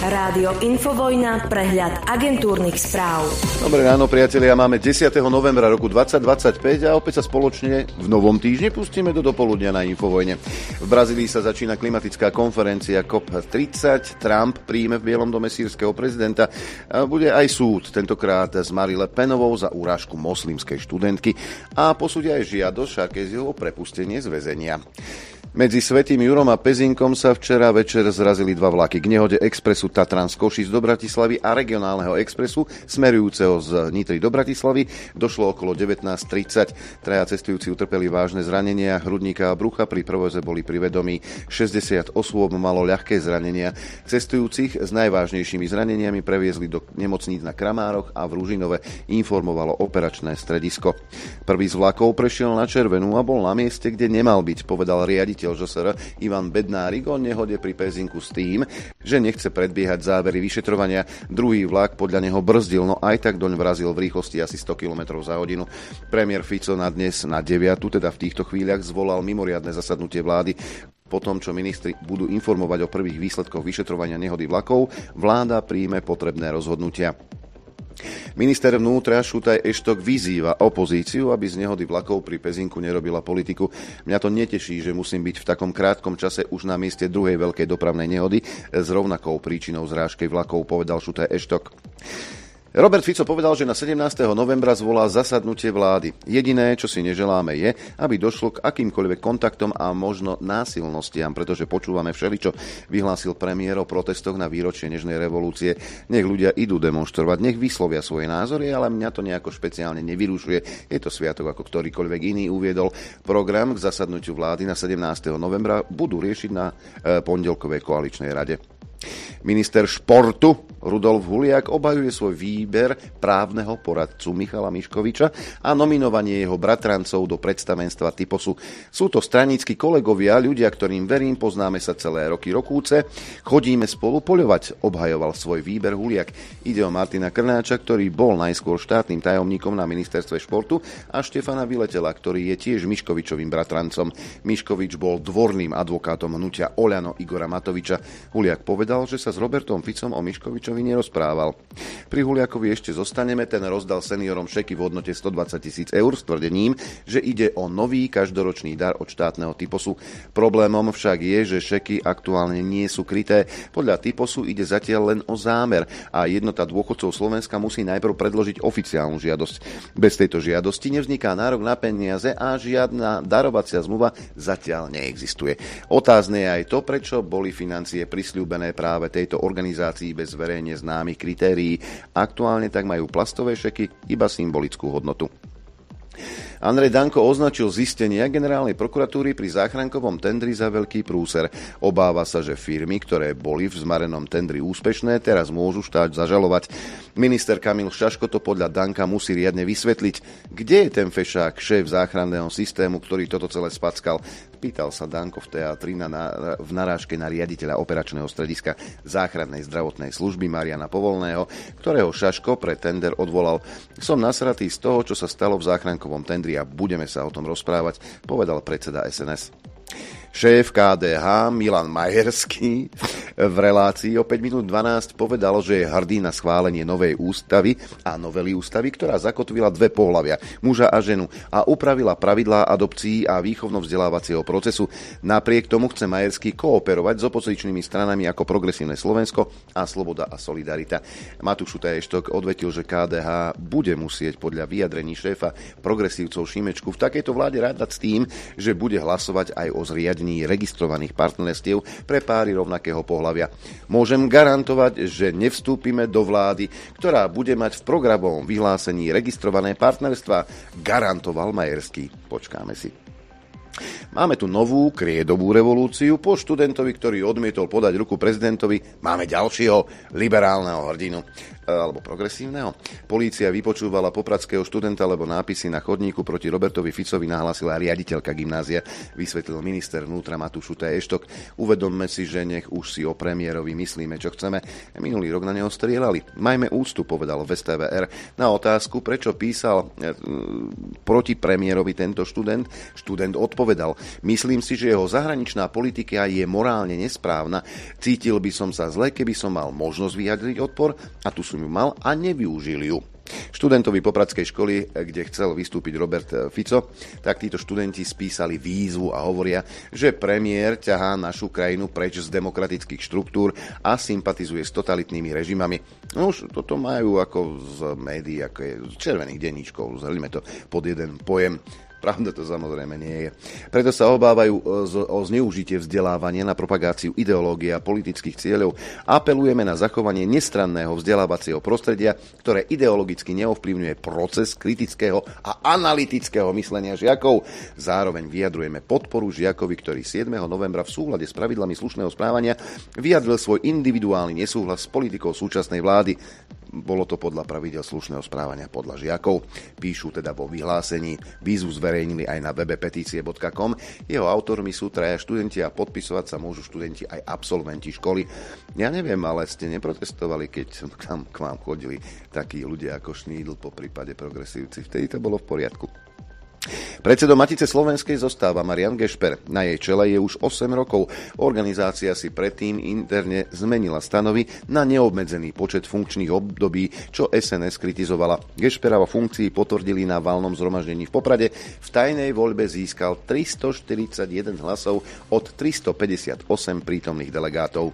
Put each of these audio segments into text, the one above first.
Rádio Infovojna, prehľad agentúrnych správ. Dobré ráno, priatelia, máme 10. novembra roku 2025 a opäť sa spoločne v novom týždni pustíme do dopoludnia na Infovojne. V Brazílii sa začína klimatická konferencia COP30, Trump príjme v Bielom dome sýrskeho prezidenta, bude aj súd, tentokrát s Marie Le Penovou za urážku moslimskej študentky a posúdia aj žiadosť Sarkozyho o prepustenie z väzenia. Medzi Svätým Jurom a Pezinkom sa včera večer zrazili dva vlaky. K nehode expresu Tatran z Košíc do Bratislavy a regionálneho expresu smerujúceho z Nitry do Bratislavy došlo okolo 19:30. Traja cestujúci utrpeli vážne zranenia hrudníka a brucha, pri prevoze boli pri vedomí. 60 osôb malo ľahké zranenia. Cestujúcich s najvážnejšími zraneniami previezli do nemocníc na Kramároch a v Ružinove, informovalo operačné stredisko. Prvý z vlakov prešiel na červenú a bol na mieste, kde nemal byť, povedal riaditeľ ŽSR Ivan Bednárik o nehode pri Pezinku s tým, že nechce predbiehať závery vyšetrovania. Druhý vlak podľa neho brzdil, no aj tak doň vrazil v rýchlosti asi 100 km za hodinu. Premiér Fico na dnes na 9, teda v týchto chvíľach, zvolal mimoriadne zasadnutie vlády. Po tom, čo ministri budú informovať o prvých výsledkoch vyšetrovania nehody vlakov, vláda príjme potrebné rozhodnutia. Minister vnútra Šutaj Eštok vyzýva opozíciu, aby z nehody vlakov pri Pezinku nerobila politiku. Mňa to neteší, že musím byť v takom krátkom čase už na mieste druhej veľkej dopravnej nehody s rovnakou príčinou zrážky vlakov, povedal Šutaj Eštok. Robert Fico povedal, že na 17. novembra zvolá zasadnutie vlády. Jediné, čo si neželáme, je, aby došlo k akýmkoľvek kontaktom a možno násilnostiam, pretože počúvame všeličo, vyhlásil premiér o protestoch na výročie Nežnej revolúcie. Nech ľudia idú demonštrovať, nech vyslovia svoje názory, ale mňa to nejako špeciálne nevyrušuje. Je to sviatok ako ktorýkoľvek iný, uviedol. Program k zasadnutiu vlády na 17. novembra budú riešiť na pondelkovej koaličnej rade. Minister športu Rudolf Huliak obhajuje svoj výber právneho poradcu Michala Miškoviča a nominovanie jeho bratrancov do predstavenstva Typosu. Sú to stranícki kolegovia, ľudia, ktorým verím, poznáme sa celé roky rokúce, chodíme spolu poľovať, obhajoval svoj výber Huliak. Ide o Martina Krnáča, ktorý bol najskôr štátnym tajomníkom na ministerstve športu, a Štefana Viletela, ktorý je tiež Miškovičovým bratrancom. Miškovič bol dvorným advokátom hnutia Oľano Igora Matoviča. Huliak povedal, že sa s Robertom Ficom o Miškovičovi nerozprával. Pri Huliakovi ešte zostaneme, ten rozdal seniorom šeky v hodnote 120 000 eur s tvrdením, že ide o nový každoročný dar od štátneho Typosu. Problémom však je, že šeky aktuálne nie sú kryté. Podľa Typosu ide zatiaľ len o zámer a jednota dôchodcov Slovenska musí najprv predložiť oficiálnu žiadosť. Bez tejto žiadosti nevzniká nárok na peniaze a žiadna darovacia zmluva zatiaľ neexistuje. Otázne je aj to, prečo boli financie prisľúbené práve tejto organizácii bez verejne známych kritérií. Aktuálne tak majú plastové šeky iba symbolickú hodnotu. Andrej Danko označil zistenia generálnej prokuratúry pri záchrankovom tendri za veľký prúser. Obáva sa, že firmy, ktoré boli v zmarenom tendri úspešné, teraz môžu štát zažalovať. Minister Kamil Šaško to podľa Danka musí riadne vysvetliť. Kde je ten fešák, šéf záchranného systému, ktorý toto celé spackal? Pýtal sa Danko v teatri v narážke na riaditeľa operačného strediska záchrannej zdravotnej služby Mariana Povolného, ktorého Šaško pre tender odvolal. Som nasratý z toho, čo sa stalo v záchrankovom tendri a budeme sa o tom rozprávať, povedal predseda SNS. Šéf KDH Milan Majerský v relácii o 5 minút 12 povedal, že je hrdý na schválenie novej ústavy a novely ústavy, ktorá zakotvila dve pohlavia, muža a ženu, a upravila pravidlá adopcií a výchovno-vzdelávacieho procesu. Napriek tomu chce Majerský kooperovať s opozičnými stranami ako Progresívne Slovensko a Sloboda a Solidarita. Matúš Šutaj-Eštok odvetil, že KDH bude musieť podľa vyjadrení šéfa progresívcov Šimečku v takejto vláde rátať s tým, že bude hlasovať aj o zriadení registrovaných partnerstiev pre páry rovnakého pohlavia. Môžem garantovať, že nevstúpime do vlády, ktorá bude mať v programovom vyhlásení registrované partnerstva, garantoval Majerský. Počkáme si. Máme tu novú kriedovú revolúciu. Po študentovi, ktorý odmietol podať ruku prezidentovi, máme ďalšieho liberálneho hrdinu. alebo progresívneho. Polícia vypočúvala popradského študenta, lebo nápisy na chodníku proti Robertovi Ficovi nahlásila riaditeľka gymnázia, vysvetlil minister vnútra Matúš Šutaj Eštok. Uvedomme si, že nech už si o premiérovi myslíme, čo chceme. Minulý rok na neho strieľali. Majme úctu, povedal v STVR. Na otázku, prečo písal proti premiérovi tento študent odpovedal: myslím si, že jeho zahraničná politika je morálne nesprávna. Cítil by som sa zle, keby som mal možnosť vyjadriť odpor, a tu som ju mal a nevyužil ju. Študentovi popradskej školy, kde chcel vystúpiť Robert Fico, tak títo študenti spísali výzvu a hovoria, že premiér ťahá našu krajinu preč z demokratických štruktúr a sympatizuje s totalitnými režimami. No už toto majú ako z médií, ako je z červených denníčkov, zhrňme to pod jeden pojem. Pravda to samozrejme nie je. Preto sa obávajú o zneužitie vzdelávania na propagáciu ideológie a politických cieľov. Apelujeme na zachovanie nestranného vzdelávacieho prostredia, ktoré ideologicky neovplyvňuje proces kritického a analytického myslenia žiakov. Zároveň vyjadrujeme podporu žiakovi, ktorý 7. novembra v súlade s pravidlami slušného správania vyjadril svoj individuálny nesúhlas s politikou súčasnej vlády. Bolo to podľa pravidel slušného správania podľa žiakov. Píšu teda vo vyhlásení. Výzvu zverejnili aj na webe petície.com. Jeho autormi sú 3 študenti a podpisovať sa môžu študenti aj absolventi školy. Ja neviem, ale ste neprotestovali, keď k vám chodili takí ľudia ako Šnídl, po prípade progresívci. Vtedy to bolo v poriadku. Predsedom Matice slovenskej zostáva Marian Gešper. Na jej čele je už 8 rokov. Organizácia si predtým interne zmenila stanovy na neobmedzený počet funkčných období, čo SNS kritizovala. Gešpera vo funkcii potvrdili na valnom zhromaždení v Poprade. V tajnej voľbe získal 341 hlasov od 358 prítomných delegátov.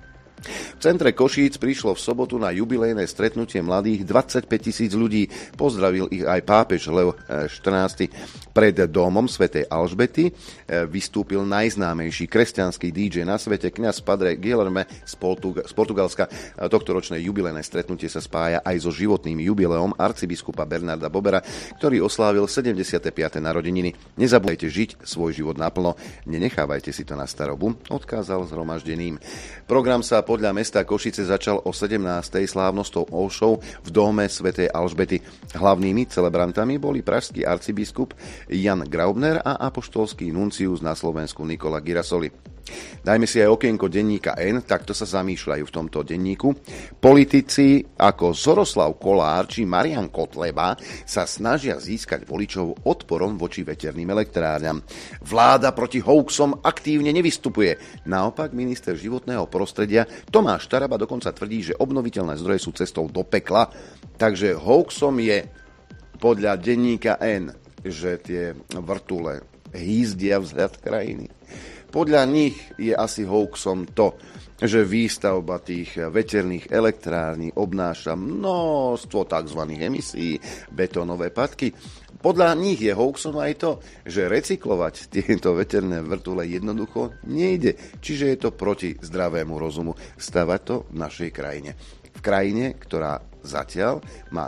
V centre Košíc prišlo v sobotu na jubilejné stretnutie mladých 25 000 ľudí. Pozdravil ich aj pápež Leo XIV. Pred domom svätej Alžbety vystúpil najznámejší kresťanský DJ na svete, kňaz Padre Guilherme z Portugalska. Tohtoročné jubilejné stretnutie sa spája aj so životným jubileom arcibiskupa Bernarda Bobera, ktorý oslávil 75. narodeniny. Nezabudajte žiť svoj život naplno, nenechávajte si to na starobu, odkázal zhromaždeným. Program sa podľa mesta Košice začal o 17. slávnostnou omšou v dome svätej Alžbety. Hlavnými celebrantami boli pražský arcibiskup Jan Graubner a apoštolský nuncius na Slovensku Nikola Girasoli. Dajme si aj okienko denníka N, takto sa zamýšľajú v tomto denníku. Politici ako Zoroslav Kolár či Marian Kotleba sa snažia získať voličov odporom voči veterným elektrárňam. Vláda proti hoaxom aktívne nevystupuje. Naopak minister životného prostredia Tomáš Taraba dokonca tvrdí, že obnoviteľné zdroje sú cestou do pekla. Takže hoaxom je podľa denníka N, že tie vrtule hýzdia vzhľad krajiny. Podľa nich je asi hoaxom to, že výstavba tých veterných elektrární obnáša množstvo tzv. Emisí, betónové padky. Podľa nich je hoaxom aj to, že recyklovať tieto veterné vrtule jednoducho nejde. Čiže je to proti zdravému rozumu stavať to v našej krajine. V krajine, ktorá zatiaľ má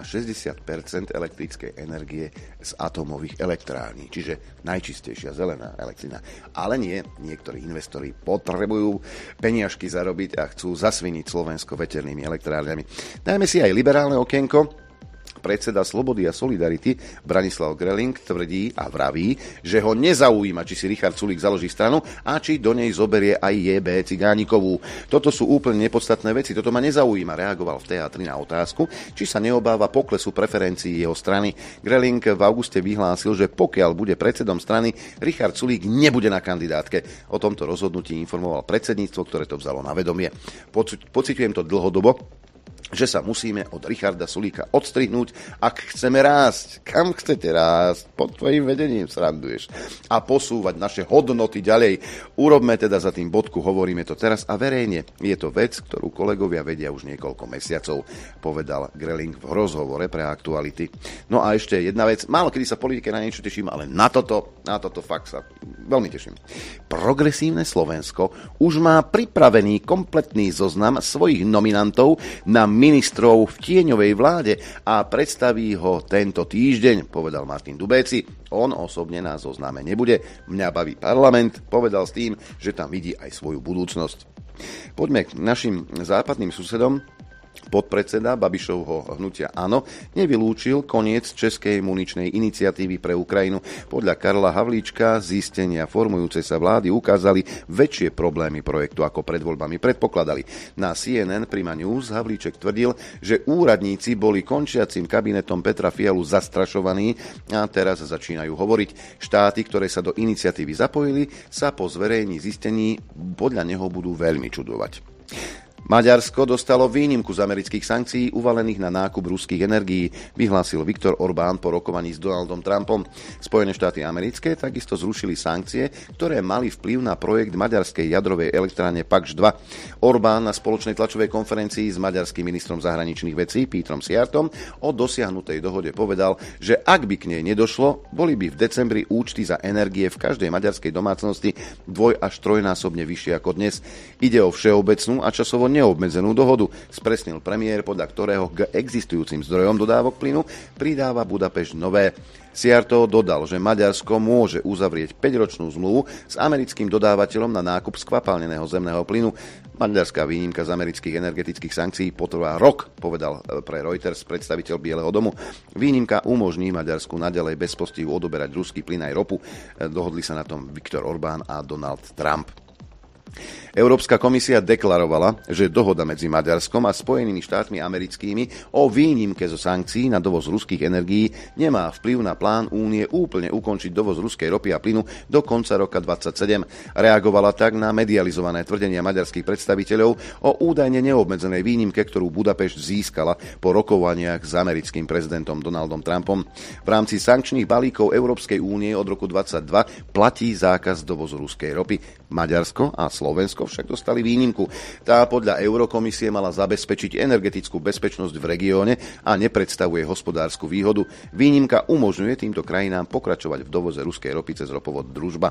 60% elektrickej energie z atómových elektrární, čiže najčistejšia zelená elektrina. Ale nie, niektorí investori potrebujú peniažky zarobiť a chcú zasviniť Slovensko veternými elektrárňami. Dajme si aj liberálne okienko. Predseda Slobody a Solidarity Branislav Greling tvrdí a vraví, že ho nezaujíma, či si Richard Sulík založí stranu a či do nej zoberie aj JB Cigánikovú. Toto sú úplne nepodstatné veci, toto ma nezaujíma, reagoval v teatri na otázku, či sa neobáva poklesu preferencií jeho strany. Greling v auguste vyhlásil, že pokiaľ bude predsedom strany, Richard Sulík nebude na kandidátke. O tomto rozhodnutí informoval predsedníctvo, ktoré to vzalo na vedomie. Pociťujem to dlhodobo, že sa musíme od Richarda Sulíka odstrihnúť, ak chceme rásť. Kam chcete rásť? Pod tvojim vedením sranduješ. A posúvať naše hodnoty ďalej. Urobme teda za tým bodku, hovoríme to teraz a verejne. Je to vec, ktorú kolegovia vedia už niekoľko mesiacov, povedal Greling v rozhovore pre Aktuality. No a ešte jedna vec. Málo kedy sa politike na niečo teším, ale na toto fakt sa veľmi teším. Progresívne Slovensko už má pripravený kompletný zoznam svojich nominantov na ministrov v tieňovej vláde a predstaví ho tento týždeň, povedal Martin Dubéci. On osobne na zozname nebude. Mňa baví parlament, povedal s tým, že tam vidí aj svoju budúcnosť. Poďme k našim západným susedom. Podpredseda Babišovho hnutia Áno nevylúčil koniec českej muničnej iniciatívy pre Ukrajinu. Podľa Karla Havlíčka zistenia formujúcej sa vlády ukázali väčšie problémy projektu, ako pred voľbami predpokladali. Na CNN Prima News Havlíček tvrdil, že úradníci boli končiacim kabinetom Petra Fialu zastrašovaní a teraz začínajú hovoriť. Štáty, ktoré sa do iniciatívy zapojili, sa po zverejní zistení podľa neho budú veľmi čudovať. Maďarsko dostalo výnimku z amerických sankcií uvalených na nákup ruských energií, vyhlásil Viktor Orbán po rokovaní s Donaldom Trumpom. Spojené štáty americké takisto zrušili sankcie, ktoré mali vplyv na projekt maďarskej jadrovej elektrárne Pakš 2. Orbán na spoločnej tlačovej konferencii s maďarským ministrom zahraničných vecí Petrom Siartom o dosiahnutej dohode povedal, že ak by k nej nedošlo, boli by v decembri účty za energie v každej maďarskej domácnosti 2- až 3-násobne vyššie ako dnes. Ide o všeobecnú a časovo neobmedzenú dohodu, spresnil premiér, podľa ktorého k existujúcim zdrojom dodávok plynu pridáva Budapešť nové. Siarto dodal, že Maďarsko môže uzavrieť 5-ročnú zmluvu s americkým dodávateľom na nákup skvapalneného zemného plynu. Maďarská výnimka z amerických energetických sankcií potrvá rok, povedal pre Reuters predstaviteľ Bieleho domu. Výnimka umožní Maďarsku naďalej bez postihu odoberať ruský plyn aj ropu. Dohodli sa na tom Viktor Orbán a Donald Trump. Európska komisia deklarovala, že dohoda medzi Maďarskom a Spojenými štátmi americkými o výnimke zo sankcií na dovoz ruských energií nemá vplyv na plán Únie úplne ukončiť dovoz ruskej ropy a plynu do konca roka 2027. Reagovala tak na medializované tvrdenia maďarských predstaviteľov o údajne neobmedzenej výnimke, ktorú Budapešť získala po rokovaniach s americkým prezidentom Donaldom Trumpom. V rámci sankčných balíkov Európskej únie od roku 2022 platí zákaz dovozu ruskej ropy. Maďarsko a Slovensko však dostali výnimku. Tá podľa Eurokomisie mala zabezpečiť energetickú bezpečnosť v regióne a nepredstavuje hospodársku výhodu. Výnimka umožňuje týmto krajinám pokračovať v dovoze ruskej ropy cez ropovod Družba.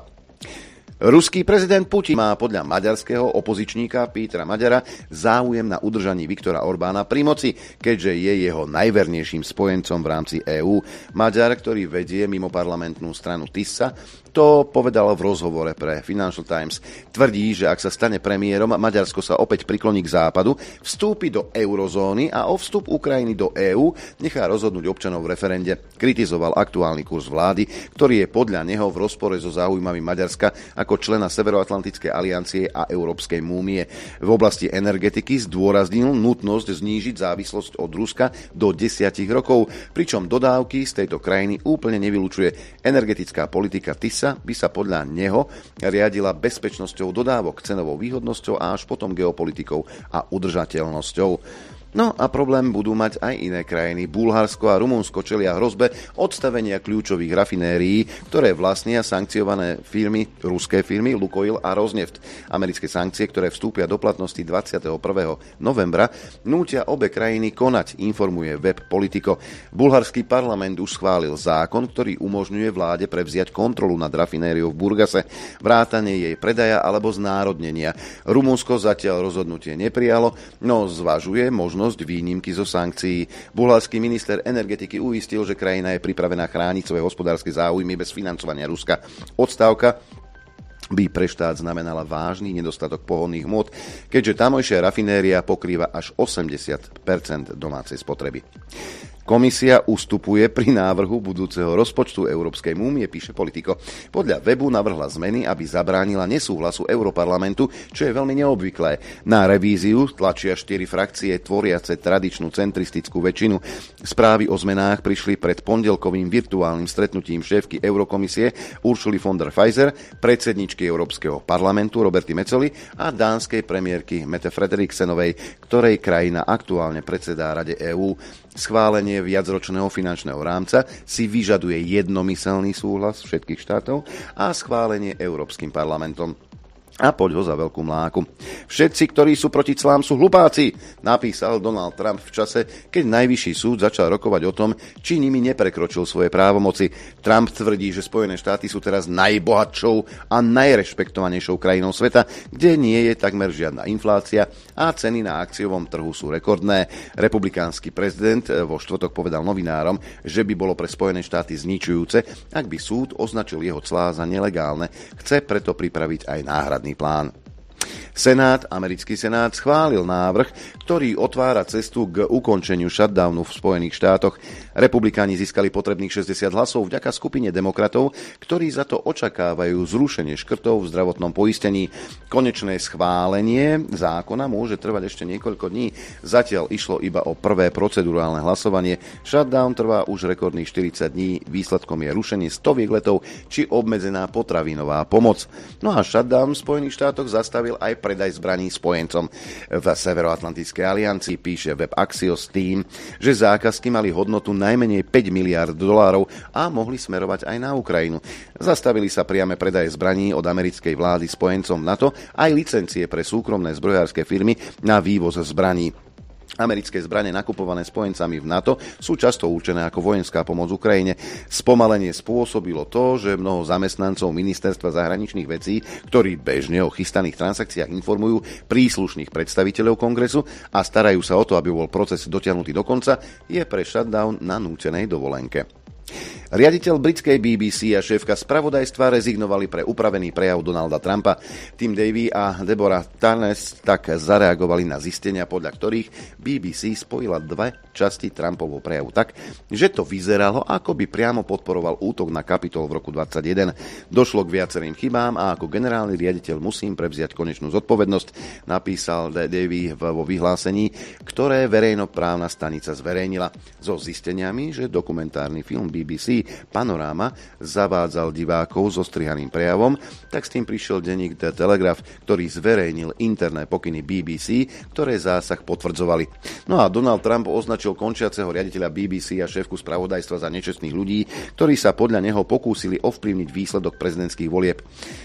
Ruský prezident Putin má podľa maďarského opozičníka Petra Maďara záujem na udržaní Viktora Orbána pri moci, keďže je jeho najvernejším spojencom v rámci EÚ. Maďar, ktorý vedie mimoparlamentnú stranu TISA, to povedal v rozhovore pre Financial Times. Tvrdí, že ak sa stane premiérom, Maďarsko sa opäť prikloní k západu, vstúpi do eurozóny a o vstup Ukrajiny do EÚ nechá rozhodnúť občanov v referende. Kritizoval aktuálny kurz vlády, ktorý je podľa neho v rozpore so záujmami Maďarska ako člena Severoatlantickej aliancie a Európskej únie. V oblasti energetiky zdôraznil nutnosť znížiť závislosť od Ruska do 10 rokov, pričom dodávky z tejto krajiny úplne nevylučuje. Energetická politika TISA by sa podľa neho riadila bezpečnosťou dodávok, cenovou výhodnosťou a až potom geopolitikou a udržateľnosťou. No a problém budú mať aj iné krajiny. Bulharsko a Rumunsko čelia hrozbe odstavenia kľúčových rafinérií, ktoré vlastnia sankciované firmy, ruské firmy Lukoil a Rosneft. Americké sankcie, ktoré vstúpia do platnosti 21. novembra, nútia obe krajiny konať, informuje web Politico. Bulharský parlament už schválil zákon, ktorý umožňuje vláde prevziať kontrolu nad rafinériou v Burgase, vrátanie jej predaja alebo znárodnenia. Rumunsko zatiaľ rozhodnutie neprijalo, no zvažuje možnosť výnimky zo sankcií. Bulharský minister energetiky uistil, že krajina je pripravená chrániť svoje hospodárske záujmy bez financovania Ruska. Odstávka by pre štát znamenala vážny nedostatok pohonných hmôt, keďže tamojšia rafinéria pokrýva až 80% domácej spotreby. Komisia ustupuje pri návrhu budúceho rozpočtu Európskej únie, píše Politico. Podľa webu navrhla zmeny, aby zabránila nesúhlasu Europarlamentu, čo je veľmi neobvyklé. Na revíziu tlačia 4 frakcie tvoriace tradičnú centristickú väčšinu. Správy o zmenách prišli pred pondelkovým virtuálnym stretnutím šéfky Eurokomisie Ursuly von der Leyen, predsedničky Európskeho parlamentu Roberty Metsoly a dánskej premiérky Mette Frederiksenovej, ktorej krajina aktuálne predsedá Rade EÚ. Schválenie viacročného finančného rámca si vyžaduje jednomyselný súhlas všetkých štátov a schválenie Európskym parlamentom. A poď ho za veľkú mláku. Všetci, ktorí sú proti clám, sú hlupáci, napísal Donald Trump v čase, keď najvyšší súd začal rokovať o tom, či nimi neprekročil svoje právomoci. Trump tvrdí, že Spojené štáty sú teraz najbohatšou a najrešpektovanejšou krajinou sveta, kde nie je takmer žiadna inflácia a ceny na akciovom trhu sú rekordné. Republikánsky prezident vo štvrtok povedal novinárom, že by bolo pre Spojené štáty zničujúce, ak by súd označil jeho clá za nelegálne. Chce preto pripraviť aj náhradný plán. Americký senát schválil návrh, ktorý otvára cestu k ukončeniu shutdownu v Spojených štátoch. Republikáni získali potrebných 60 hlasov vďaka skupine demokratov, ktorí za to očakávajú zrušenie škrtov v zdravotnom poistení. Konečné schválenie zákona môže trvať ešte niekoľko dní. Zatiaľ išlo iba o prvé procedurálne hlasovanie. Shutdown trvá už rekordných 40 dní. Výsledkom je rušenie stoviek letov či obmedzená potravinová pomoc. No a shutdown v Spojených štátoch zastavil aj predaj zbraní spojencom v Severoatlantickej aliancii, píše web Axios tým, že zákazky mali hodnotu najmenej 5 miliárd dolárov a mohli smerovať aj na Ukrajinu. Zastavili sa priame predaje zbraní od americkej vlády spojencom NATO aj licencie pre súkromné zbrojárske firmy na vývoz zbraní. Americké zbrane nakupované spojencami v NATO sú často určené ako vojenská pomoc Ukrajine. Spomalenie spôsobilo to, že mnoho zamestnancov ministerstva zahraničných vecí, ktorí bežne o chystaných transakciách informujú príslušných predstaviteľov kongresu a starajú sa o to, aby bol proces dotiahnutý do konca, je pre shutdown na nútenej dovolenke. Riaditeľ britskej BBC a šéfka spravodajstva rezignovali pre upravený prejav Donalda Trumpa. Tim Davie a Deborah Tarnes tak zareagovali na zistenia, podľa ktorých BBC spojila dve časti Trumpovho prejavu tak, že to vyzeralo, ako by priamo podporoval útok na Kapitol v roku 2021. Došlo k viacerým chybám a ako generálny riaditeľ musím prevziať konečnú zodpovednosť, napísal Davie vo vyhlásení, ktoré verejnoprávna stanica zverejnila. So zisteniami, že dokumentárny film BBC Panoráma zavádzal divákov so strihaným prejavom, tak s tým prišiel denník The Telegraph, ktorý zverejnil interné pokyny BBC, ktoré zásah potvrdzovali. No a Donald Trump označil končiaceho riaditeľa BBC a šéfku spravodajstva za nečestných ľudí, ktorí sa podľa neho pokúsili ovplyvniť výsledok prezidentských volieb.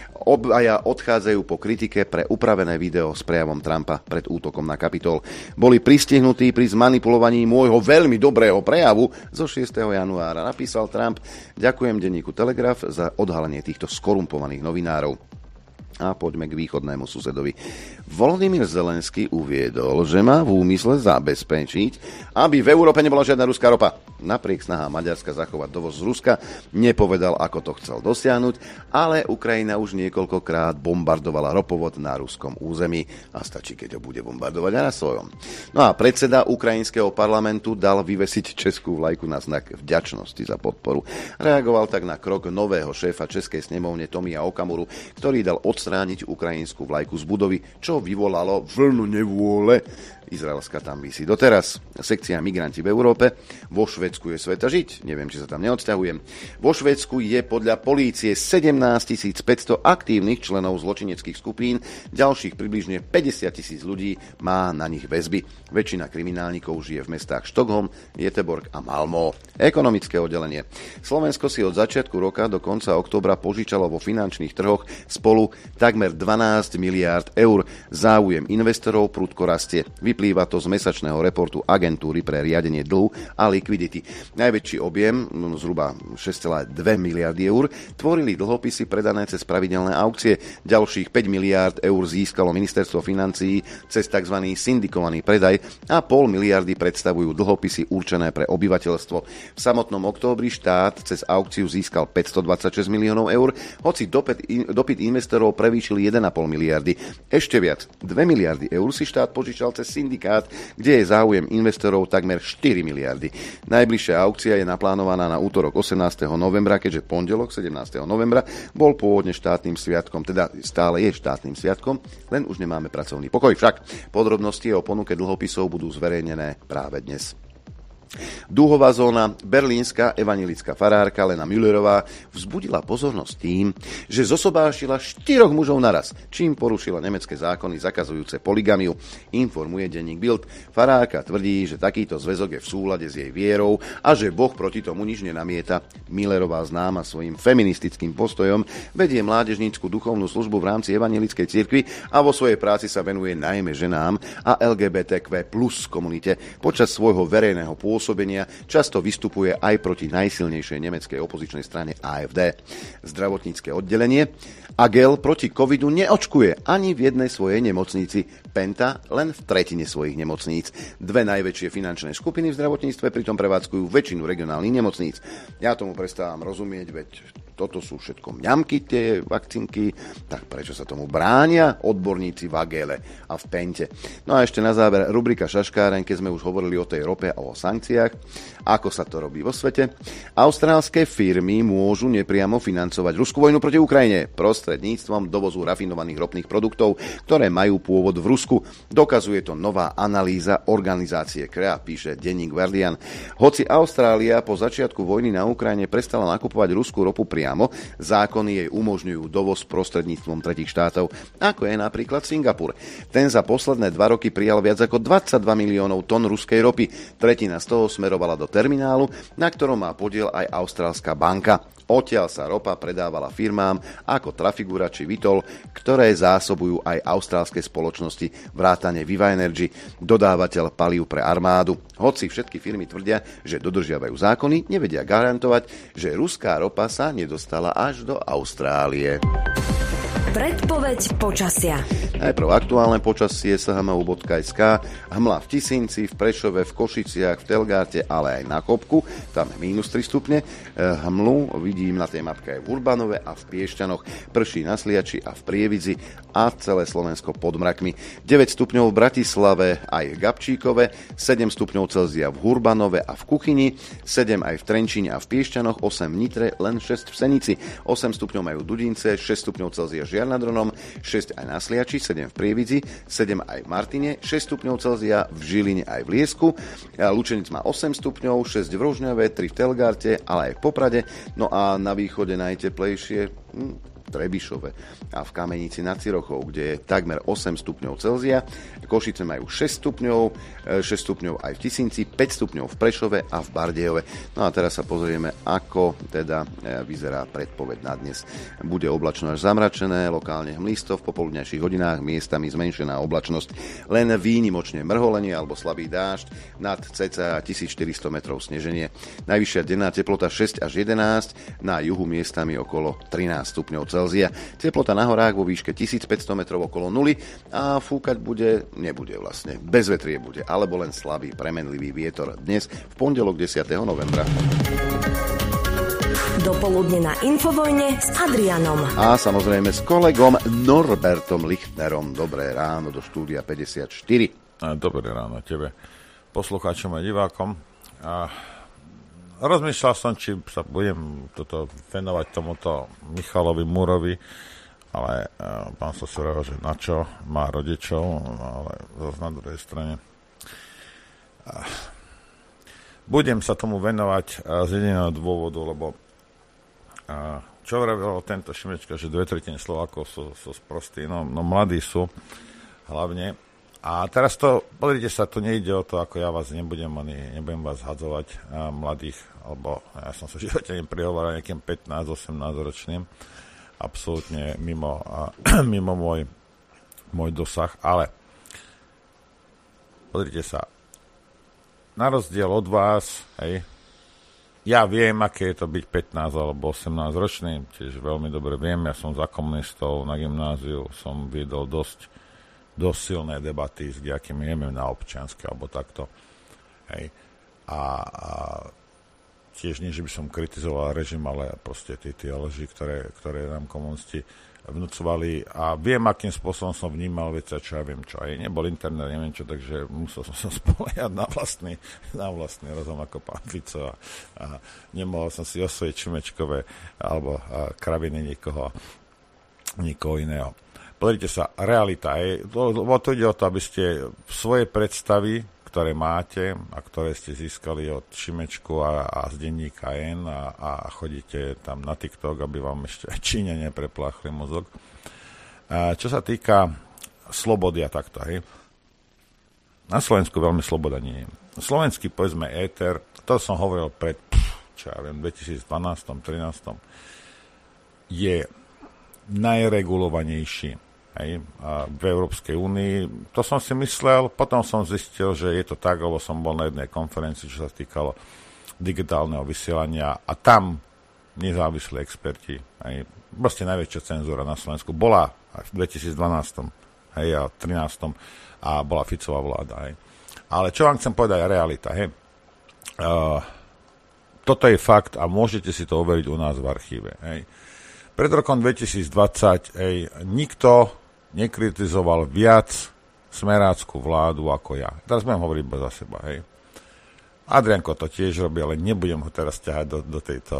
Obaja odchádzajú po kritike pre upravené video s prejavom Trumpa pred útokom na Kapitol. Boli pristihnutí pri zmanipulovaní môjho veľmi dobrého prejavu zo 6. januára, napísal Trump. Ďakujem denníku Telegraph za odhalenie týchto skorumpovaných novinárov. A poďme k východnému susedovi. Volodymyr Zelenský uviedol, že má v úmysle zabezpečiť, aby v Európe nebola žiadna ruská ropa. Napriek snahám Maďarska zachovať dovoz z Ruska, nepovedal, ako to chcel dosiahnuť, ale Ukrajina už niekoľkokrát bombardovala ropovod na ruskom území a stačí, keď ho bude bombardovať aj na svojom. No a predseda ukrajinského parlamentu dal vyvesiť českú vlajku na znak vďačnosti za podporu. Reagoval tak na krok nového šéfa Českej snemovne Tomia Okamuru, ktorý dal odstrániť ukrajinskú vlajku z budovy, čo vyvolalo vlnu nevôle. Izraelská tam visí doteraz. Sekcia migranti v Európe. Vo Švédsku je sveta žiť. Neviem, či sa tam neodsťahujem. Vo Švédsku je podľa polície 17 500 aktívnych členov zločineckých skupín. Ďalších približne 50 000 ľudí má na nich väzby. Väčšina kriminálnikov žije v mestách Štokholm, Göteborg a Malmö. Ekonomické oddelenie. Slovensko si od začiatku roka do konca októbra požičalo vo finančných trhoch spolu takmer 12 miliárd eur. Záujem investorov prudko rastie. Vyplýva to z mesačného reportu agentúry pre riadenie dlhu a likvidity. Najväčší objem, zhruba 6,2 miliardy eur, tvorili dlhopisy predané cez pravidelné aukcie. Ďalších 5 miliárd eur získalo ministerstvo financií cez tzv. Syndikovaný predaj a 0,5 miliardy predstavujú dlhopisy určené pre obyvateľstvo. V samotnom októbri štát cez aukciu získal 526 miliónov eur, hoci dopyt investorov prevýšil 1,5 miliardy. Ešte viac, 2 miliardy eur si štát požičal cez syndikát, kde je záujem investorov takmer 4 miliardy. Najbližšia aukcia je naplánovaná na útorok 18. novembra, keďže pondelok 17. novembra bol pôvodne štátnym sviatkom, teda stále je štátnym sviatkom, len už nemáme pracovný pokoj. Však podrobnosti o ponuke dlhopisov budú zverejnené práve dnes. Dúhová zóna, berlínska evanjelická farárka Lena Müllerová vzbudila pozornosť tým, že zosobášila 4 mužov naraz, čím porušila nemecké zákony zakazujúce polygamiu, informuje denník Bild. Farárka tvrdí, že takýto zväzok je v súlade s jej vierou a že Boh proti tomu nič nenamieta. Müllerová, známa svojim feministickým postojom, vedie mládežnícku duchovnú službu v rámci evanjelickej cirkvi a vo svojej práci sa venuje najmä ženám a LGBTQ+ komunite. Počas svojho verejného pôsobenia často vystupuje aj proti najsilnejšej nemeckej opozičnej strane AfD. Zdravotnícke oddelenie Agel proti covidu neočkuje ani v jednej svojej nemocnici. Penta len v tretine svojich nemocníc. Dve najväčšie finančné skupiny v zdravotníctve pritom prevádzkujú väčšinu regionálnych nemocníc. Ja tomu prestávam rozumieť, veď toto sú všetko mňamky, tie vakcínky, tak prečo sa tomu bránia odborníci v Agele a v Pente? No a ešte na záver rubrika Šaškáreň, keď sme už hovorili o tej rope a o sankciách, ako sa to robí vo svete. Austrálske firmy môžu nepriamo financovať ruskú vojnu proti Ukrajine prostredníctvom dovozu rafinovaných ropných produktov, ktoré majú pôvod v Rusku. Dokazuje to nová analýza organizácie CREA, píše denník Guardian. Hoci Austrália po začiatku vojny na Ukrajine prestala nakupovať ruskú ropu priamo, zákony jej umožňujú dovoz prostredníctvom tretích štátov, ako je napríklad Singapur. Ten za posledné 2 roky prijal viac ako 22 miliónov tón ruskej ropy. Tretina z toho smerovala do terminálu, na ktorom má podiel aj Austrálska banka. Odtiaľ sa ropa predávala firmám ako Trafigura či Vitol, ktoré zásobujú aj austrálske spoločnosti vrátane Viva Energy, dodávateľ palív pre armádu. Hoci všetky firmy tvrdia, že dodržiavajú zákony, nevedia garantovať, že ruská ropa sa nedostala až do Austrálie. Predpoveď počasia. Najprv aktuálne počasie shmu.sk. Hmla v Tisinci, v Prešove, v Košiciach, v Telgárte, ale aj na Chopku. Tam je -3 stupne. Hmlu vidím na tej mapke aj v Urbanove a v Piešťanoch. Prší na Sliači a v Prievidzi a celé Slovensko pod mrakmi. 9 stupňov v Bratislave aj v Gabčíkove, 7 stupňov Celzia v Urbanove a v Kuchyni, 7 aj v Trenčíne a v Piešťanoch, 8 v Nitre, len 6 v Senici. 8 stupňov majú Dudince, 6 stupňov Celzia Žiar nad Hronom, 6 aj na Sliači, 7 v Prievidzi, 7 aj v Martine, 6 stupňov Celzia v Žiline aj v Liesku, Lučenic má 8 stupňov, 6 v Rožňave, 3 v Telgárte, ale aj v Poprade, no a na východe najteplejšie Trebišove a v Kamenici nad Cirochou, kde je takmer 8 stupňov Celzia. Košice majú 6 stupňov, 6 stupňov aj v Tisinci, 5 stupňov v Prešove a v Bardejove. No a teraz sa pozrieme, ako teda vyzerá predpoveď na dnes. Bude oblačno až zamračené, lokálne hmlisto, v popoludňajších hodinách miestami zmenšená oblačnosť, len výnimočne mrholenie alebo slabý dážď, nad cca 1400 metrov sneženie. Najvyššia denná teplota 6 až 11, na juhu miestami okolo 13 stupňov Celzia. Teplota na horách vo výške 1500 metrov okolo nuly a fúkať nebude vlastne. Bezvetrie bude, alebo len slabý premenlivý vietor. Dnes v pondelok 10. novembra. Dopoludne na Infovojne s Adrianom. A samozrejme s kolegom Norbertom Lichtnerom. Dobré ráno do štúdia 54. Dobré ráno tebe, poslucháčom a divákom. Rozmýšľal som, či sa budem venovať tomuto Michalovi Múrovi, ale pán sa súrel, že na čo, má rodičov, ale zase na druhej strane. Budem sa tomu venovať z jediného dôvodu, lebo čo vravel tento Šimečka, že 2/3 Slovákov sú sprostí, no mladí sú hlavne. A teraz pozrite sa, tu nejde o to, ako ja vás nebudem vás hadzovať mladých, alebo ja som sa v živote neprihovoril nejakým 15-18 ročným, absolútne mimo môj dosah, ale pozrite sa, na rozdiel od vás, hej, ja viem, aké je to byť 15 alebo 18 ročným, tiež veľmi dobre viem, ja som za komunistov na gymnáziu, som viedol dosť silné debaty s nejakými, neviem, na občianske alebo takto. Hej. A tiež nie, že by som kritizoval režim, ale proste tie leži, ktoré nám komunisti vnúcovali a viem, akým spôsobom som vnímal veci a čo ja viem čo. Aj nebol internet, neviem čo, takže musel som sa spoliehať na vlastný rozum ako pán Fico a nemohol som si osvojiť Šimečkové alebo kraviny nikoho iného. Pozrite sa, realita je, to ide o to, aby ste svoje predstavy, ktoré máte a ktoré ste získali od Šimečku a z denníka N a chodíte tam na TikTok, aby vám ešte Číňania prepláchli mozog. Čo sa týka slobody a takto, hej. Na Slovensku veľmi sloboda nie je. Slovenský, povedzme, éter, to som hovoril pred, 2012-2013, je najregulovanejší v Európskej únii. To som si myslel, potom som zistil, že je to tak, lebo som bol na jednej konferencii, čo sa týkalo digitálneho vysielania a tam nezávislí experti, proste najväčšia cenzúra na Slovensku bola aj v 2012 a 2013 a bola Ficová vláda. Ale čo vám chcem povedať, realita. Toto je fakt a môžete si to overiť u nás v archíve. Hej. Pred rokom 2020 nikto nekritizoval viac smeráckú vládu ako ja. Teraz budem hovoriť iba za seba. Hej. Adrianko to tiež robí, ale nebudem ho teraz ťahať do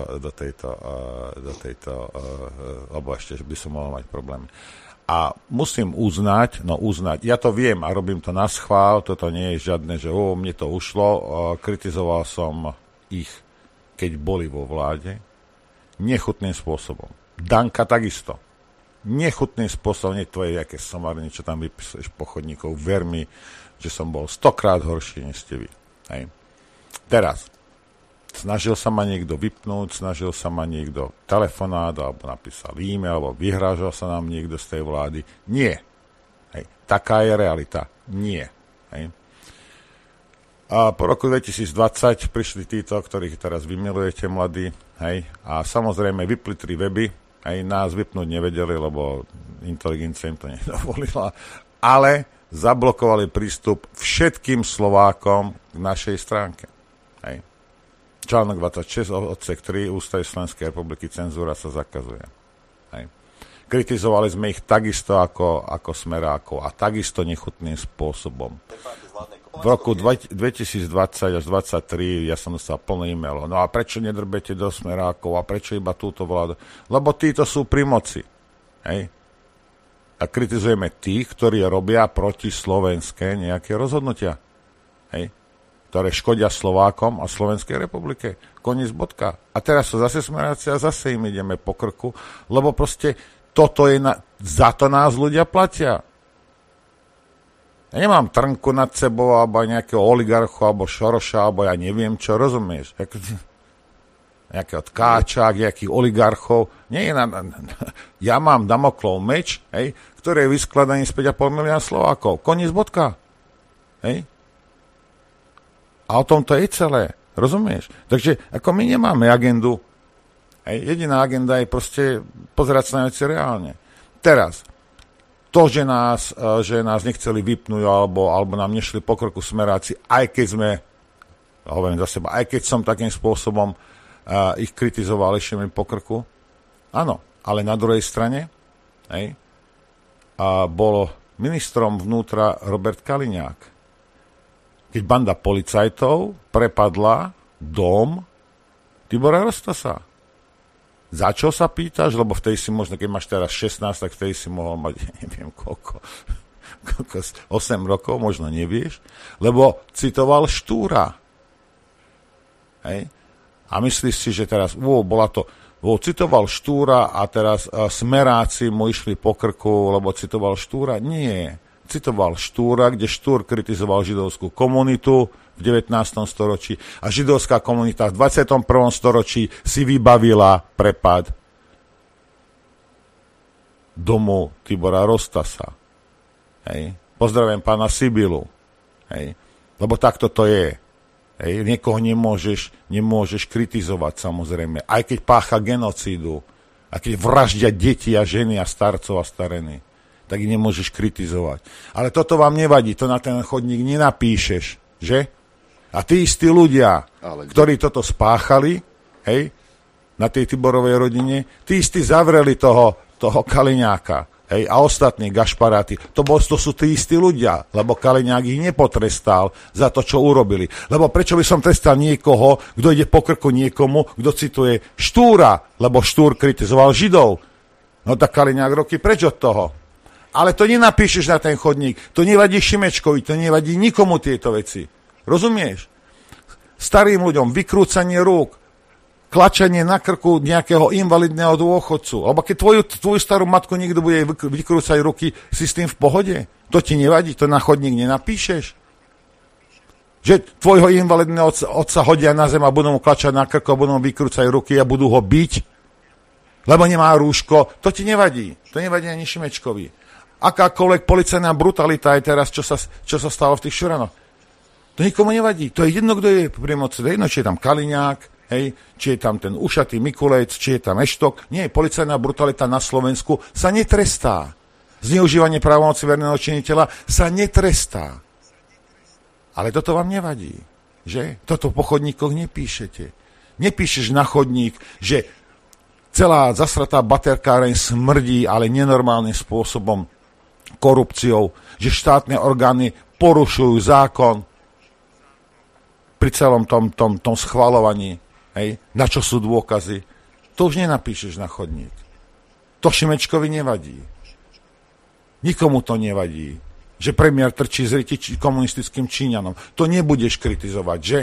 tejto lebo ešte by som mohol mať problémy. A musím uznať, ja to viem a robím to na schvál, toto nie je žiadne, že mne to ušlo, kritizoval som ich, keď boli vo vláde, nechutným spôsobom. Danka takisto. Nechutným spôsobom, nie tvoje jaké somárne, čo tam vypisuješ po chodníkov, ver mi, že som bol 100-krát horší, než ste vy. Hej. Teraz, snažil sa ma niekto vypnúť, snažil sa ma niekto telefonát, alebo napísal e-mail, alebo vyhrážal sa nám niekto z tej vlády. Nie. Hej. Taká je realita. Nie. Hej. A po roku 2020 prišli títo, ktorých teraz vymilujete, mladí. Hej. A samozrejme vypli 3 weby. Hej. Nás vypnúť nevedeli, lebo inteligencia im to nedovolila. Ale zablokovali prístup všetkým Slovákom k našej stránke. Hej. Článok 26, odsek 3 Ústavy Slovenskej republiky, cenzúra sa zakazuje. Hej. Kritizovali sme ich takisto ako smerákov a takisto nechutným spôsobom. V roku 2020 až 2023 ja som dostal plno e-mailov. No a prečo nedrbete do smerákov a prečo iba túto vládu? Lebo títo sú pri moci. Hej. A kritizujeme tých, ktorí robia proti slovenské nejaké rozhodnutia. Hej. Ktoré škodia Slovákom a Slovenskej republike. Koniec bodka. A teraz sú zase smeráci a zase im ideme po krku, lebo proste toto je za to nás ľudia platia. Ja nemám trnku nad sebou, alebo nejakého oligarchu, alebo Šoroša, alebo ja neviem čo, rozumieš? Nejakého tkáča, nejakých oligarchov. Nie, ja mám Damoklov meč, hej, ktorý je vyskladaný z 5,5 milióna Slovákov. Koniec bodka. Hej? A o tom to je celé. Rozumieš? Takže ako my nemáme agendu. Hej, jediná agenda je proste pozerať sa na veci reálne. Teraz, to, že nás nechceli vypnúť alebo nám nešli po kroku smeráci, aj keď sme, hovorím za seba, aj keď som takým spôsobom ich kritizoval, ešte mi po krku, áno, ale na druhej strane bol ministrom vnútra Robert Kaliňák. Keď banda policajtov prepadla dom Tibora Rostasa. Za čo sa pýtaš? Lebo vtedy si možno, keď máš teraz 16, tak vtedy si mohol mať, neviem koľko 8 rokov, možno nevieš. Lebo citoval Štúra. Hej? A myslíš si, že teraz, citoval Štúra a teraz smeráci mu išli po krku, lebo citoval Štúra? Nie. Citoval Štúra, kde Štúr kritizoval židovskú komunitu v 19. storočí a židovská komunita v 21. storočí si vybavila prepad domu Tibora Rostasa. Hej. Pozdravujem pána Sibilu. Hej. Lebo takto to je. Hej. Niekoho nemôžeš kritizovať, samozrejme. Aj keď pácha genocídu, a keď vraždia deti a ženy a starcov a stareny, tak ich nemôžeš kritizovať. Ale toto vám nevadí, to na ten chodník nenapíšeš, že? A tí istí ľudia, ktorí toto spáchali, hej, na tej Tiborovej rodine, tí istí zavreli toho Kaliňáka, hej, a ostatní gašparáty. To sú tí istí ľudia, lebo Kaliňák ich nepotrestal za to, čo urobili. Lebo prečo by som trestal niekoho, kto ide po krku niekomu, kto cituje Štúra, lebo Štúr kritizoval Židov. No tak Kaliňák roky preč od toho. Ale to nenapíšeš na ten chodník. To nevadí Šimečkovi, to nevadí nikomu tieto veci. Rozumieš? Starým ľuďom vykrúcanie rúk, klačanie na krku nejakého invalidného dôchodcu. Alebo keď tvoju starú matku niekto bude vykrúcať ruky, si s tým v pohode? To ti nevadí? To na chodník nenapíšeš? Že tvojho invalidného otca hodia na zem a budú mu klačať na krku a budú mu vykrúcať ruky a budú ho biť? Lebo nemá rúško? To ti nevadí. To nevadí ani Šimečkovi. Akákoľvek policajná brutalita je teraz, čo sa stalo v tých Šuranoch. To nikomu nevadí. To je jedno, kto je pri moci. To je jedno, či je tam Kaliňák, hej, či je tam ten ušatý Mikulec, či je tam Eštok. Nie, policajná brutalita na Slovensku sa netrestá. Zneužívanie právomoci verejného činiteľa sa netrestá. Ale toto vám nevadí, že? Toto po chodníkoch nepíšete. Nepíšeš na chodník, že celá zasratá baterkáreň smrdí, ale nenormálnym spôsobom korupciou, že štátne orgány porušujú zákon pri celom tom schvaľovaní. Hej? Na čo sú dôkazy? To už nenapíšeš na chodník. To Šimečkovi nevadí. Nikomu to nevadí, že premiér trčí z ryti komunistickým Číňanom. To nebudeš kritizovať, že?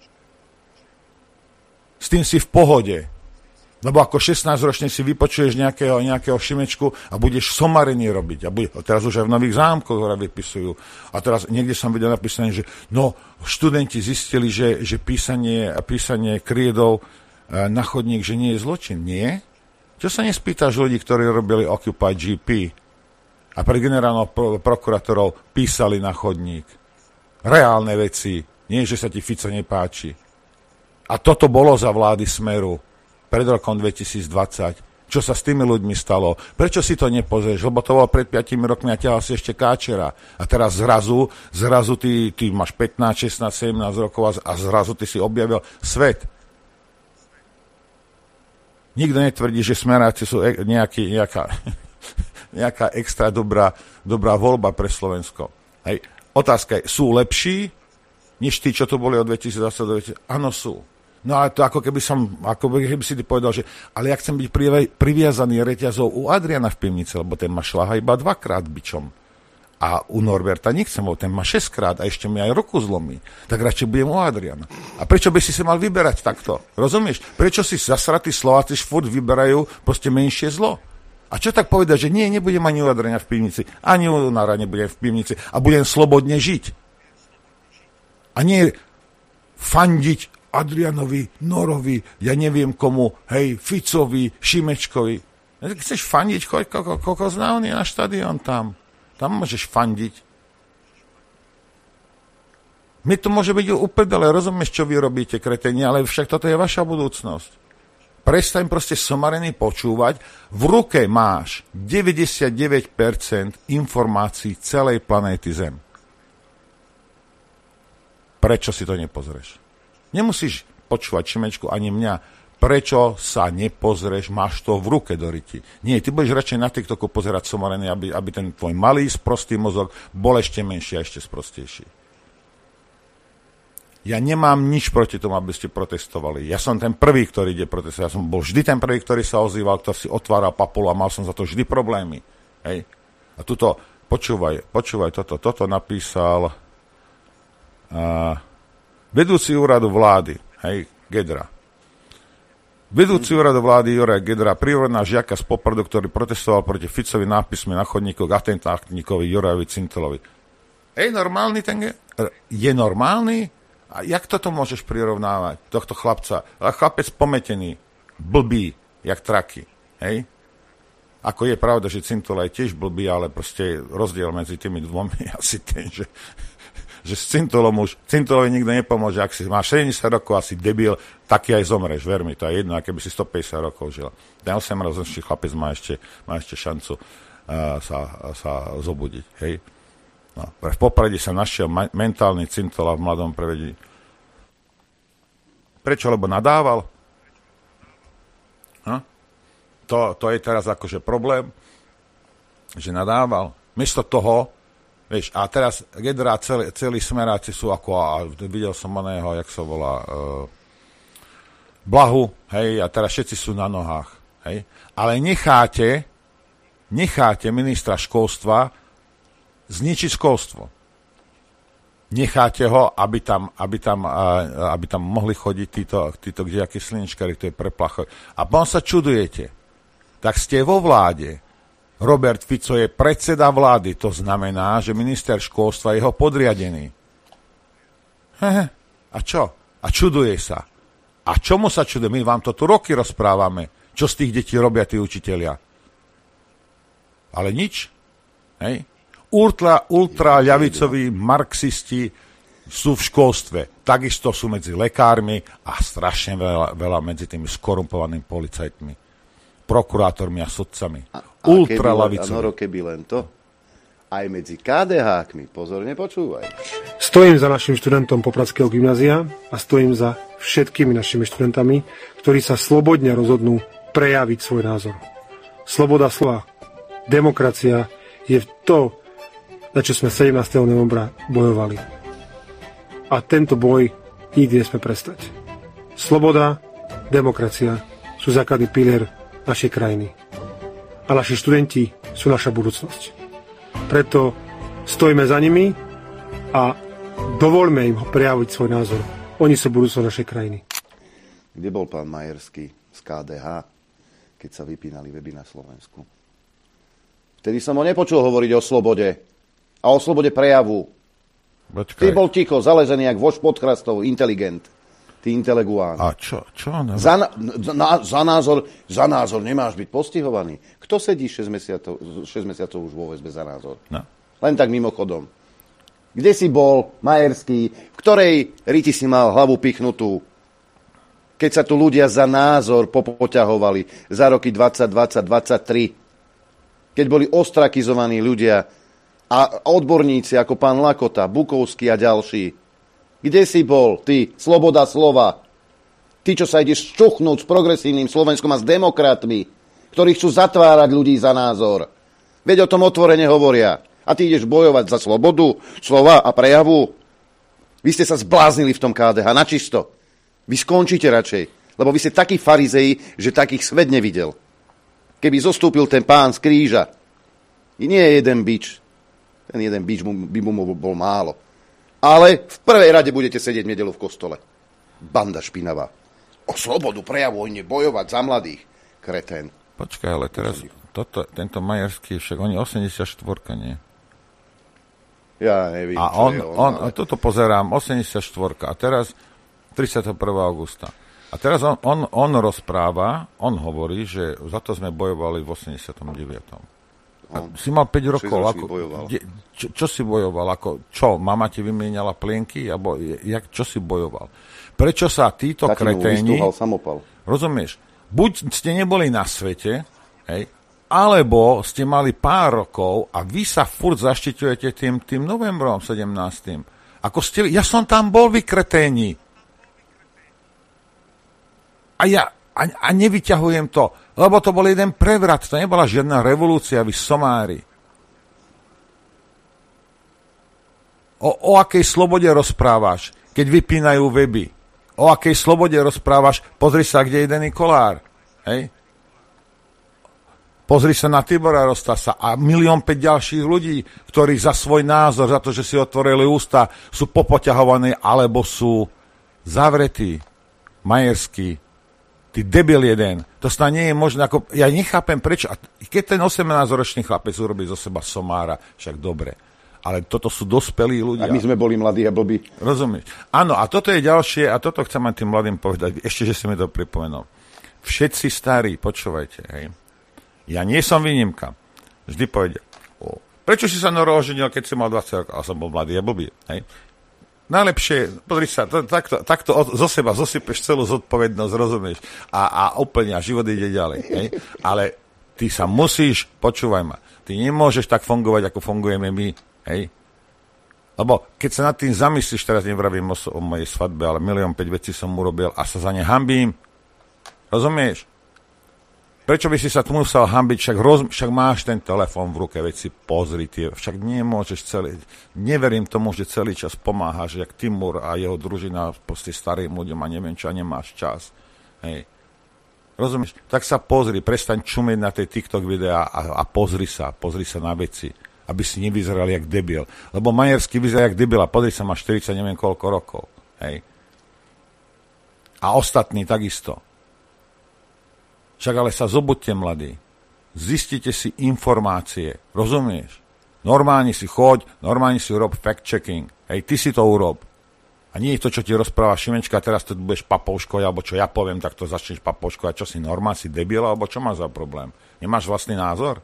S tým si v pohode. Lebo ako 16-ročný si vypočuješ nejakého Šimečku a budeš somariny robiť. A teraz už aj v Nových Zámkoch hore vypisujú. A teraz niekde som videl napísané, že študenti zistili, že písanie kriedov na chodník, že nie je zločin. Nie? Čo sa nespýtaš ľudí, ktorí robili Occupy GP a pre generálnych prokurátorov písali na chodník? Reálne veci. Nie, že sa ti Fico nepáči. A toto bolo za vlády Smeru pred rokom 2020. Čo sa s tými ľuďmi stalo? Prečo si to nepozrieš? Lebo to bolo pred 5 rokmi a ťahal si ešte Káčera. A teraz zrazu ty máš 15, 16, 17 rokov a zrazu ty si objavil svet. Nikto netvrdí, že smeráci sú nejaká extra dobrá voľba pre Slovensko. Hej. Otázka je, sú lepší než tí, čo tu boli od 2020? Áno, sú. No ale to ako keby si ty povedal, že ale ja chcem byť priviazaný reťazou u Adriana v pivnici, lebo ten ma šľaha iba 2-krát bičom. A u Norberta nechcem, lebo ten ma 6-krát a ešte mi aj ruku zlomí. Tak radšej budem u Adriana. A prečo by si sa mal vyberať takto? Rozumieš? Prečo si zasratí Slováci furt vyberajú proste menšie zlo? A čo tak povedať, že nebudem ani u Adriana v pivnici, ani u Nára nebudem v pivnici a budem slobodne žiť. A nie fandiť Adrianovi, Norovi, ja neviem komu, hej, Ficovi, Šimečkovi. Chceš fandiť, koľko znávny na štadión tam. Tam môžeš fandiť. My to môže byť uprdele, rozumieš, čo vy robíte, kreteni, ale však toto je vaša budúcnosť. Prestaň proste somariny počúvať. V ruke máš 99% informácií celej planéty Zem. Prečo si to nepozrieš? Nemusíš počúvať Šimečku ani mňa. Prečo sa nepozrieš? Máš to v ruke do ryti. Nie, ty budeš radšej na TikToku pozerať somariny, aby ten tvoj malý, sprostý mozog bol ešte menší a ešte sprostejší. Ja nemám nič proti tomu, aby ste protestovali. Ja som ten prvý, ktorý ide protestovať. Ja som bol vždy ten prvý, ktorý sa ozýval, ktorý si otváral papulu a mal som za to vždy problémy. Hej? A tuto, počúvaj toto. Toto napísal vedúci úradu vlády, hej, Gedra. Vedúci úradu vlády Juraj Gedra, prírodná žiaka z Popradu, ktorý protestoval proti Ficovi nápismi na chodníkoch atentátníkovi Jurajovi Cintelovi. Normálny ten je normálny? A jak toto môžeš prirovnávať, tohto chlapca? Chlapec pometený, blbý, jak traky, hej? Ako je pravda, že Cintola je tiež blbý, ale proste rozdiel medzi tými dvomi je asi ten, že s Cintolovi nikto nepomôže. Ak si máš 70 rokov, asi debil, taký aj zomreš, ver mi, to je jedno, aké by si 150 rokov žil. Ten 8-ročný chlapec má ešte šancu sa zobudiť, hej. No, v Poprade sa našiel mentálny Cintola v mladom prevedení. Prečo? Lebo nadával? To je teraz akože problém, že nadával. Miesto toho, vieš, a teraz Gedra celí smeráci sú ako, a videl som oného, jak sa volá, Blahu, hej, a teraz všetci sú na nohách, hej. Ale necháte ministra školstva zničiť školstvo. Necháte ho, aby tam mohli chodiť títo kdejakí sliničkári, to je preplachové. A potom sa čudujete. Tak ste vo vláde. Robert Fico je predseda vlády, to znamená, že minister školstva je jeho podriadený. A čo? A čuduje sa. A čomu sa čuduje? My vám to tu roky rozprávame. Čo z tých detí robia tí učitelia? Ale nič. Hej? Ultra ľavicoví marxisti sú v školstve. Takisto sú medzi lekármi a strašne veľa medzi tými skorumpovanými policajtmi, prokurátormi a sudcami. Ultra ľavicoví. Keby len to, aj medzi KDH-kmi, pozorne počúvaj. Stojím za našim študentom Popradského gymnázia a stojím za všetkými našimi študentami, ktorí sa slobodne rozhodnú prejaviť svoj názor. Sloboda slova, demokracia je to, za čo sme 17. novembra bojovali. A tento boj nikdy nesme prestať. Sloboda, demokracia sú základný pilier našej krajiny. A naši študenti sú naša budúcnosť. Preto stojíme za nimi a dovoľme im prejaviť svoj názor. Oni sú budúcnosť našej krajiny. Kde bol pán Majerský z KDH, keď sa vypínali weby na Slovensku? Vtedy som ho nepočul hovoriť o slobode a o slobode prejavu. Počkaj. Ty bol ticho, zalezený jak vož pod chrastou, inteligent. Ty intelektuál. A čo? Za názor nemáš byť postihovaný. Kto sedí 6 mesiacov už vo väzbe za názor? No. Len tak mimochodom. Kde si bol, Majerský? V ktorej riti si mal hlavu pichnutú? Keď sa tu ľudia za názor popoťahovali za roky 2020-2023. Keď boli ostrakizovaní ľudia a odborníci ako pán Lakota, Bukovský a ďalší. Kde si bol, ty, sloboda slova? Ty, čo sa ideš šťuchnúť s progresívnym Slovenskom a s demokratmi, ktorí chcú zatvárať ľudí za názor. Veď o tom otvorene hovoria. A ty ideš bojovať za slobodu, slova a prejavu. Vy ste sa zbláznili v tom KDH, načisto. Vy skončíte radšej, lebo vy ste takí farizeji, že takých svet nevidel. Keby zostúpil ten pán z kríža, nie je jeden bič. Ten jeden bič by mu bol málo. Ale v prvej rade budete sedieť v nedeľu v kostole. Banda špinavá. O slobodu prejavu, oni bojovať za mladých. Kretén. Počkaj, ale teraz tento Majerský, však oni 84, nie? Ja neviem, a ale... toto pozerám, 84. A teraz 31. augusta. A teraz on rozpráva, on hovorí, že za to sme bojovali v 89. Si mal 5 rokov. Čo si bojoval? Čo? Mama ti vymieniala plienky? Čo si bojoval? Prečo sa títo kreténi... Rozumieš? Buď ste neboli na svete, hej, alebo ste mali pár rokov a vy sa furt zaštiťujete tým novembrom 17. Ja som tam bol, vy kreténi. A nevyťahujem to, lebo to bol jeden prevrat, to nebola žiadna revolúcia, vy somári. O akej slobode rozprávaš, keď vypínajú weby? O akej slobode rozprávaš? Pozri sa, kde je Denny Kollár. Hej? Pozri sa na Tibora Rostasa a 1,5 milióna ďalších ľudí, ktorí za svoj názor, za to, že si otvorili ústa, sú popoťahovaní alebo sú zavretí. Majerský, ty debil jeden. To snad nie je možné. Ja nechápem prečo. A keď ten 18-ročný chlapec urobí zo seba somára, však dobre. Ale toto sú dospelí ľudia. A my sme boli mladí a blbí. Rozumieš? Áno, a toto je ďalšie, a toto chcem aj tým mladým povedať. Ešte, že si mi to pripomenul. Všetci starí, počúvajte, hej. Ja nie som výnimka. Vždy povedia, prečo si sa Noro oženil, keď si mal 20 rokov? A som bol mladý a blbý, hej. Najlepšie, pozri sa, takto zo seba zosypeš celú zodpovednosť, rozumieš? A úplne, a život ide ďalej. Hej? Ale ty sa musíš, počúvaj ma, ty nemôžeš tak fungovať, ako fungujeme my. Hej? Lebo keď sa nad tým zamyslíš, teraz nevravím o mojej svadbe, ale 1,5 milióna vecí som urobil a sa za ne hanbím. Rozumieš? Prečo by si sa tu musel hanbiť, však máš ten telefón v ruke, veď si pozri tie, však nemôžeš neverím tomu, že celý čas pomáhaš, jak Timur a jeho družina proste starým ľuďom a neviem čo, a nemáš čas. Hej. Rozumieš? Tak sa pozri, prestaň čumieť na tej TikTok videá a pozri sa na veci, aby si nevyzeral jak debil. Lebo Majerský vyzerá jak debil a pozri sa, má 40 neviem koľko rokov. Hej. A ostatní takisto. Však ale sa zobuďte, mladí. Zistite si informácie. Rozumieš? Normálne si choď, normálne si urob fact-checking. Hej, ty si to urob. A nie je to, čo ti rozpráva Šimečka, teraz to budeš papouškovať, alebo čo ja poviem, tak to začneš papouškovať. Čo si normál, si debil, alebo čo máš za problém? Nemáš vlastný názor?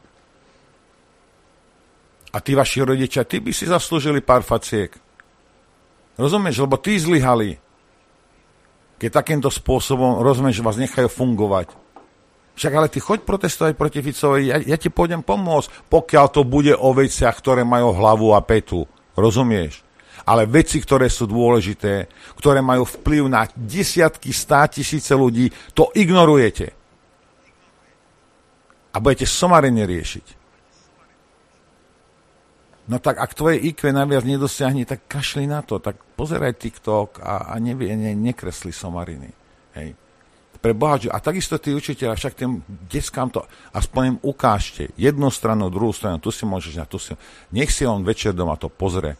A tí vaši rodičia, ty by si zaslúžili pár faciek. Rozumieš? Lebo tí zlyhali. Keď takýmto spôsobom, rozumieš, vás nechajú fungovať. Však ale ty choď protestovať proti Ficovi, ja ti pôjdem pomôcť, pokiaľ to bude o veciach, ktoré majú hlavu a petu. Rozumieš? Ale veci, ktoré sú dôležité, ktoré majú vplyv na desiatky, 100 000 ľudí, to ignorujete. A budete somarene riešiť. No tak ak tvoje IQ naviac nedosiahne, tak kašli na to, tak pozeraj TikTok a nekresli somariny. Hej. Pre Boha, a takisto tí učiteľa, však tým deckám to aspoň im ukážte. Jednu stranu, druhú stranu, tu si môžeš, tu si... Nech si on večer doma to pozrie.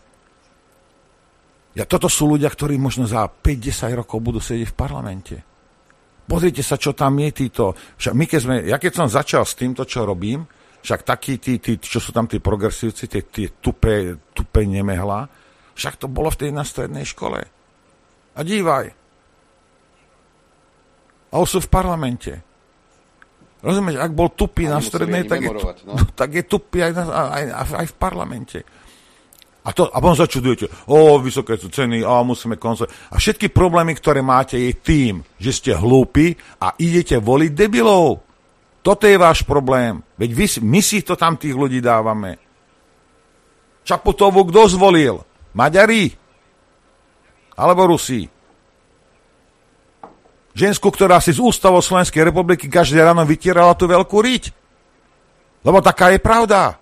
Toto sú ľudia, ktorí možno za 5-10 rokov budú sedieť v parlamente. Pozrite sa, čo tam je títo. Však my keď som začal s týmto, čo robím, však takí tí, čo sú tam tí progresívci, tie tupé nemehlá, však to bolo na strednej škole. A dívaj. A už sú v parlamente. Rozumieš, ak bol tupý na strednej, tak je tupý aj v parlamente. A potom začudujete, vysoké sú ceny, musíme konzervovať. A všetky problémy, ktoré máte, je tým, že ste hlúpi a idete voliť debilov. Toto je váš problém. Veď my si to tam tých ľudí dávame. Čaputovú kto zvolil? Maďari? Alebo Rusi? Žensku, ktorá si z ústavou Slovenskej republiky každé ráno vytierala tú veľkú riť. Lebo taká je pravda.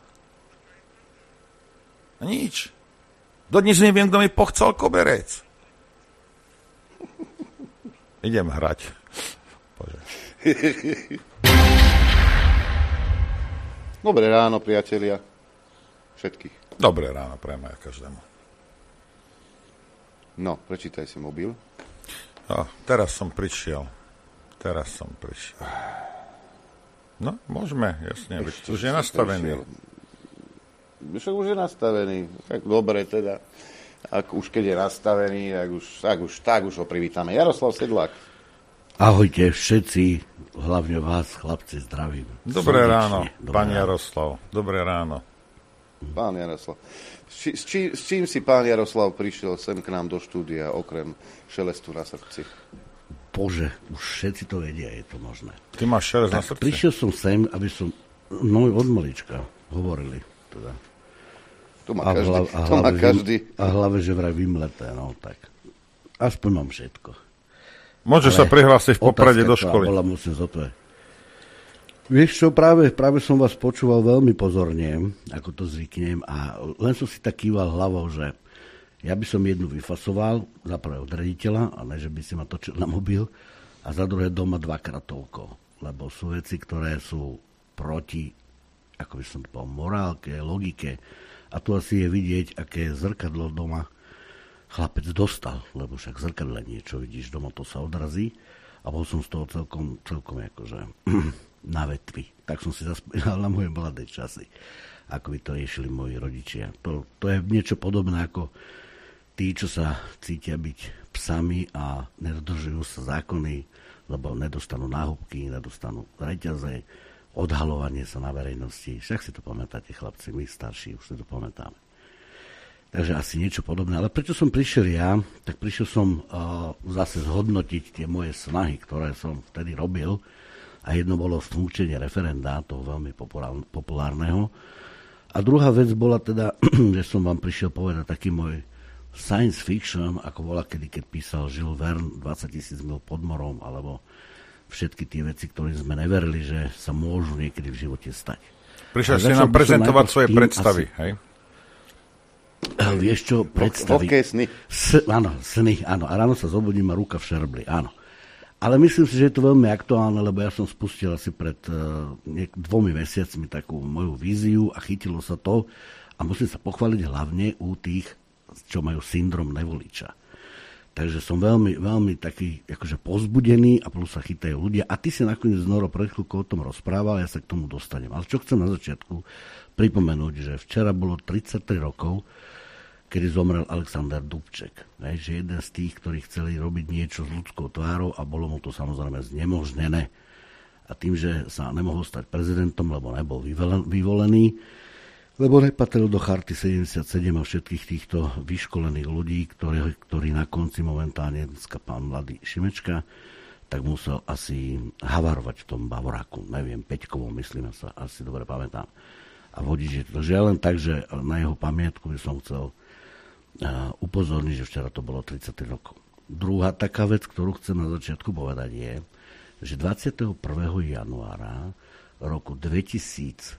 A nič. Dodnes neviem, kto mi pochcel koberec. Idem hrať. Bože. Dobré ráno, priatelia. Všetkých. Dobré ráno, prejme každému. No, prečítaj si mobil. Teraz som prišiel. No, môžeme, jasne. Už je nastavený. Však už je nastavený. Tak dobre teda. Keď je nastavený, tak už ho privítame. Jaroslav Sedlák. Ahojte všetci, hlavne vás, chlapci, zdravím. Dobré ráno, pán Jaroslav. Dobré ráno. Pán Jaroslav. S čím si pán Jaroslav prišiel sem k nám do štúdia, okrem šelestu na srdci? Bože, už všetci to vedia, je to možné. Ty máš šelest na srdci? Prišiel som sem, aby som od malička hovorili. Teda. To má každý. A hlavne, že vraj vymleté, no tak. Aspoň mám všetko. Môže sa prihlásiť v Poprade do školy. Musím zotvať. Vieš čo, práve som vás počúval veľmi pozorne, ako to zvyknem, a len som si tak kýval hlavou, že ja by som jednu vyfasoval, za prvé od rediteľa, a ne, že by si ma točil na mobil, a za druhé doma dvakrát toľko. Lebo sú veci, ktoré sú proti, ako by som to povedal, morálke, logike. A tu asi je vidieť, aké zrkadlo doma chlapec dostal, lebo však zrkadle niečo vidíš doma, to sa odrazí. A bol som z toho celkom akože na vetvi. Tak som si zaspomínal na moje mladé časy, ako by to riešili moji rodičia. To je niečo podobné ako tí, čo sa cítia byť psami a nedodržujú sa zákony, lebo nedostanú náhubky, nedostanú reťaze, odhalovanie sa na verejnosti. Však si to pamätáte, chlapci, my starší už si to pamätáme. Takže asi niečo podobné. Ale prečo som prišiel ja? Tak prišiel som zase zhodnotiť tie moje snahy, ktoré som vtedy robil. A jedno bolo sfunkčenie referenda, toho veľmi populárneho. A druhá vec bola teda, že som vám prišiel povedať taký môj science fiction, ako bola keď písal Jules Verne 20 000 mil pod morom, alebo všetky tie veci, ktoré sme neverili, že sa môžu niekedy v živote stať. Prišiel si nám prezentovať svoje predstavy, hej? Vieš čo, predstavy. Sny. Áno, sny, áno. A ráno sa zobudím a ruka v šerbli, áno. Ale myslím si, že je to veľmi aktuálne, lebo ja som spustil asi pred 2 mesiacmi takú moju víziu a chytilo sa to. A musím sa pochváliť hlavne u tých, čo majú syndrom nevoliča. Takže som veľmi, veľmi taký akože povzbudený a plus sa chytajú ľudia. A ty si nakoniec, Noro, pred chvíľkou o tom rozprával, ja sa k tomu dostanem. Ale čo chcem na začiatku pripomenúť, že včera bolo 33 rokov, kedy zomrel Alexander Dubček. Že jeden z tých, ktorí chceli robiť niečo s ľudskou tvárou a bolo mu to samozrejme znemožnené. A tým, že sa nemohol stať prezidentom, lebo nebol vyvolený, lebo nepatril do charty 77 a všetkých týchto vyškolených ľudí, ktorí na konci momentálne, dneska pán Mladý Šimečka, tak musel asi havarovať v tom Bavoráku. Neviem, Peťkovom, myslím, sa asi dobre pamätám. A vodič je to. Že len tak, že na jeho pamiatku by som chcel upozorniť, že včera to bolo 33 rokov. Druhá taká vec, ktorú chcem na začiatku povedať je, že 21. januára roku 2026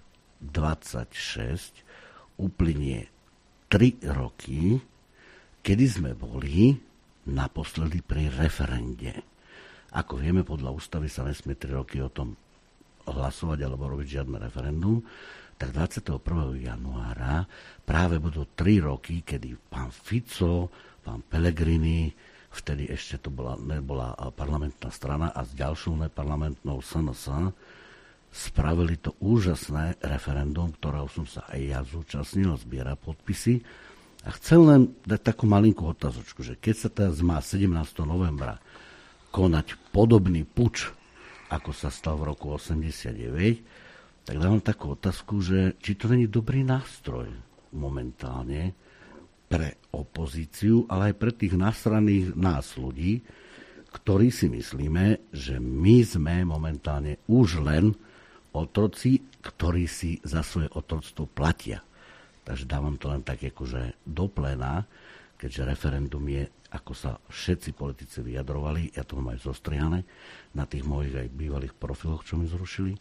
uplynie 3 roky, kedy sme boli naposledy pri referende. Ako vieme, podľa ústavy sa nesmie 3 roky o tom hlasovať alebo robiť žiadne referendum, tak 21. januára práve budú 3 roky, kedy pán Fico, pán Pellegrini, vtedy ešte to nebola parlamentná strana a s ďalšou neparlamentnou SNS spravili to úžasné referendum, ktorého som sa aj ja zúčastnil, zbiera podpisy. A chcem len dať takú malinkú otázočku, že keď sa teraz má 17. novembra konať podobný puč, ako sa stal v roku 89, tak dávam takú otázku, že či to není dobrý nástroj momentálne pre opozíciu, ale aj pre tých nasraných nás ľudí, ktorí si myslíme, že my sme momentálne už len otroci, ktorí si za svoje otroctvo platia. Takže dávam to len tak akože do pléna, keďže referendum je, ako sa všetci politici vyjadrovali, ja to mám aj zostrihané na tých mojich aj bývalých profiloch, čo mi zrušili,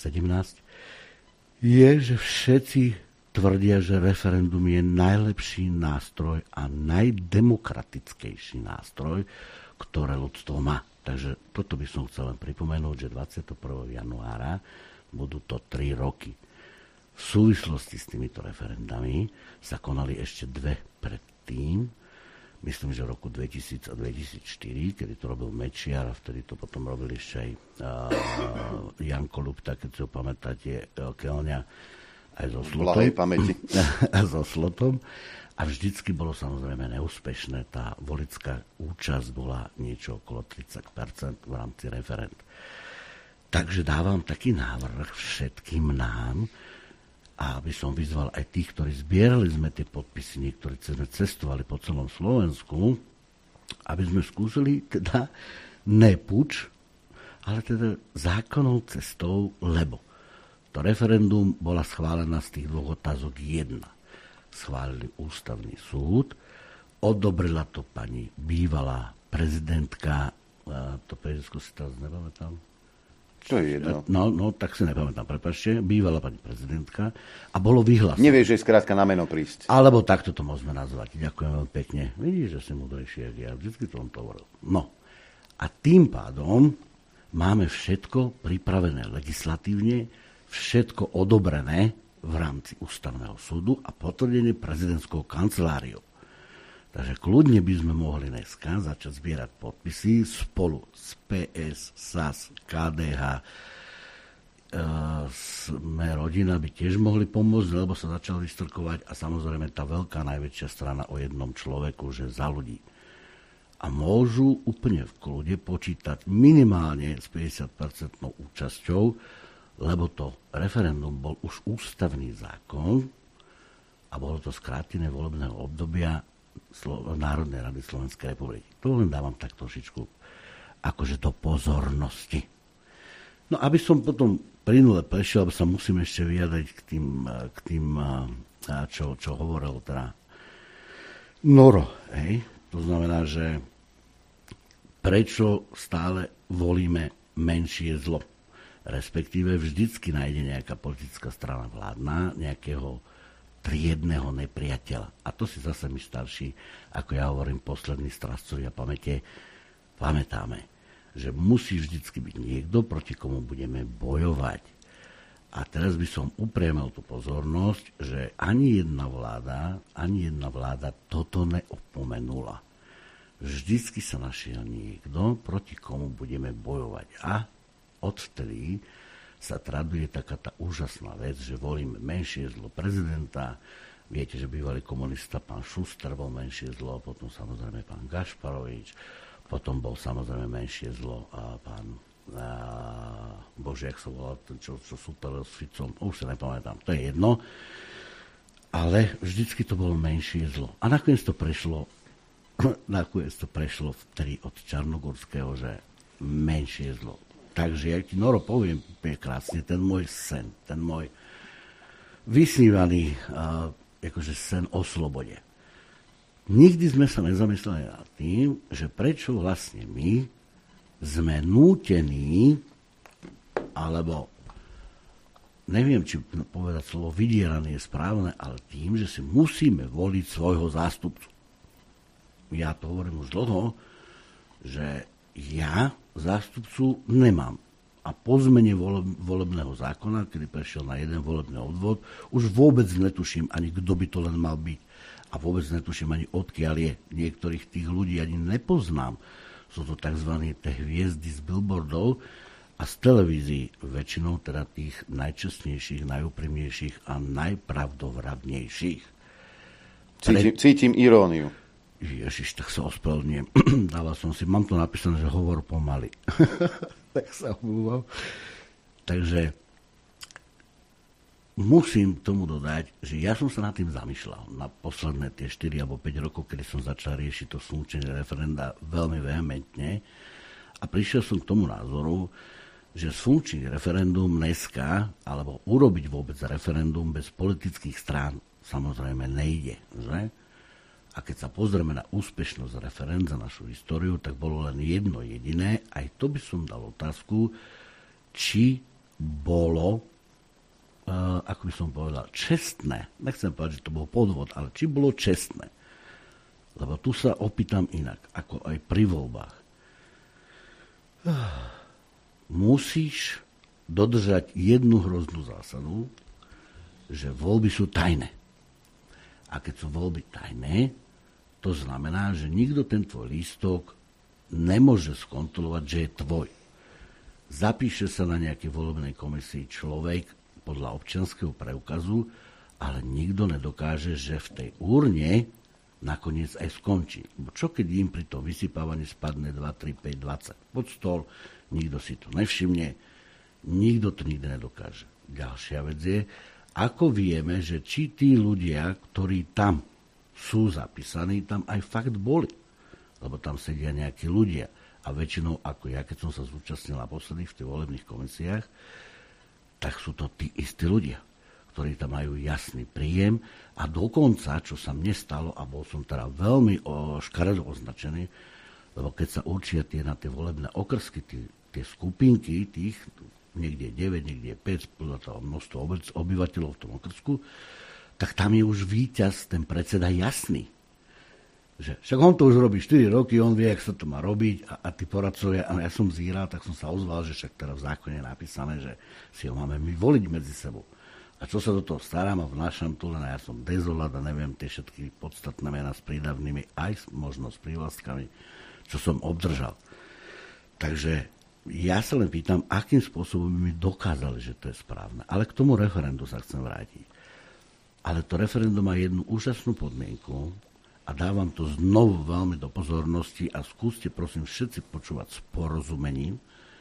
17, je, že všetci tvrdia, že referendum je najlepší nástroj a najdemokratickejší nástroj, ktoré ľudstvo má. Takže toto by som chcel len pripomenúť, že 21. januára budú to 3 roky. V súvislosti s týmito referendami sa konali ešte 2 predtým. Myslím, že v roku 2000 a 2004, kedy to robil Mečiar a vtedy to potom robil ešte aj Janko Lupta, keď si ho pamätáte, Keľňa, aj so Slotom. A so Slotom. A vždycky bolo samozrejme neúspešné. Tá volická účasť bola niečo okolo 30% v rámci referend. Takže dávam taký návrh všetkým nám, a aby som vyzval aj tých, ktorí zbierali sme tie podpisy, niektorí sme cestovali po celom Slovensku, aby sme skúsili teda ne puč, ale teda zákonnou cestou, lebo to referendum bola schválená z tých 2 otázok jedna. Schválili ústavný súd, odobrila to pani bývalá prezidentka, to prezidentka si teraz nepamätám. Čo je jedno? No, tak si nepamätám, prepáčte, bývalá pani prezidentka a bolo vyhlásené. Nevieš, že je skrátka na meno prísť. Alebo takto to môžeme nazvať. Ďakujem veľmi pekne. Vidíš, že si múdrejší, jak ja. Vždycky to on to hovoril. No. A tým pádom máme všetko pripravené legislatívne, všetko odobrené v rámci ústavného súdu a potvrdené prezidentskou kanceláriou. Takže kľudne by sme mohli dneska začať zbierať podpisy spolu s PS, SAS, KDH, Sme rodina by tiež mohli pomôcť, lebo sa začal vystrkovať a samozrejme tá veľká najväčšia strana o jednom človeku, že za ľudí. A môžu úplne v kľude počítať minimálne s 50% účasťou, lebo to referendum bol už ústavný zákon a bolo to skrátené volebného obdobia Národnej rady Slovenskej republiky. To len dávam tak trošičku akože do pozornosti. No aby som potom plynule prešiel, aby sa musím ešte vyjadriť k tým čo hovoril teda Noro. Hej? To znamená, že prečo stále volíme menšie zlo? Respektíve vždycky nájde nejaká politická strana vládna, nejakého triedného nepriateľa. A to si zase my starší, ako ja hovorím, poslední strážcovia pamäte, pamätáme, že musí vždycky byť niekto, proti komu budeme bojovať. A teraz by som upriamil tú pozornosť, že ani jedna vláda toto neopomenula. Vždycky sa našiel niekto, proti komu budeme bojovať. A odtedy sa traduje taká tá úžasná vec, že volíme menšie zlo prezidenta. Viete, že bývalý komunista pán Šuster bol menšie zlo, potom samozrejme pán Gašparovič, potom bol samozrejme menšie zlo a pán Bože, jak sa volal, čo súperil s Ficom, už sa nepamätám, to je jedno, ale vždycky to bolo menšie zlo. A nakoniec to prešlo vtedy od Čarnogórského, že menšie zlo. Takže ja ti, Noro, poviem krásne, ten môj sen, ten môj vysnívaný akože sen o slobode. nikdy sme sa nezamysleli nad tým, že prečo vlastne my sme nútení, alebo neviem, či povedať slovo vydieraný je správne, ale tým, že si musíme voliť svojho zástupcu. Ja to hovorím už dlho, že ja zástupcu nemám. A po zmene volebného zákona, kedy prešiel na jeden volebný obvod, už vôbec netuším ani, kto by to len mal byť. A vôbec netuším ani, odkiaľ je. Niektorých tých ľudí ani nepoznám. Sú to tzv. Tie hviezdy z billboardov a z televízií. Väčšinou teda tých najčestnejších, najúprimnejších a najpravdovravnejších. Cítim iróniu. Ježiš, tak sa ospravedlňujem. Dával som si, mám to napísané, že hovor pomaly. Tak sa omlúvam. Takže musím tomu dodať, že ja som sa nad tým zamýšľal na posledné tie 4 alebo 5 rokov, kedy som začal riešiť to slúčenie referenda veľmi vehementne a prišiel som k tomu názoru, že slúčiť referendum dneska, alebo urobiť vôbec referendum bez politických strán samozrejme nejde, že? A keď sa pozrieme na úspešnosť referend za našu históriu, tak bolo len jedno jediné. Aj to by som dal otázku, či bolo, ako by som povedal, čestné. Nechcem povedať, že to bol podvod, ale či bolo čestné. Lebo tu sa opýtam inak, ako aj pri voľbách. Musíš dodržať jednu hroznú zásadu, že voľby sú tajné. A keď sú voľby tajné, to znamená, že nikto ten tvoj lístok nemôže skontrolovať, že je tvoj. Zapíše sa na nejakej volebnej komisii človek podľa občianskeho preukazu, ale nikto nedokáže, že v tej urne nakoniec aj skončí. Čo keď im pri tom vysypávaní spadne 2, 3, 5, 20 pod stôl, nikto si to nevšimne, nikto to nikdy nedokáže. Ďalšia vec je, ako vieme, že či tí ľudia, ktorí tam sú zapísaní, tam aj fakt boli. Lebo tam sedia nejakí ľudia. A väčšinou, ako ja, keď som sa zúčastnil naposledy v tých volebných komisiách, tak sú to tí istí ľudia, ktorí tam majú jasný príjem a dokonca, čo sa mne stalo, a bol som teda veľmi škaredo označený, lebo keď sa určia na tie volebné okrsky, tie skupinky, tých niekde 9, niekde 5, podľa toho množstvo obyvateľov v tom okrsku, tak tam je už víťaz, ten predseda jasný. Že však on to už robí 4 roky, on vie, jak sa to má robiť a tí poradcovia, a ja som zíral, tak som sa ozval, že však teda v zákone je napísané, že si ho máme my voliť medzi sebou. A čo sa do toho starám a vnášam tu, len ja som dezolát a neviem tie všetky podstatné mená s prídavnými, aj možno s prívlastkami, čo som obdržal. Takže ja sa len pýtam, akým spôsobom by mi dokázali, že to je správne. Ale k tomu referendu sa chcem vrátiť. Ale to referendum má jednu úžasnú podmienku a dávam to znovu veľmi do pozornosti a skúste prosím všetci počúvať s porozumením,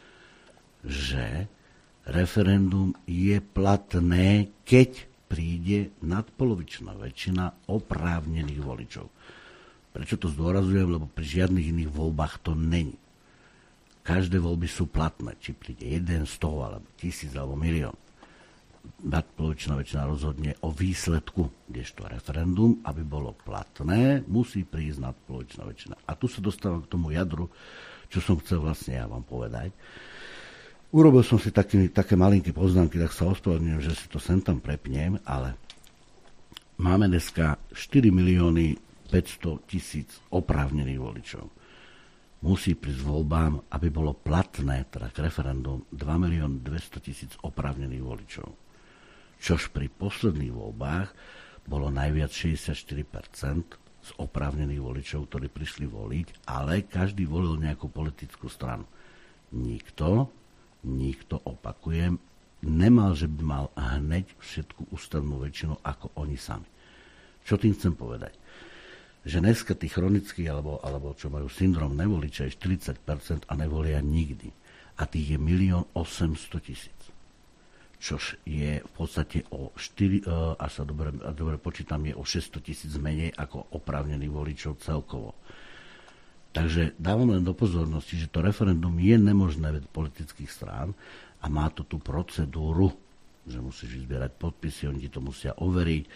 že referendum je platné, keď príde nadpolovičná väčšina oprávnených voličov. Prečo to zdôrazujem? Lebo pri žiadnych iných voľbách to není. Každé voľby sú platné, či príde 1, 100, alebo 1000, alebo 1 000 000. Nadpolovičná väčšina rozhodne o výsledku, kdežto referendum, aby bolo platné, musí prísť nadpolovičná väčšina. A tu sa dostávam k tomu jadru, čo som chcel vlastne ja vám povedať. Urobil som si také malinké poznámky, tak sa ospravedlňujem, že si to sem tam prepnem, ale máme dneska 4 500 000 oprávnených voličov. Musí prísť voľbám, aby bolo platné, teda k referendum, 2 200 000 oprávnených voličov. Čož pri posledných voľbách bolo najviac 64% z oprávnených voličov, ktorí prišli voliť, ale každý volil nejakú politickú stranu. Nikto, opakujem, nemal, že by mal hneď všetku ústavnú väčšinu ako oni sami. Čo tým chcem povedať? Že dneska tí chronickí, alebo čo majú syndrom nevoliča, je 40% a nevolia nikdy. A tých je 1 800 000. Čož je v podstate až sa dobre počítam, je o 600 000 menej ako oprávnených voličov celkovo. Takže dávam len do pozornosti, že to referendum je nemožné ved politických strán a má to tú procedúru, že musíš vyzbierať podpisy, oni ti to musia overiť,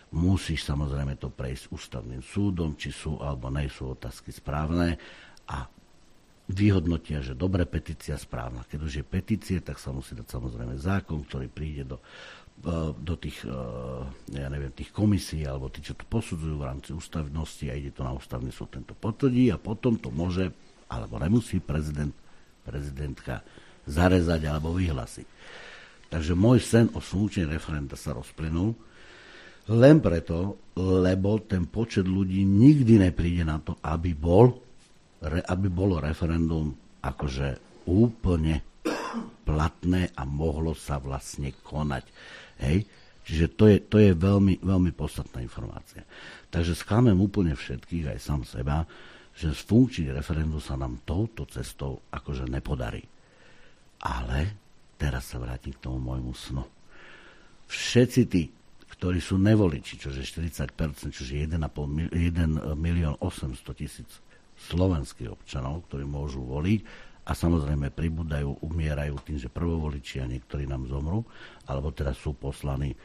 musíš samozrejme to prejsť ústavným súdom, či sú alebo nie sú otázky správne a vyhodnotia, že dobre, petícia správna. Keď už je petície, tak sa musí dať samozrejme zákon, ktorý príde do tých, tých komisí alebo tí, čo to posudzujú v rámci ústavnosti a ide to na ústavný súd, tento potvrdí a potom to môže alebo nemusí prezidentka zarezať alebo vyhlásiť. Takže môj sen o sfúčení referenda sa rozplynul len preto, lebo ten počet ľudí nikdy nepríde na to, aby bolo referendum akože úplne platné a mohlo sa vlastne konať. Hej? Čiže to je veľmi, veľmi podstatná informácia. Takže sklamem úplne všetkých, aj sám seba, že sfunkčniť referendum sa nám touto cestou akože nepodarí. Ale teraz sa vrátim k tomu môjmu snu. Všetci tí, ktorí sú nevoliči, čože 40%, čože 1,8 milión slovenských občanov, ktorí môžu voliť a samozrejme pribúdajú, umierajú tým, že prvovoliči a niektorí nám zomrú, alebo teraz sú poslaní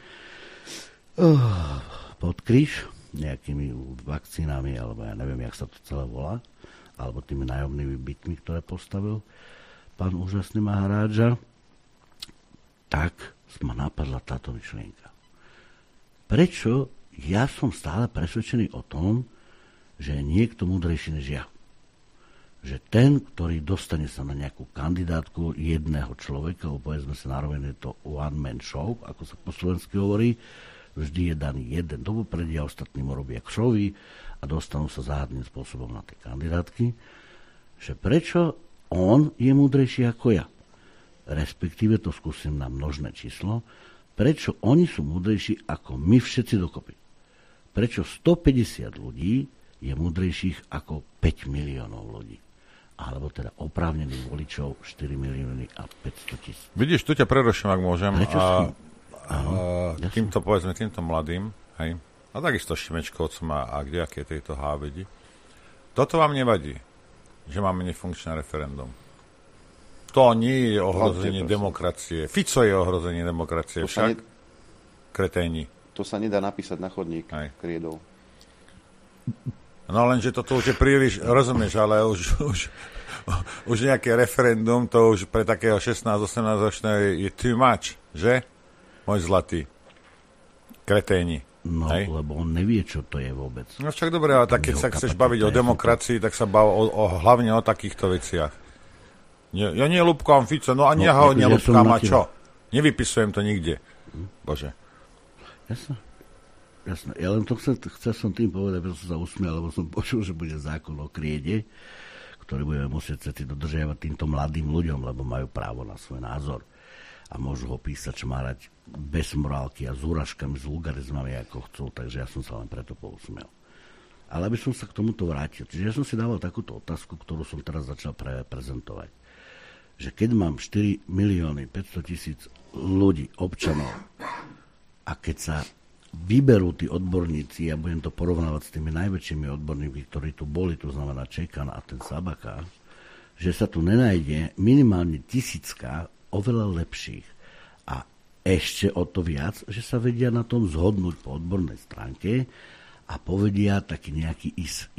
pod kríž nejakými vakcínami, alebo ja neviem, jak sa to celé volá, alebo tými nájomnými bytmi, ktoré postavil pán úžasný Maharádža, tak ma napadla táto myšlienka. Prečo ja som stále presvedčený o tom, že je niekto múdrejší než ja? Že ten, ktorý dostane sa na nejakú kandidátku jedného človeka, alebo povedzme sa nároveň, je to one-man show, ako sa po slovensky hovorí, vždy je daný jeden do popredia, ostatní mu robia kšovy a dostanú sa záhadným spôsobom na tie kandidátky, že prečo on je múdrejší ako ja? Respektíve to skúsim na množné číslo, prečo oni sú múdrejší ako my všetci dokopy? Prečo 150 ľudí je múdrejších ako 5 miliónov ľudí? Alebo teda oprávnených voličov 4 milióny a 500 tisíc. Vidíš, tu ťa preruším, ak môžem. Týmto mladým, hej, a takisto Šimečkovcom a kdejaké tejto hávedi. Toto vám nevadí, že máme nefunkčné referendum. To nie je ohrozenie demokracie. Fico je ohrozenie demokracie, však kreténi. To sa nedá napísať na chodník kriedou. No lenže toto už je príliš, rozumieš, ale už nejaké referendum, to už pre takého 16-18 ročného je too much, že? Môj zlatý. Kreténi. No, lebo on nevie, čo to je vôbec. No však dobre, ale tak keď sa chceš baviť o demokracii, tak sa bav hlavne o takýchto veciach. Ja nelúbkam Fico, no ani ja ho nelúbkam, a čo? Nevypisujem to nikde. Bože. Jasné. Ja len to chcel som tým povedať, pretože som sa usmial, lebo som počul, že bude zákon o kriede, ktorý budeme musieť dodržiavať týmto mladým ľuďom, lebo majú právo na svoj názor. A môžu ho písať, šmárať bez morálky a s úražkami, s vulgarizmami, ako chcú. Takže ja som sa len preto pousmiel. Ale aby som sa k tomuto vrátil. Čiže ja som si dával takúto otázku, ktorú som teraz začal prezentovať. Že keď mám 4 milióny 500 tisíc ľudí, občanov, a keď sa vyberú tí odborníci, ja budem to porovnávať s tými najväčšími odborníkmi, ktorí tu boli, to znamená Čekan a ten Sabaka, že sa tu nenájde minimálne 1000 oveľa lepších. A ešte o to viac, že sa vedia na tom zhodnúť po odbornej stránke a povedia taký nejaký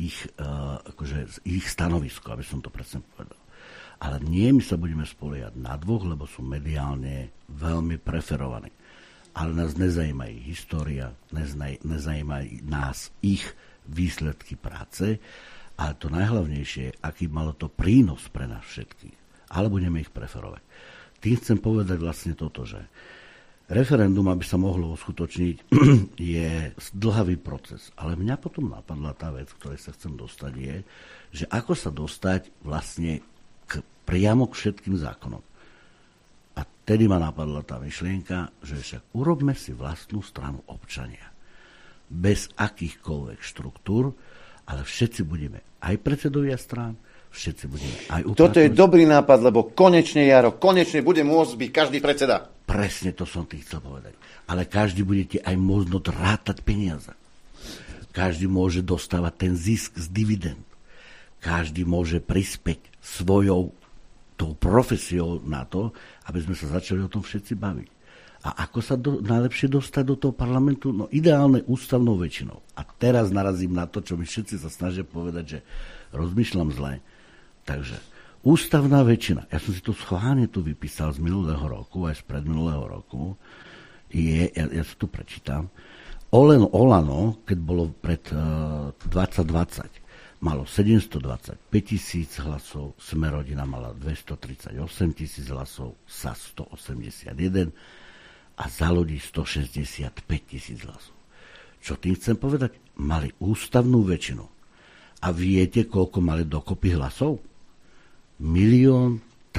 ich stanovisko, aby som to presne povedal. Ale nie, my sa budeme spoliehať na dvoch, lebo sú mediálne veľmi preferovaní. Ale nás nezajíma ich história, nezajíma nás ich výsledky práce, ale to najhlavnejšie, aký malo to prínos pre nás všetkých. Ale budeme ich preferovať. Tým chcem povedať vlastne toto, že referendum, aby sa mohlo uskutočniť, je dlhavý proces. Ale mňa potom napadla tá vec, ktorej sa chcem dostať, je, že ako sa dostať vlastne priamo k všetkým zákonom. A tedy ma napadla tá myšlienka, že však urobme si vlastnú stranu občania. Bez akýchkoľvek štruktúr, ale všetci budeme aj predsedovia strán, všetci budeme aj upracovať. Toto je dobrý nápad, lebo konečne, Jaro, konečne bude môcť byť každý predseda. Presne to som ti chcel povedať. Ale každý budete aj možno rátať peniaze. Každý môže dostávať ten zisk z dividend. Každý môže prispäť svojou tou profesiou na to, aby sme sa začali o tom všetci baviť. A ako sa najlepšie dostať do toho parlamentu? No ideálne ústavnou väčšinou. A teraz narazím na to, čo mi všetci sa snažia povedať, že rozmýšľam zle. Takže ústavná väčšina, ja som si to schválne tu vypísal z minulého roku, aj z predminulého roku, ja si tu prečítam, Olano, keď bolo pred 2020, malo 725 000 hlasov, Smer-rodina mala 238 000 hlasov, SAS 181 a Za ľudí 165 000 hlasov. Čo tým chcem povedať? Mali ústavnú väčšinu. A viete, koľko mali dokopy hlasov? 1 300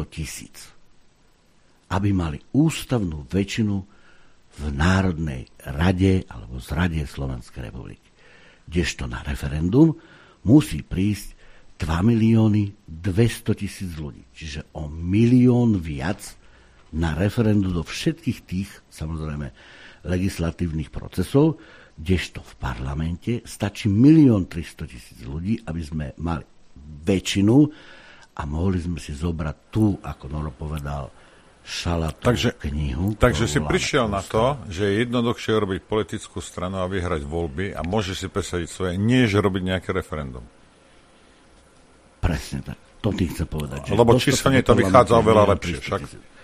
000. Aby mali ústavnú väčšinu v Národnej rade alebo z Rade Slovenskej republiky. Kdežto na referendum musí prísť 2 200 000 ľudí. Čiže o 1 000 000 viac na referendu do všetkých tých, samozrejme, legislatívnych procesov, kdežto v parlamente stačí 1 300 000 ľudí, aby sme mali väčšinu a mohli sme si zobrať tú, ako Noro povedal, šalatú knihu. Takže si prišiel na to, že je jednoduchšie robiť politickú stranu a vyhrať voľby a môže si presadiť svoje, nie že robiť nejaké referendum. Presne tak. To tým chcem povedať. Lebo číselne to vychádza oveľa lepšie. Však?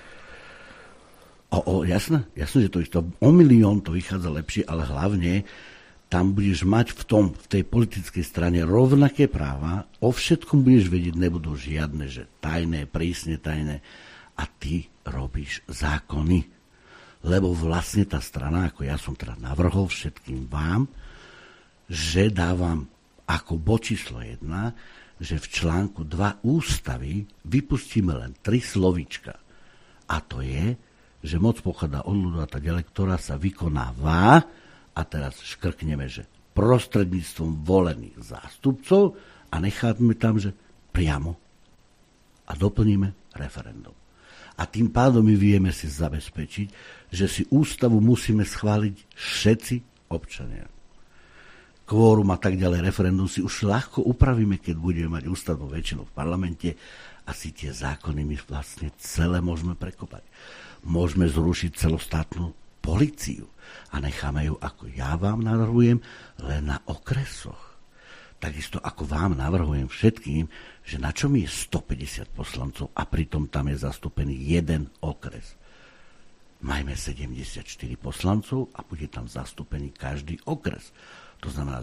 Jasné, že to o 1 000 000 to vychádza lepšie, ale hlavne tam budeš mať v tej politickej strane rovnaké práva, o všetkom budeš vedieť, nebudú žiadne, že tajné, prísne tajné. A ty robíš zákony. Lebo vlastne tá strana, ako ja som teda navrhol všetkým vám, že dávam ako bod číslo 1, že v článku 2 ústavy vypustíme len 3 slovíčka. A to je, že moc pochádza od ľudu a tá ďalej, ktorá sa vykonáva, a teraz škrkneme, že prostredníctvom volených zástupcov a necháme tam, že priamo. A doplníme referendum. A tým pádom my vieme si zabezpečiť, že si ústavu musíme schváliť všetci občania. Kvórum a tak ďalej, referendum si už ľahko upravíme, keď budeme mať ústavnú väčšinu v parlamente a si tie zákony my vlastne celé môžeme prekopať. Môžeme zrušiť celostátnu políciu a necháme ju, ako ja vám navrhujem, len na okresoch. Takisto ako vám navrhujem všetkým, že na čom je 150 poslancov a pritom tam je zastúpený jeden okres. Majme 74 poslancov a bude tam zastúpený každý okres. To znamená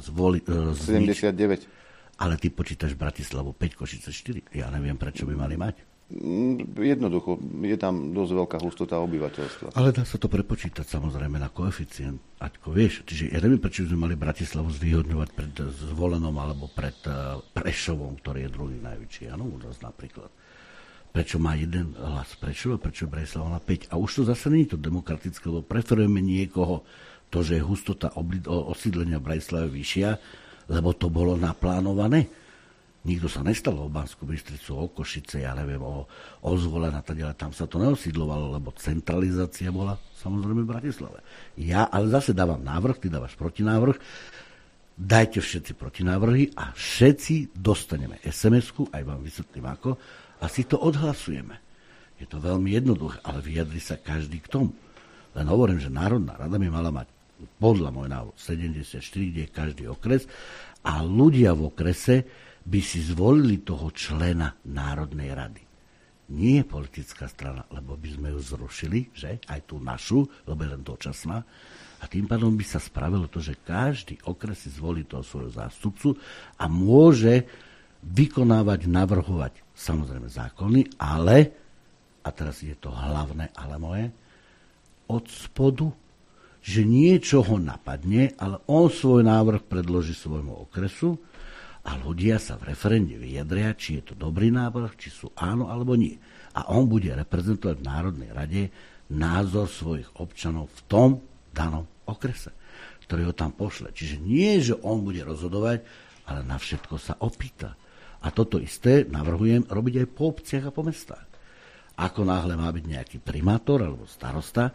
79. Ale ty počítaš Bratislavu 5, Košice 4. Ja neviem, prečo by mali mať. Jednoducho, je tam dosť veľká hustota obyvateľstva. Ale dá sa to prepočítať samozrejme na koeficient. Ako vieš, čiže ja neviem, prečo by sme mali Bratislavu zvýhodňovať pred Zvolenom alebo pred Prešovom, ktorý je druhý najväčší. Áno, napríklad. Prečo má jeden hlas Prešov, prečo Bratislava má 5. A už to zase nie je to demokratické, lebo preferujeme niekoho, to, že je hustota osídlenia v Bratislave vyššia, lebo to bolo naplánované. Nikto sa nestal o Banskú Bystricu, o Košice, ja neviem, o Zvolen a tak ďalej. Tam sa to neosídlovalo, lebo centralizácia bola samozrejme v Bratislave. Ja ale zase dávam návrh, ty dávaš protinávrh, dajte všetci protinávrhy a všetci dostaneme SMS-ku, aj vám vysvetlím ako, a si to odhlasujeme. Je to veľmi jednoduché, ale vyjadri sa každý k tomu. Len hovorím, že Národná rada by mala mať podľa môj návod 74, kde je každý okres a ľudia v okrese by si zvolili toho člena Národnej rady. Nie je politická strana, lebo by sme ju zrušili, že? Aj tú našu, lebo je len dočasná. A tým pádom by sa spravilo to, že každý okres si zvolí toho svojho zástupcu a môže vykonávať, navrhovať samozrejme zákony, ale, a teraz je to hlavné ale moje, od spodu, že niečo ho napadne, ale on svoj návrh predloží svojmu okresu a ľudia sa v referende vyjadria, či je to dobrý návrh, či sú áno alebo nie. A on bude reprezentovať v Národnej rade názor svojich občanov v tom danom okrese, ktorý ho tam pošle. Čiže nie, že on bude rozhodovať, ale na všetko sa opýta. A toto isté navrhujem robiť aj po obciach a po mestách. Ako náhle má byť nejaký primátor alebo starosta,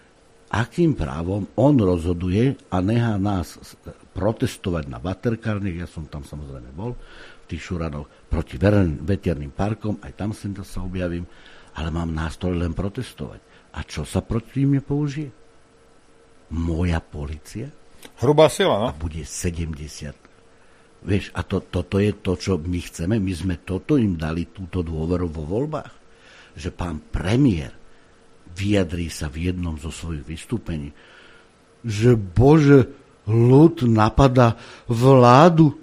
akým právom on rozhoduje a nechá nás protestovať na baterkárniach, ja som tam samozrejme bol, v tých šuranoch, proti veterným parkom, aj tam sem sa objavím, ale mám nástroj len protestovať. A čo sa proti mne použije? Moja polícia? Hrubá sila, no? A bude 70. Vieš, a toto je to, čo my chceme. My sme toto im dali, túto dôveru vo voľbách. Že pán premiér vyjadrí sa v jednom zo svojich vystúpení, že bože, ľud napadá vládu.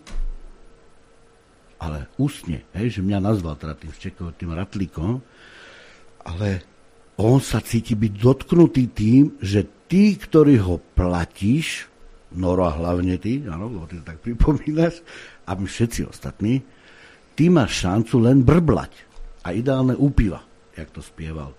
Ale ústne, že mňa nazval teda tým ratlíkom, ale on sa cíti byť dotknutý tým, že tí, ktorí ho platíš, Noro a hlavne ty, áno, lebo ty to tak pripomínaš, a my všetci ostatní, ty máš šancu len brblať. A ideálne úpiva, jak to spieval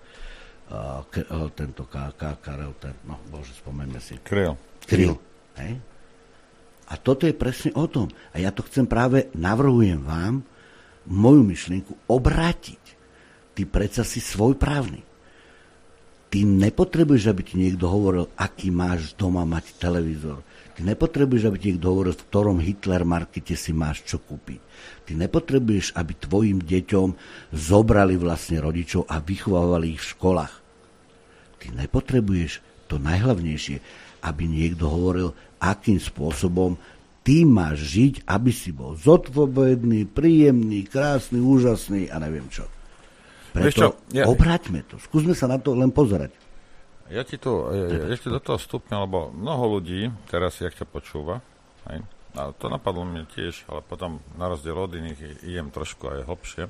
tento Karel, no bože, spomeňme si. Kryl. Hej? A toto je presne o tom. A ja to chcem práve, navrhujem vám, moju myšlienku obrátiť. Ty predsa si svojprávny. Ty nepotrebuješ, aby ti niekto hovoril, aký máš doma mať televízor. Ty nepotrebuješ, aby ti niekto hovoril, v ktorom Hitler markete si máš čo kúpiť. Ty nepotrebuješ, aby tvojim deťom zobrali vlastne rodičov a vychovávali ich v školách. Ty nepotrebuješ to najhlavnejšie, aby niekto hovoril, akým spôsobom ty máš žiť, aby si bol zodpovedný, príjemný, krásny, úžasný a neviem čo. Preto obráťme to. Skúsme sa na to len pozerať. Ja ti tu ešte do toho vstúpim, lebo mnoho ľudí teraz, jak ťa počúva, hej? A to napadlo mne tiež, ale potom na rozdiel od iných idem trošku aj hlbšie,